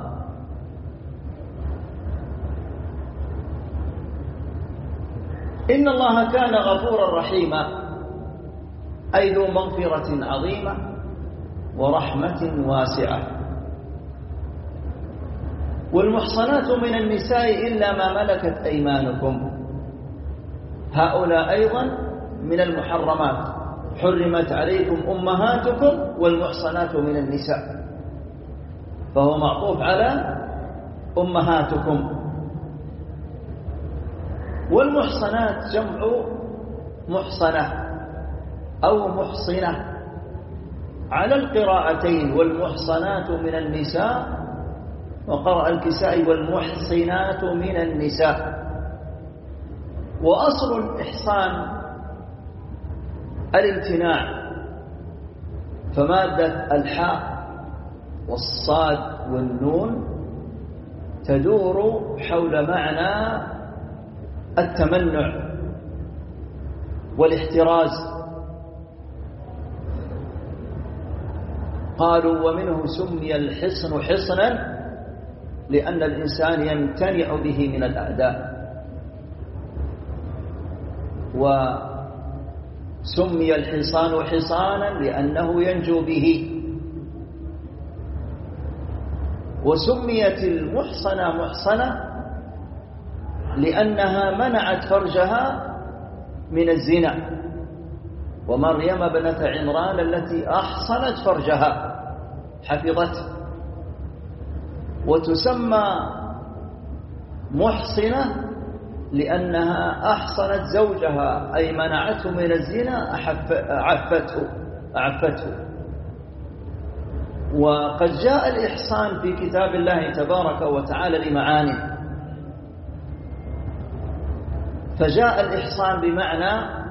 إن الله كان غفورا رحيما، أي ذو مغفرة عظيمة ورحمة واسعة. والمحصنات من النساء إلا ما ملكت أيمانكم، هؤلاء أيضا من المحرمات. حرمت عليكم أمهاتكم والمحصنات من النساء، فهو معطوف على أمهاتكم. والمحصنات جمع محصنة أو محصنة على القراءتين، والمحصنات من النساء، وقرأ الكسائي والمحصنات من النساء. وأصل الإحصان الامتناع، فمادة الحاء والصاد والنون تدور حول معنى التمنع والاحتراز. قالوا: ومنه سمي الحصن حصنا لأن الإنسان يمتنع به من الأعداء، وسمي الحصان حصانا لأنه ينجو به، وسميت المحصنة محصنة لأنها منعت فرجها من الزنا، ومريم ابنة عمران التي أحصنت فرجها حفظته. وتسمى محصنة لأنها أحصنت زوجها، أي منعته من الزنا، عفته عفته. وقد جاء الإحصان في كتاب الله تبارك وتعالى لمعاني، فجاء الإحصان بمعنى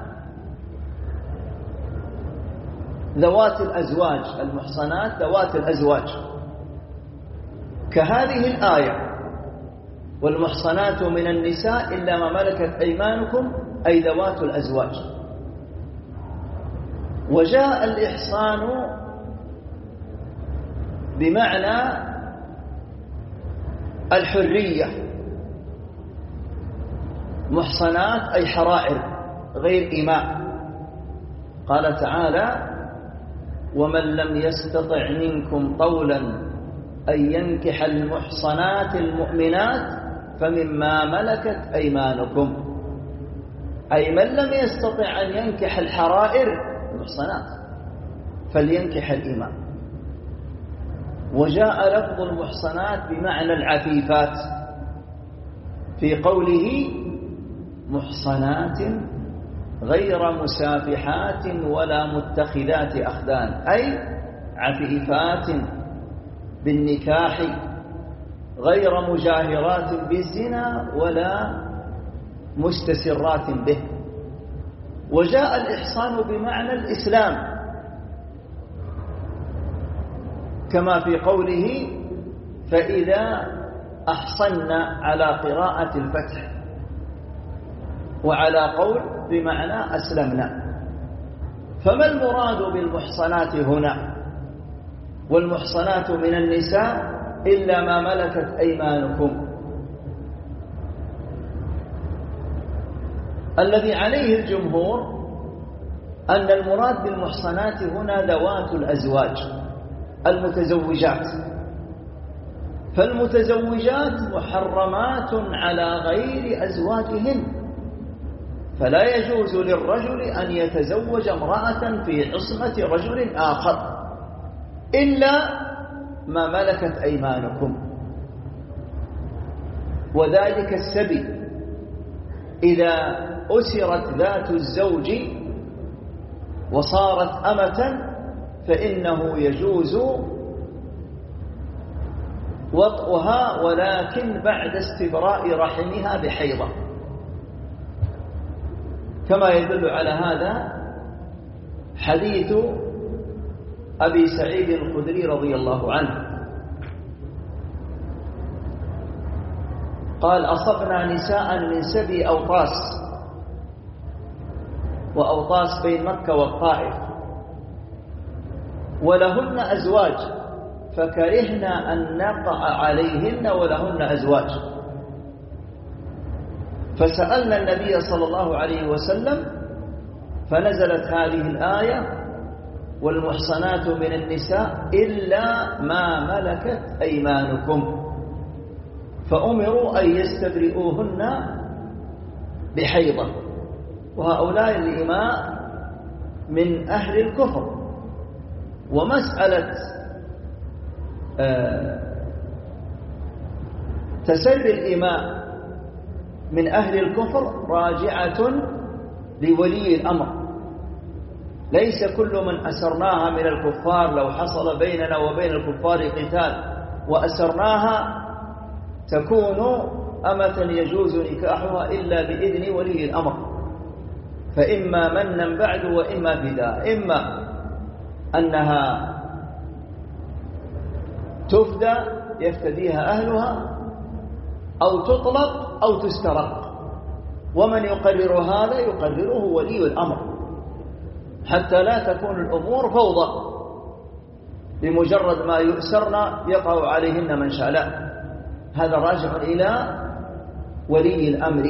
ذوات الأزواج، المحصنات ذوات الأزواج، كهذه الآية: والمحصنات من النساء إلا ما ملكت أيمانكم، أي ذوات الأزواج. وجاء الإحصان بمعنى الحرية، محصنات أي حرائر غير إماء. قال تعالى: ومن لم يستطع منكم طولا أن ينكح المحصنات المؤمنات فمما ملكت أيمانكم، أي من لم يستطع أن ينكح الحرائر المحصنات فلينكح الإماء. وجاء لفظ المحصنات بمعنى العفيفات في قوله: محصنات غير مسافحات ولا متخذات أخدان، أي عفيفات بالنكاح غير مجاهرات بالزنا ولا مستسرات به. وجاء الإحصان بمعنى الإسلام كما في قوله: فإذا أحصنا، على قراءة الفتح، وعلى قول بمعنى أسلمنا. فما المراد بالمحصنات هنا؟ والمحصنات من النساء إلا ما ملكت أيمانكم. الذي عليه الجمهور أن المراد بالمحصنات هنا ذوات الأزواج المتزوجات، فالمتزوجات محرمات على غير أزواجهن، فلا يجوز للرجل أن يتزوج امرأة في عصمة رجل آخر إلا ما ملكت أيمانكم. وذلك السبي إذا أسرت ذات الزوج وصارت أمة فإنه يجوز وطئها، ولكن بعد استبراء رحمها بحيضة، كما يدل على هذا حديث أبي سعيد الخدري رضي الله عنه قال: أصبنا نساء من سبي أوطاس، وأوطاس بين مكة والطائف، ولهن أزواج، فكرهنا أن نقع عليهن ولهن أزواج، فسألنا النبي صلى الله عليه وسلم، فنزلت هذه الآية: والمحصنات من النساء إلا ما ملكت أيمانكم، فأمروا أن يستبرئوهن بحيضة. وهؤلاء الإماء من أهل الكفر، ومسألة تسري الإماء من أهل الكفر راجعة لولي الأمر، ليس كل من أسرناها من الكفار، لو حصل بيننا وبين الكفار قتال وأسرناها تكون أمة يجوز نكاحها إلا بإذن ولي الأمر، فإما منا بعد وإما فداء، إما أنها تفدى يفتديها أهلها، أو تطلق أو تسترق، ومن يقرر هذا يقرره ولي الأمر، حتى لا تكون الأمور فوضى، بمجرد ما يؤسرن يقع عليهن من شاء. لا، هذا راجع إلى ولي الأمر.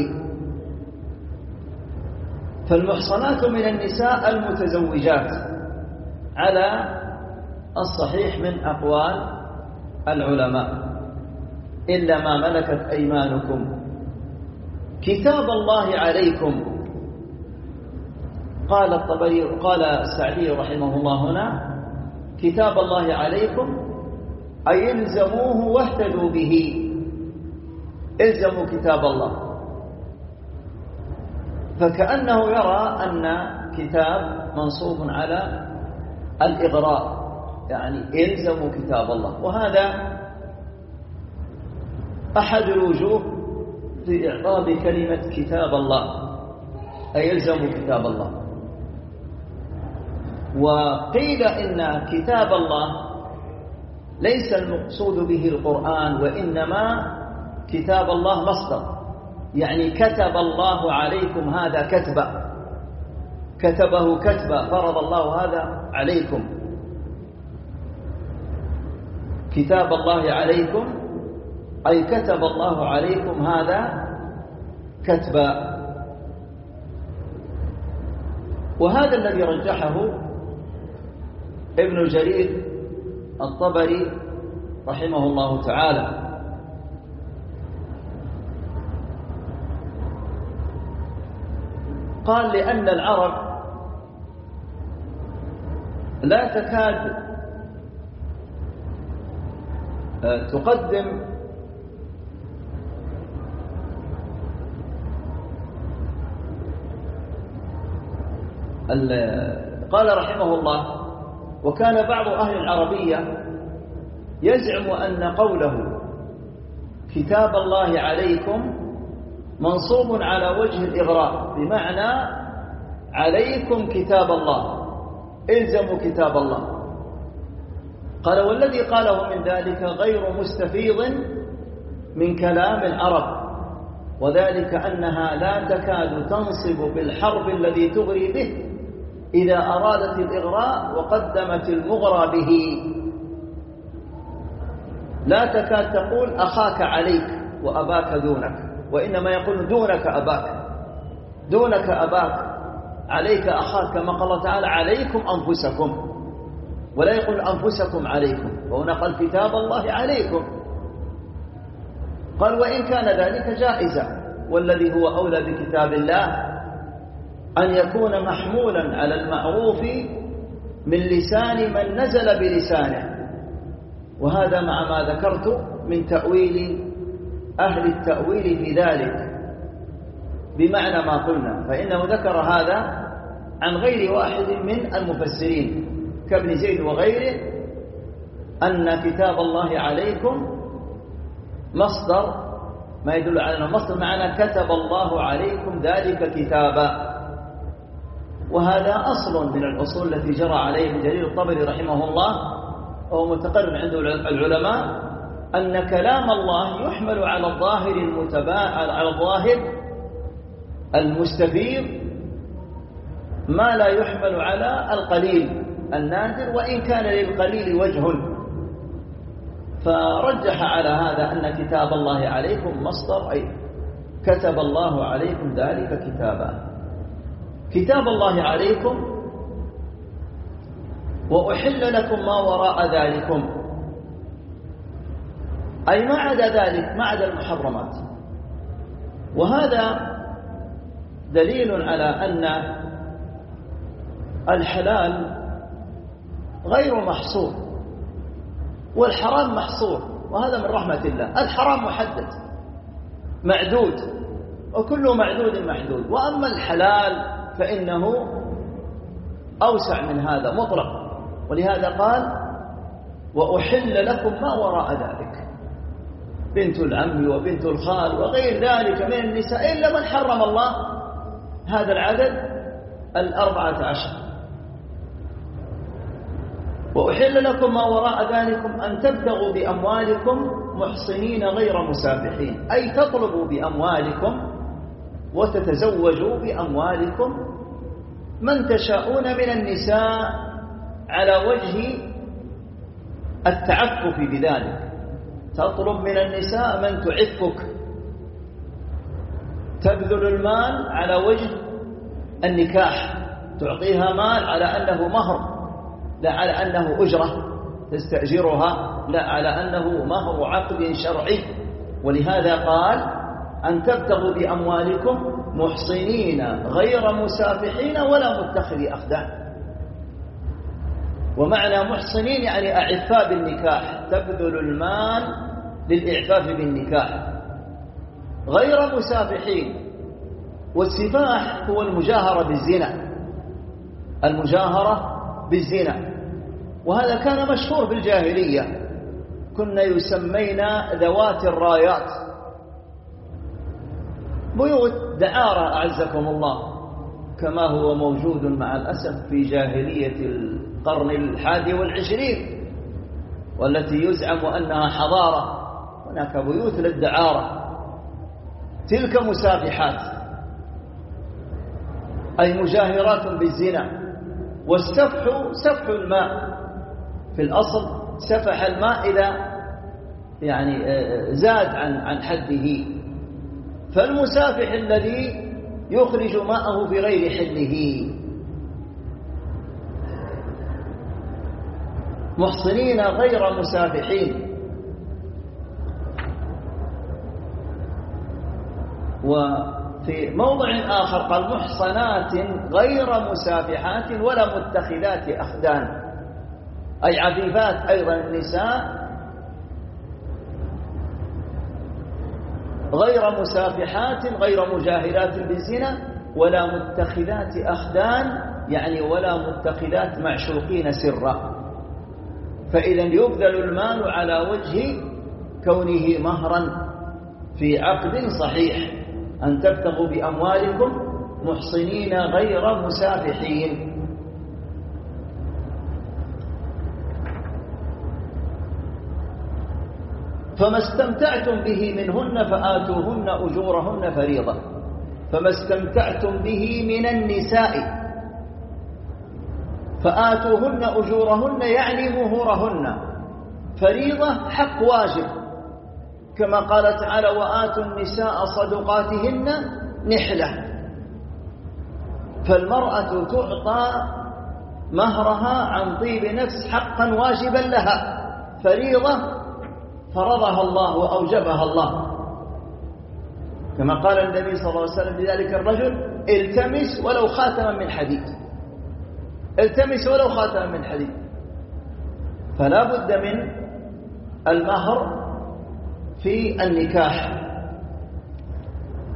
فالمحصنات من النساء المتزوجات على الصحيح من أقوال العلماء، إلا ما ملكت أيمانكم. كتاب الله عليكم، قال الطبري قال السعدي رحمه الله هنا: كتاب الله عليكم أي الزموه واهتدوا به، الزموا كتاب الله. فكأنه يرى أن كتاب منصوب على الإغراء، يعني الزموا كتاب الله، وهذا أحد الوجوه في إعطاء كلمة كتاب الله، أي الزموا كتاب الله. وقيل إن كتاب الله ليس المقصود به القرآن، وإنما كتاب الله مصدر، يعني كتب الله عليكم هذا كتبا، كتبه كتبا، فرض الله هذا عليكم. كتاب الله عليكم أي كتب الله عليكم هذا كتبا. وهذا الذي رجحه ابن جرير الطبري رحمه الله تعالى. قال: لأن العرب لا تكاد تقدم قال رحمه الله: وكان بعض أهل العربية يزعم أن قوله كتاب الله عليكم منصوب على وجه الإغراء، بمعنى عليكم كتاب الله، الزموا كتاب الله. قال: والذي قاله من ذلك غير مستفيض من كلام العرب، وذلك أنها لا تكاد تنصب بالحرف الذي تغري به إذا أرادت الإغراء وقدمت المغرى به، لا تكاد تقول أخاك عليك وأباك دونك، وإنما يقول دونك أباك، دونك أباك، عليك أخاك، كما قال الله تعالى: عليكم أنفسكم، ولا يقول أنفسكم عليكم، وهنا قال كتاب الله عليكم. قال: وإن كان ذلك جائزا، والذي هو أولى بكتاب الله أن يكون محمولا على المعروف من لسان من نزل بلسانه، وهذا مع ما ذكرت من تأويل أهل التأويل في ذلك، بمعنى ما قلنا، فإنه ذكر هذا عن غير واحد من المفسرين، كابن زيد وغيره أن كتاب الله عليكم مصدر، ما يدل على أنه مصدر معنى كتب الله عليكم ذلك كتابا. وهذا أصل من الأصول التي جرى عليه ابن جرير الطبري رحمه الله، وهو متقرر عند العلماء، أن كلام الله يحمل على الظاهر المتباع على الظاهر المستفيض ما لا يحمل على القليل النادر، وإن كان للقليل وجه. فرجح على هذا أن كتاب الله عليكم مصدر، أي كتب الله عليكم ذلك كتابا. كتاب الله عليكم وأحل لكم ما وراء ذلكم، أي ما عدا ذلك، ما عدا المحرمات. وهذا دليل على أن الحلال غير محصور والحرام محصور، وهذا من رحمة الله. الحرام محدد معدود، وكل معدود محدود، وأما الحلال فإنه أوسع من هذا مطلق. ولهذا قال وأحل لكم ما وراء ذلك، بنت العم وبنت الخال وغير ذلك من النساء إلا من حرم الله هذا العدد الأربعة عشر. وأحل لكم ما وراء ذلكم أن تبتغوا بأموالكم محصنين غير مسافحين، أي تطلبوا بأموالكم وتتزوجوا بأموالكم من تشاءون من النساء على وجه التعفف بذلك. تطلب من النساء من تعفك، تبذل المال على وجه النكاح، تعطيها مال على أنه مهر لا على أنه أجرة تستأجرها، لا على أنه مهر عقد شرعي. ولهذا قال أن تبتغوا بأموالكم محصنين غير مسافحين ولا متخذي أخدان. ومعنى محصنين يعني أعفاء بالنكاح، تبذل المال للإعفاف بالنكاح، غير مسافحين. والسفاح هو المجاهرة بالزنا، المجاهرة بالزنا، وهذا كان مشهور في الجاهلية. كنا يسمينا ذوات الرايات، بيوت دعارة أعزكم الله، كما هو موجود مع الأسف في جاهلية القرن الحادي والعشرين، والتي يزعم أنها حضارة. هناك بيوت للدعارة، تلك مسافحات أي مجاهرات بالزنا. والسفح سفح الماء، في الأصل سفح الماء إذا يعني زاد عن عن حده، فالمسافح الذي يخرج ماءه في غير حله. محصنين غير مسافحين. وفي موضع آخر قال محصنات غير مسافحات ولا متخذات أخدان، أي عفيفات أيضا النساء، غير مسافحات غير مجاهرات بالزنا ولا متخذات أخدان، يعني ولا متخذات معشوقين سرا. فإذا يبذل المال على وجه كونه مهرا في عقد صحيح، أن تبتغوا بأموالكم محصنين غير مسافحين. فما استمتعتم به منهن فآتوهن أجورهن فريضة. فما استمتعتم به من النساء فآتوهن أجورهن يعني مهورهن، فريضة حق واجب، كما قال تعالى وآتوا النساء صدقاتهن نحلة. فالمرأة تعطى مهرها عن طيب نفس حقا واجبا لها، فريضة فرضها الله وأوجبها الله، كما قال النبي صلى الله عليه وسلم لذلك الرجل التمس ولو خاتما من حديد، التمس ولو خاتما من حديد. فلا بد من المهر في النكاح.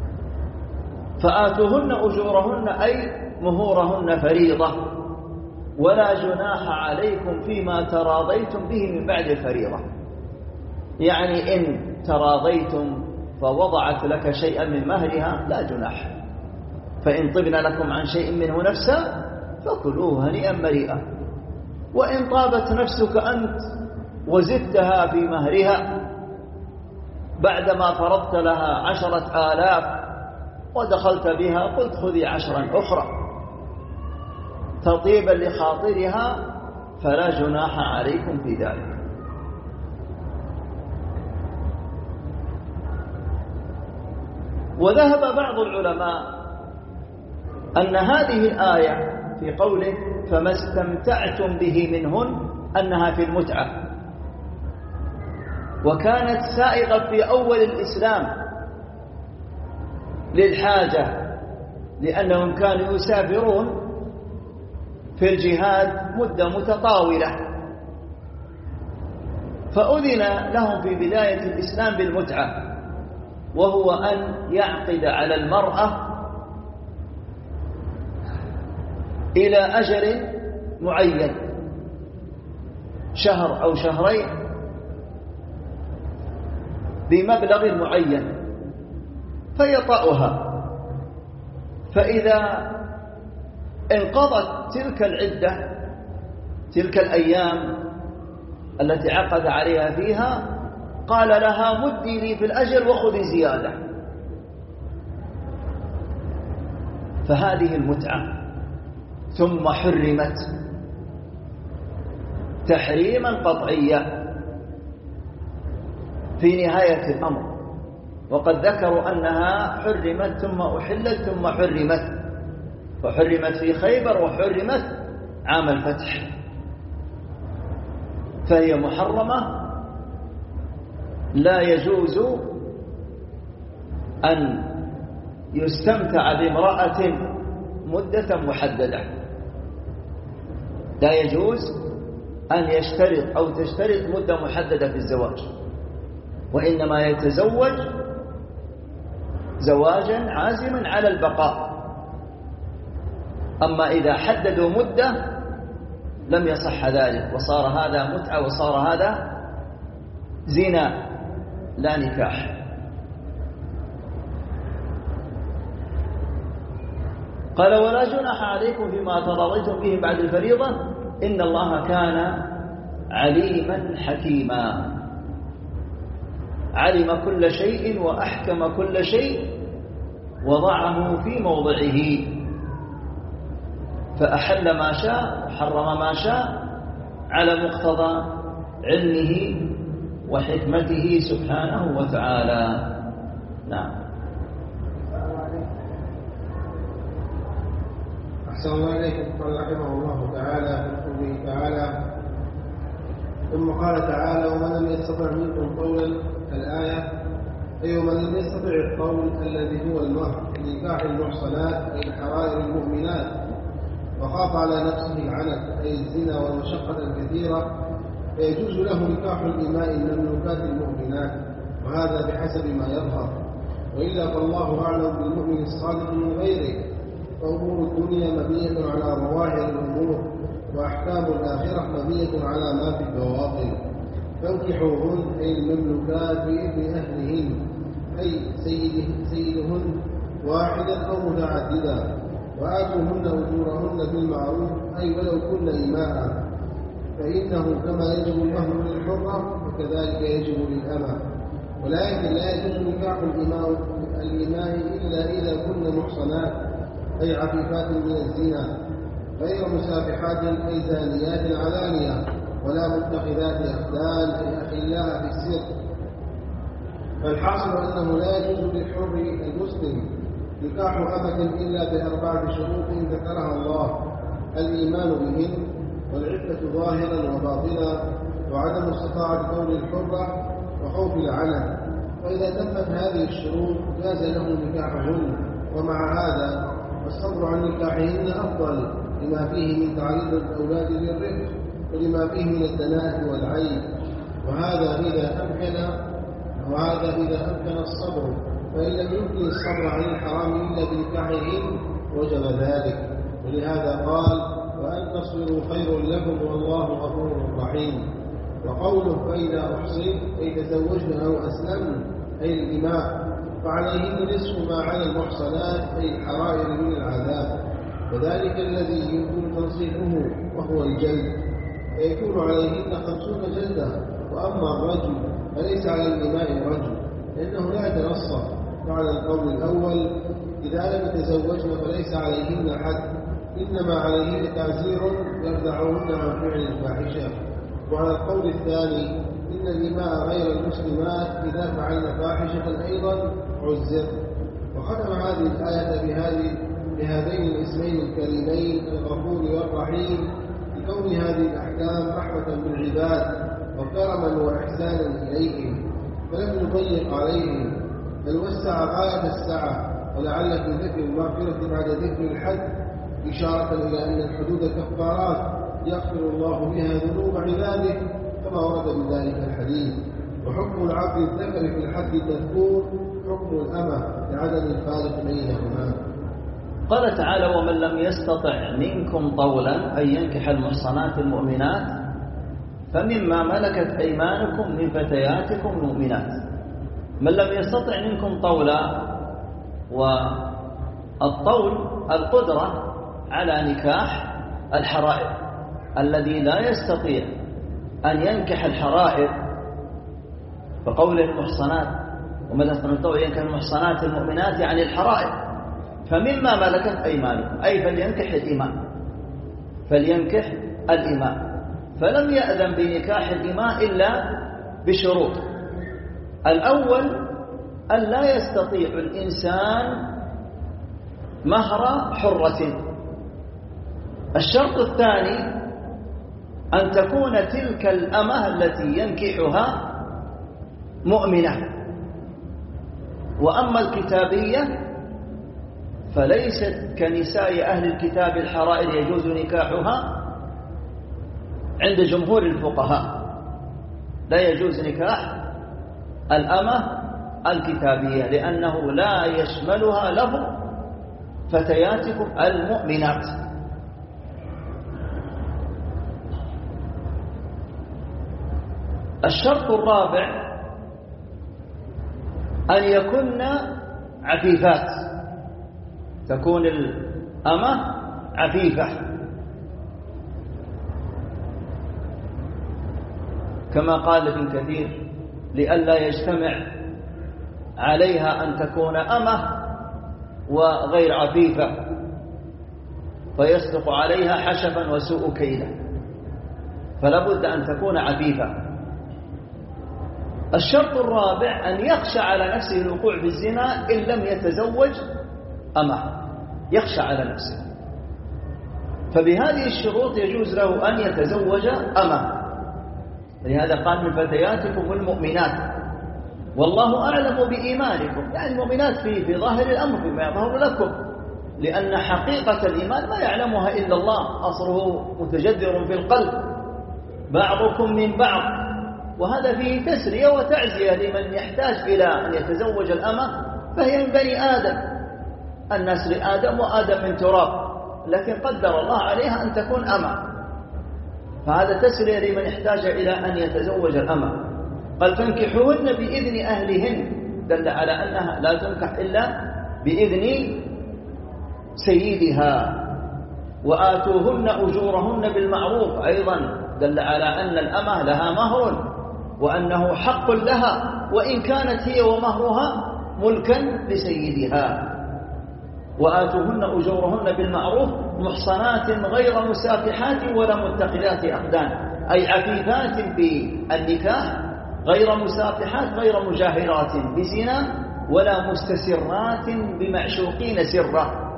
فآتوهن أجورهن أي مهورهن فريضة. ولا جناح عليكم فيما تراضيتم به من بعد الفريضة، يعني إن تراضيتم فوضعت لك شيئا من مهرها لا جناح، فإن طبن لكم عن شيء منه نفسا فكلوه هنيئا مريئا. وإن طابت نفسك أنت وزدتها في مهرها بعدما فرضت لها عشرة آلاف ودخلت بها قلت خذي عشرا أخرى تطيبا لخاطرها فلا جناح عليكم في ذلك. وذهب بعض العلماء أن هذه الآية في قوله فما استمتعتم به منهن أنها في المتعة، وكانت سائغة في أول الإسلام للحاجة، لأنهم كانوا يسافرون في الجهاد مدة متطاولة، فأذن لهم في بداية الإسلام بالمتعة، وهو أن يعقد على المرأة إلى أجل معين، شهر أو شهرين بمبلغ معين فيطأها، فإذا انقضت تلك العدة تلك الأيام التي عقد عليها فيها قال لها مدي لي في الأجل وخذي زيادة. فهذه المتعة ثم حرمت تحريما قطعيا في نهاية الأمر، وقد ذكروا أنها حرمت ثم أحلت ثم حرمت، فحرمت في خيبر وحرمت عام الفتح، فهي محرمة لا يجوز أن يستمتع بامرأة مدة محددة، لا يجوز أن يشترط أو تشترط مدة محددة في الزواج، وإنما يتزوج زواجا عازما على البقاء. أما إذا حددوا مدة لم يصح ذلك، وصار هذا متعة وصار هذا زنا لا نكاح. قال ولا جناح عليكم فيما تراضيتم به بعد الفريضة إن الله كان عليما حكيما، علم كل شيء وأحكم كل شيء وضعه في موضعه، فأحل ما شاء وحرم ما شاء على مقتضى علمه وحكمته سبحانه وتعالى. نعم. أحسن الله إليكم. قال رحمه الله تعالى في قوله تعالى ثم قال تعالى ومن لم يستطع منكم قولا الآية، أي ومن لم يستطع القول الذي هو المهر لنكاح المحصنات أي الحرائر المؤمنات وخاف على نفسه العنت أي الزنا والمشقة الكثيرة، فيجوز له نكاح الإماء المملوكات المؤمنات، وهذا بحسب ما يظهر، وإلا فالله أعلم بالمؤمن الصادق من غيره، فأمور الدنيا مبنية على ظواهر الأمور، وأحكام الآخرة مبنية على ما في البواطن. فانكحوهن أي المملوكات بإذن أهلهن، أي سيدهن واحدا أو متعددا، وآتوهن أجورهن بالمعروف أي ولو كن إماء، فإنه كما يجب المهر للحرة وكذلك يجب للأمة. ولكن لا يجوز نكاح الإماء إلا إذا كن محصنات أي عفيفات من الزنا غير مسافحات أي زانيات علانية، ولا متخذات أخدان أي أخلاء في السر. فالحاصل أنه لا يجوز للحر المسلم نكاح أمة إلا بأربعة شروط ذكرها الله: الإيمان بهن، والعفة ظاهرا وباطنا، وعدم استطاعة كون الحرة، وخوف العنت. فإذا تمت هذه الشروط جاز له نكاحهن، ومع هذا الصبر عن نكاحهن أفضل لما فيه من تعريض الأولاد للرفق ولما فيه من الدناء والعيب، وهذا إذا أمكن وهذا إذا أمكن الصبر، فإن لم يمكن الصبر عن الحرام إلا بنكاحهن وجب ذلك. ولهذا قال وأن تصبروا خير لكم والله غفور رحيم. وقوله فإذا أحصن أي تزوجن أو أسلمن أي الإماء فعليهن نصف ما على المحصنات أي الحرائر من العذاب، وذلك الذي يمكن تنصيحه وهو الجلد، فيكون عليهن خمسون جلدة. وأما الرجل فليس على الإماء الرجل لأنه لا يتنصف، وعلى القول الأول إذا لم يتزوجن فليس عليهن حد، إنما عليهن تعزير يردعهن عن فعل الفاحشة. وعلى القول الثاني إن الإماء غير المسلمات إذا فعلن فاحشة أيضا عزر. وختم هذه الآية بهذه بهذين الاسمين الكريمين الغفور والرحيم لكون هذه الأحكام رحمة بالعباد وكرما وإحسانا إليهم، فلم يضيق عليهم بل وسع غاية السعة. ولعل في ذكر المغفرة بعد ذكر الحد إشارة إلى أن الحدود كفارات يغفر الله بها ذنوب عباده كما ورد بذلك الحديث. وحكم العبد الذكر في الحد المذكور حكم الأمة لعدم الفارق بينهما. قال تعالى ومن لم يستطع منكم طولا أن ينكح المحصنات المؤمنات فمما ملكت أيمانكم من فتياتكم المؤمنات. من لم يستطع منكم طولا، والطول القدرة على نكاح الحرائر، الذي لا يستطيع أن ينكح الحرائر فقول المحصنات ومن لم يستطع الطول ينكح المحصنات المؤمنات يعني الحرائر، فمما ملكت أيمانكم أي فلينكح الإماء فلينكح الإماء فلم يأذن بنكاح الإماء إلا بشروط. الأول أن لا يستطيع الإنسان مهر حرة. الشرط الثاني أن تكون تلك الأمة التي ينكحها مؤمنة. وأما الكتابية فليست كنساء أهل الكتاب الحرائر يجوز نكاحها عند جمهور الفقهاء، لا يجوز نكاح الأمة الكتابية لأنه لا يشملها له فتياتكم المؤمنات. الشرط الرابع أن يكن عفيفات، تكون الأمة عفيفة كما قال ابن كثير لئلا يجتمع عليها أن تكون أمة وغير عفيفة فيصدق عليها حشفا وسوء كيلا، فلا بد أن تكون عفيفة. الشرط الرابع أن يخشى على نفسه الوقوع في الزنا إن لم يتزوج أمه، يخشى على نفسه، فبهذه الشروط يجوز له أن يتزوج أمه. لهذا قال من فتياتكم المؤمنات والله أعلم بإيمانكم، يعني المؤمنات في في ظاهر الأمر فيما يظهر لكم، لأن حقيقة الإيمان ما يعلمها إلا الله، أصله متجذر في القلب بعضكم من بعض، وهذا فيه تسلية وتعزية لمن يحتاج إلى أن يتزوج الأمة، فهي من بني آدم، الناس لآدم وآدم من تراب، لكن قدر الله عليها أن تكون أمة، فهذا تسلية لمن يحتاج إلى أن يتزوج الأمة. قال فانكحوهن بإذن أهلهن، دل على أنها لا تنكح إلا بإذن سيدها. وآتوهن أجورهن بالمعروف، أيضا دل على أن الأمة لها مهر وأنه حق لها وإن كانت هي ومهرها ملكا لسيدها. وآتوهن أجورهن بالمعروف محصنات غير مسافحات ولا متخذات أخدان، أي عفيفات بالنكاح غير مسافحات غير مجاهرات بزنا ولا مستسرات بمعشوقين سرا.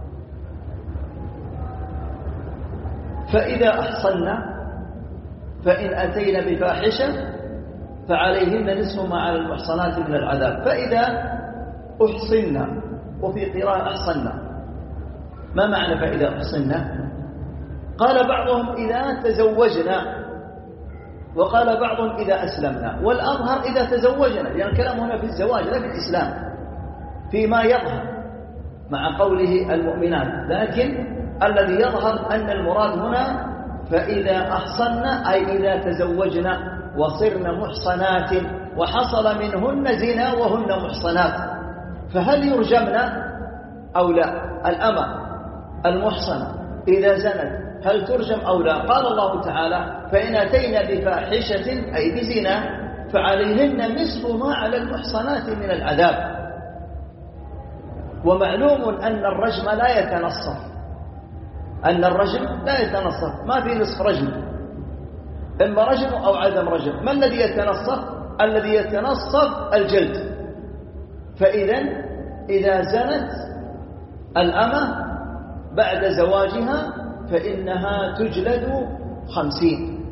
فإذا أحصنا فإن أتينا بفاحشة فعليهن نصف ما على المحصنات من العذاب. فإذا أحصنا، وفي قراءة أحصنا، ما معنى فإذا أحصنا؟ قال بعضهم إذا تزوجنا، وقال بعضهم إذا أسلمنا، والأظهر إذا تزوجنا، لأن الكلام هنا في الزواج لا في الإسلام، فيما يظهر مع قوله المؤمنات، لكن الذي يظهر أن المراد هنا فإذا أحصنا أي إذا تزوجنا وصرنا محصنات وحصل منهن زنا وهن محصنات، فهل يرجمن أو لا؟ الأمة المحصنة إذا زنت هل ترجم أو لا؟ قال الله تعالى فإن أتينا بفاحشة أي بزنا فعليهن نصف ما على المحصنات من العذاب. ومعلوم أن الرجم لا يتنصف، أن الرجم لا يتنصف، ما في نصف رجم، إما رجم أو عدم رجم. ما الذي يتنصف؟ الذي يتنصف الجلد. فإذا إذا زنت الأمة بعد زواجها فإنها تجلد خمسين،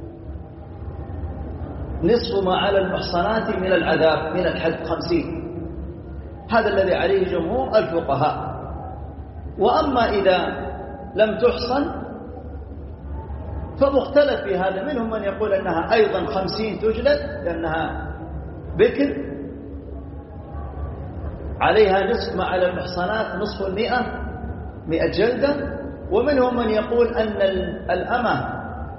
نصف ما على المحصنات من العذاب من الحد خمسين. هذا الذي عليه جمهور الفقهاء. وأما إذا لم تحصن فمختلف في هذا، منهم من يقول أنها أيضا خمسين تجلد لأنها بكر عليها نصف ما على المحصنات نصف المئة مئة جلدة، ومنهم من يقول أن الأمة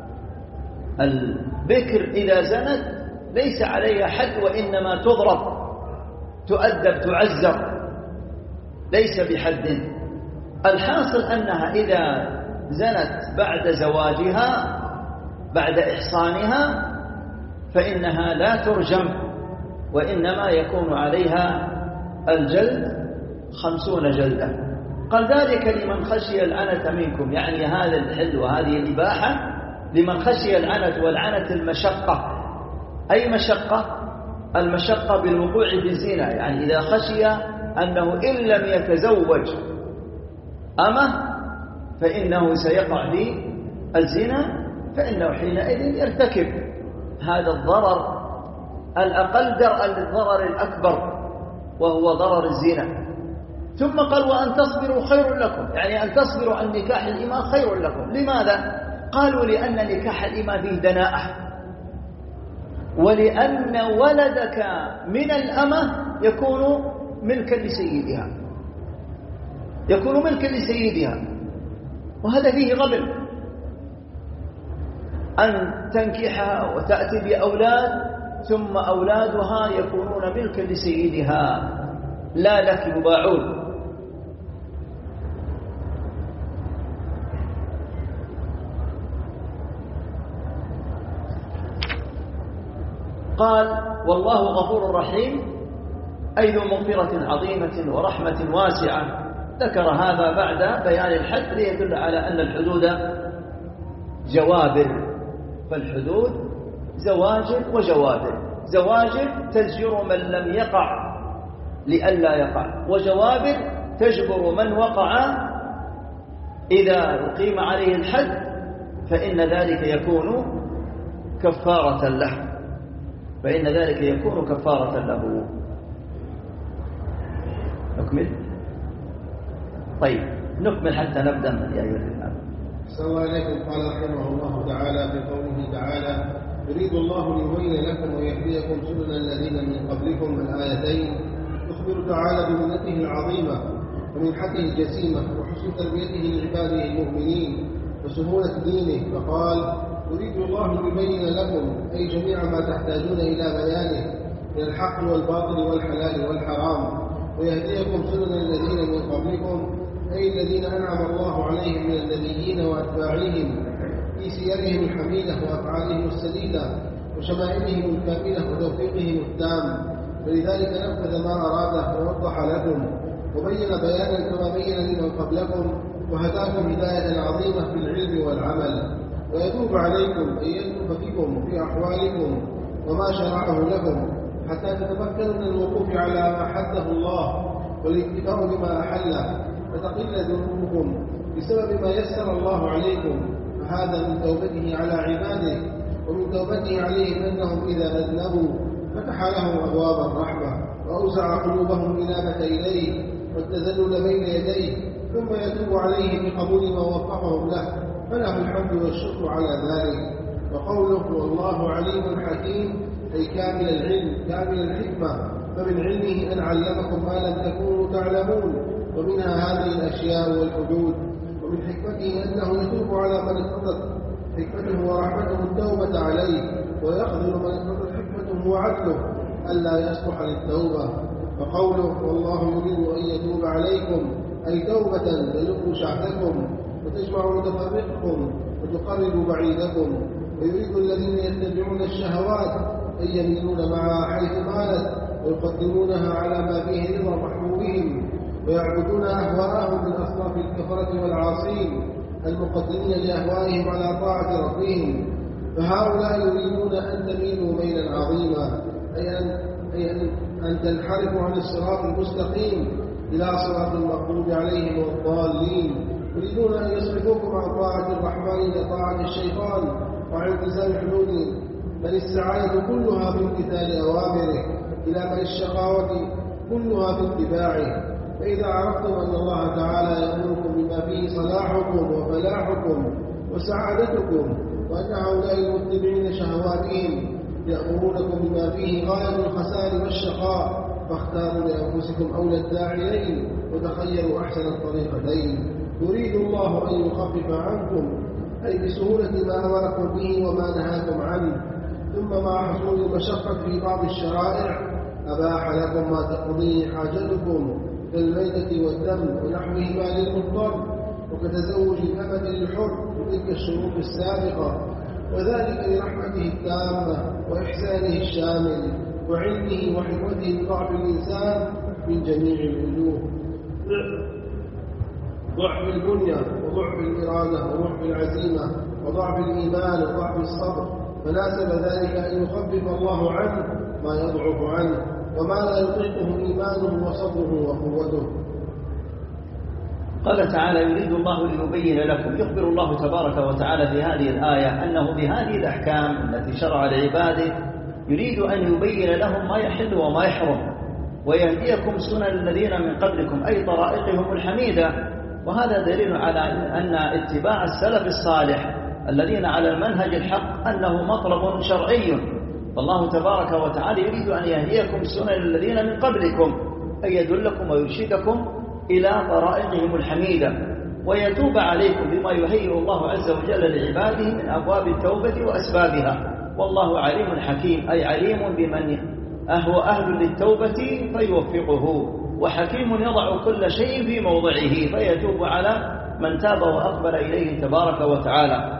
البكر إذا زنت ليس عليها حد وإنما تضرب تؤدب تعزر ليس بحد. الحاصل أنها إذا زنت بعد زواجها بعد إحصانها فإنها لا ترجم وإنما يكون عليها الجلد خمسون جلدة. قال ذلك لمن خشي العنة منكم، يعني هذا الحل وهذه الإباحة لمن خشي العنة، والعنة المشقة. أي مشقة؟ المشقة بالوقوع في الزنا، يعني إذا خشي أنه إن لم يتزوج أمه فإنه سيقع في الزنا، فإنه حينئذ يرتكب هذا الضرر الأقل درءا للضرر الأكبر وهو ضرر الزنا. ثم قال وأن تصبروا خير لكم، يعني أن تصبروا عن نكاح الإماء خير لكم. لماذا؟ قالوا لأن نكاح الإماء فيه دناءة، ولأن ولدك من الأمة يكون ملكا لسيدها، يكون ملكا لسيدها، وهذا فيه غبن. أن تنكحها وتأتي بأولاد ثم أولادها يكونون ملكا لسيدها لا لك يباعون. قال والله غفور رحيم، أي ذو مغفرة عظيمة ورحمة واسعة. ذكر هذا بعد بيان الحد ليدل على أن الحدود جوابر، فالحدود زواجر وجوابر. زواجر تزجر من لم يقع لئلا يقع، وجوابر تجبر من وقع إذا أقيم عليه الحد فإن ذلك يكون كفارة له، فإن ذلك يكون كفارة له. نكمل. طيب نكمل حتى نبدأ من يا أيها الإمام. صلى الله عليكم. قال رحمه الله تعالى في قوله تعالى يريد الله ليبين لكم ويهديكم سنن الذين من قبلكم الآيتين، يخبر تعالى بمنته العظيمة ومنحته الجسيمة وحسن تربيته لعباده المؤمنين وسهولة دينه، فقال يريد الله ليبين لكم أي جميع ما تحتاجون إلى بيانه من الحق والباطل والحلال والحرام، ويهديكم سنن الذين من قبلكم أي الذين أنعم الله عليهم من النبيين وأتباعهم في سيرهم الحميدة وأفعالهم السديدة وشمائلهم الكاملة وتوفيقهم التام، ولذلك نفذ ما أراده ووضح لكم وبين بيانا كما بين لمن قبلكم، وهداكم هداية عظيمة في العلم والعمل، ويتوب عليكم أي يتوب بكم في أحوالكم وما شرعه لكم حتى تتمكنوا من الوقوف على ما حده الله والاكتفاء بما أحله، فتقل ذنوبكم بسبب ما يسر الله عليكم. فهذا من توبته على عباده ومن توبته عليهم أنهم إذا أذنبوا فتح لهم أبواب الرحمة وأوسع قلوبهم إنابة إليه والتذلل بين يديه، ثم يتوب عليهم بقبول ما وفقهم له، فله الحمد والشكر على ذلك. وقوله والله عليم حكيم أي كامل العلم كامل الحكمة، فمن علمه أن علمكم ما لم تكونوا تعلمون، ومنها هذه الأشياء والحدود. ومن حكمته أنه يتوب على من اقتضت حكمته ورحمته التوبة عليه، ويخذل من اقتضت حكمته وعدله ألا يصلح للتوبة. فقوله والله يريد أن يتوب عليكم أي توبة تلق شعثكم وتجمع متفرقكم وتقرب بعيدكم. ويريد الذين يتبعون الشهوات أن يميلون معها حيث مالت ويقدمونها على ما فيه رضا محبوبهم، ويعبدون أهواءهم من أصناف الكفرة والعاصين المقدمين لأهوائهم على طاعة ربهم. فهؤلاء يريدون أن تميلوا ميلا عظيما، أي أن, أي أن, أن تنحرفوا عن الصراط المستقيم إلى صراط المغضوب عليهم والضالين. يريدون أن يصرفوكم عن طاعة الرحمن إلى طاعة الشيطان وعن التزام حدوده، بل السعادة كلها في امتثال أوامره، إلى بل الشقاوة كلها في اتباعه. فإذا عرفتم أن الله تعالى يأمركم بما فيه صلاحكم وفلاحكم وسعادتكم، وأن هؤلاء المتبعين شهواتهم يأمرونكم بما فيه غاية الخسار والشقاء، فاختاروا لأنفسكم أولى الداعيين وتخيروا أحسن الطريقتين. يريد الله أن يخفف عنكم أي بسهولة ما أمركم به وما نهاكم عنه، ثم مع حصول المشقة في بعض الشرائع أباح لكم ما تقضيه حاجتكم كالميتة والدم ونحوهما للمضطر، وكتزوج الأمة للحر بتلك الشروط السابقة، وذلك لرحمته التامة وإحسانه الشامل وعلمه وحكمته بضعف الإنسان من جميع الوجوه، ضعف البنية وضعف الإرادة وضعف العزيمة وضعف الإيمان وضعف الصبر، فناسب ذلك أن يخفف الله عنه ما يضعف عنه وما لا يطيقه إيمانه وصبره وقوته. قال تعالى يريد الله ليبين لكم. يخبر الله تبارك وتعالى في هذه الآية أنه بهذه الأحكام التي شرع لعباده يريد أن يبين لهم ما يحل وما يحرم، ويهديكم سنن الذين من قبلكم أي طرائقهم الحميدة. وهذا دليل على أن اتباع السلف الصالح الذين على المنهج الحق أنه مطلب شرعي. فالله تبارك وتعالى يريد أن يهديكم سنن الذين من قبلكم أي يدلكم ويرشدكم إلى طرائقهم الحميدة، ويتوب عليكم بما يهيئ الله عز وجل لعباده من أبواب التوبة وأسبابها. والله عليم حكيم أي عليم بمن هو أهل للتوبة فيوفقه، وحكيم يضع كل شيء في موضعه فيتوب على من تاب وأقبل إليه تبارك وتعالى.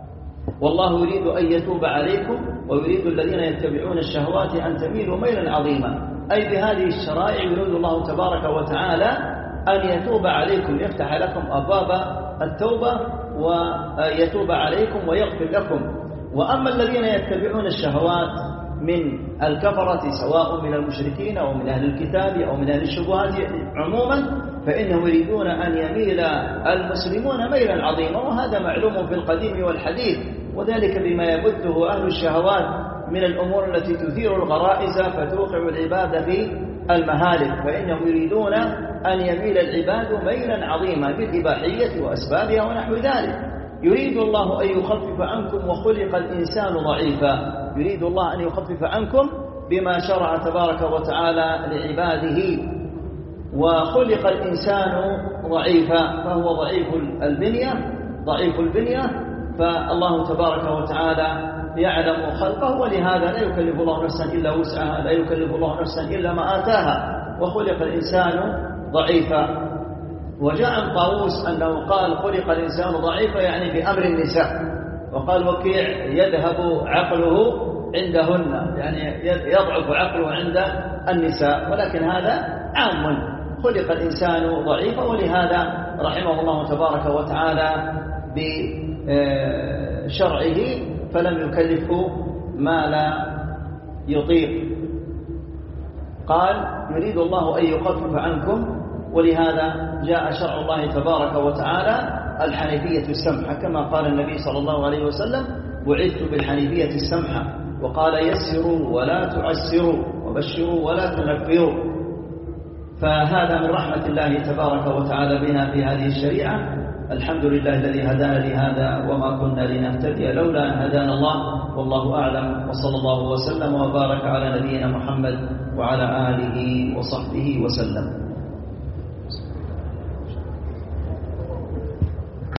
والله يريد أن يتوب عليكم ويريد الذين يتبعون الشهوات أن تميلوا ميلا عظيما، أي بهذه الشرائع يريد الله تبارك وتعالى أن يتوب عليكم، يفتح لكم أبواب التوبة ويتوب عليكم ويغفر لكم. وأما الذين يتبعون الشهوات من الكفرة سواء من المشركين أو من أهل الكتاب أو من أهل الشبهات عموما، فإنهم يريدون أن يميل المسلمون ميلا عظيما، وهذا معلوم في القديم والحديث، وذلك بما يبثه أهل الشهوات من الأمور التي تثير الغرائز فتوقع العباد في المهالك. فإنهم يريدون أن يميل العباد ميلا عظيما بالإباحية وأسبابها ونحو ذلك. يريد الله أن يخفف عنكم وخلق الإنسان ضعيفا. يريد الله أن يخفف عنكم بما شرع تبارك وتعالى لعباده. وخلق الإنسان ضعيفا فهو ضعيف البنية ضعيف البنية فالله تبارك وتعالى يعلم خلقه، ولهذا لا يكلف الله نفسا إلا وسعها، لا يكلف الله نفسا إلا ما آتاها، وخلق الإنسان ضعيفا. وجاء عن طاووس أنه قال خلق الإنسان ضعيفا يعني في أمر النساء، وقال وكيع يذهب عقله عندهن يعني يضعف عقله عند النساء، ولكن هذا عام، خلق الإنسان ضعيفا، ولهذا رحمه الله تبارك وتعالى بشرعه فلم يكلفه ما لا يطيق. قال يريد الله أن يخفف عنكم، ولهذا جاء شرع الله تبارك وتعالى الحنيفية السمحة، كما قال النبي صلى الله عليه وسلم بعثت بالحنيفية السمحة، وقال يسروا ولا تعسروا وبشروا ولا تنفروا. فهذا من رحمة الله تبارك وتعالى بنا في هذه الشريعة. الحمد لله الذي هدانا لهذا وما كنا لنهتدي لولا أن هدانا الله، والله أعلم، وصلى الله وسلم وبارك على نبينا محمد وعلى آله وصحبه وسلم.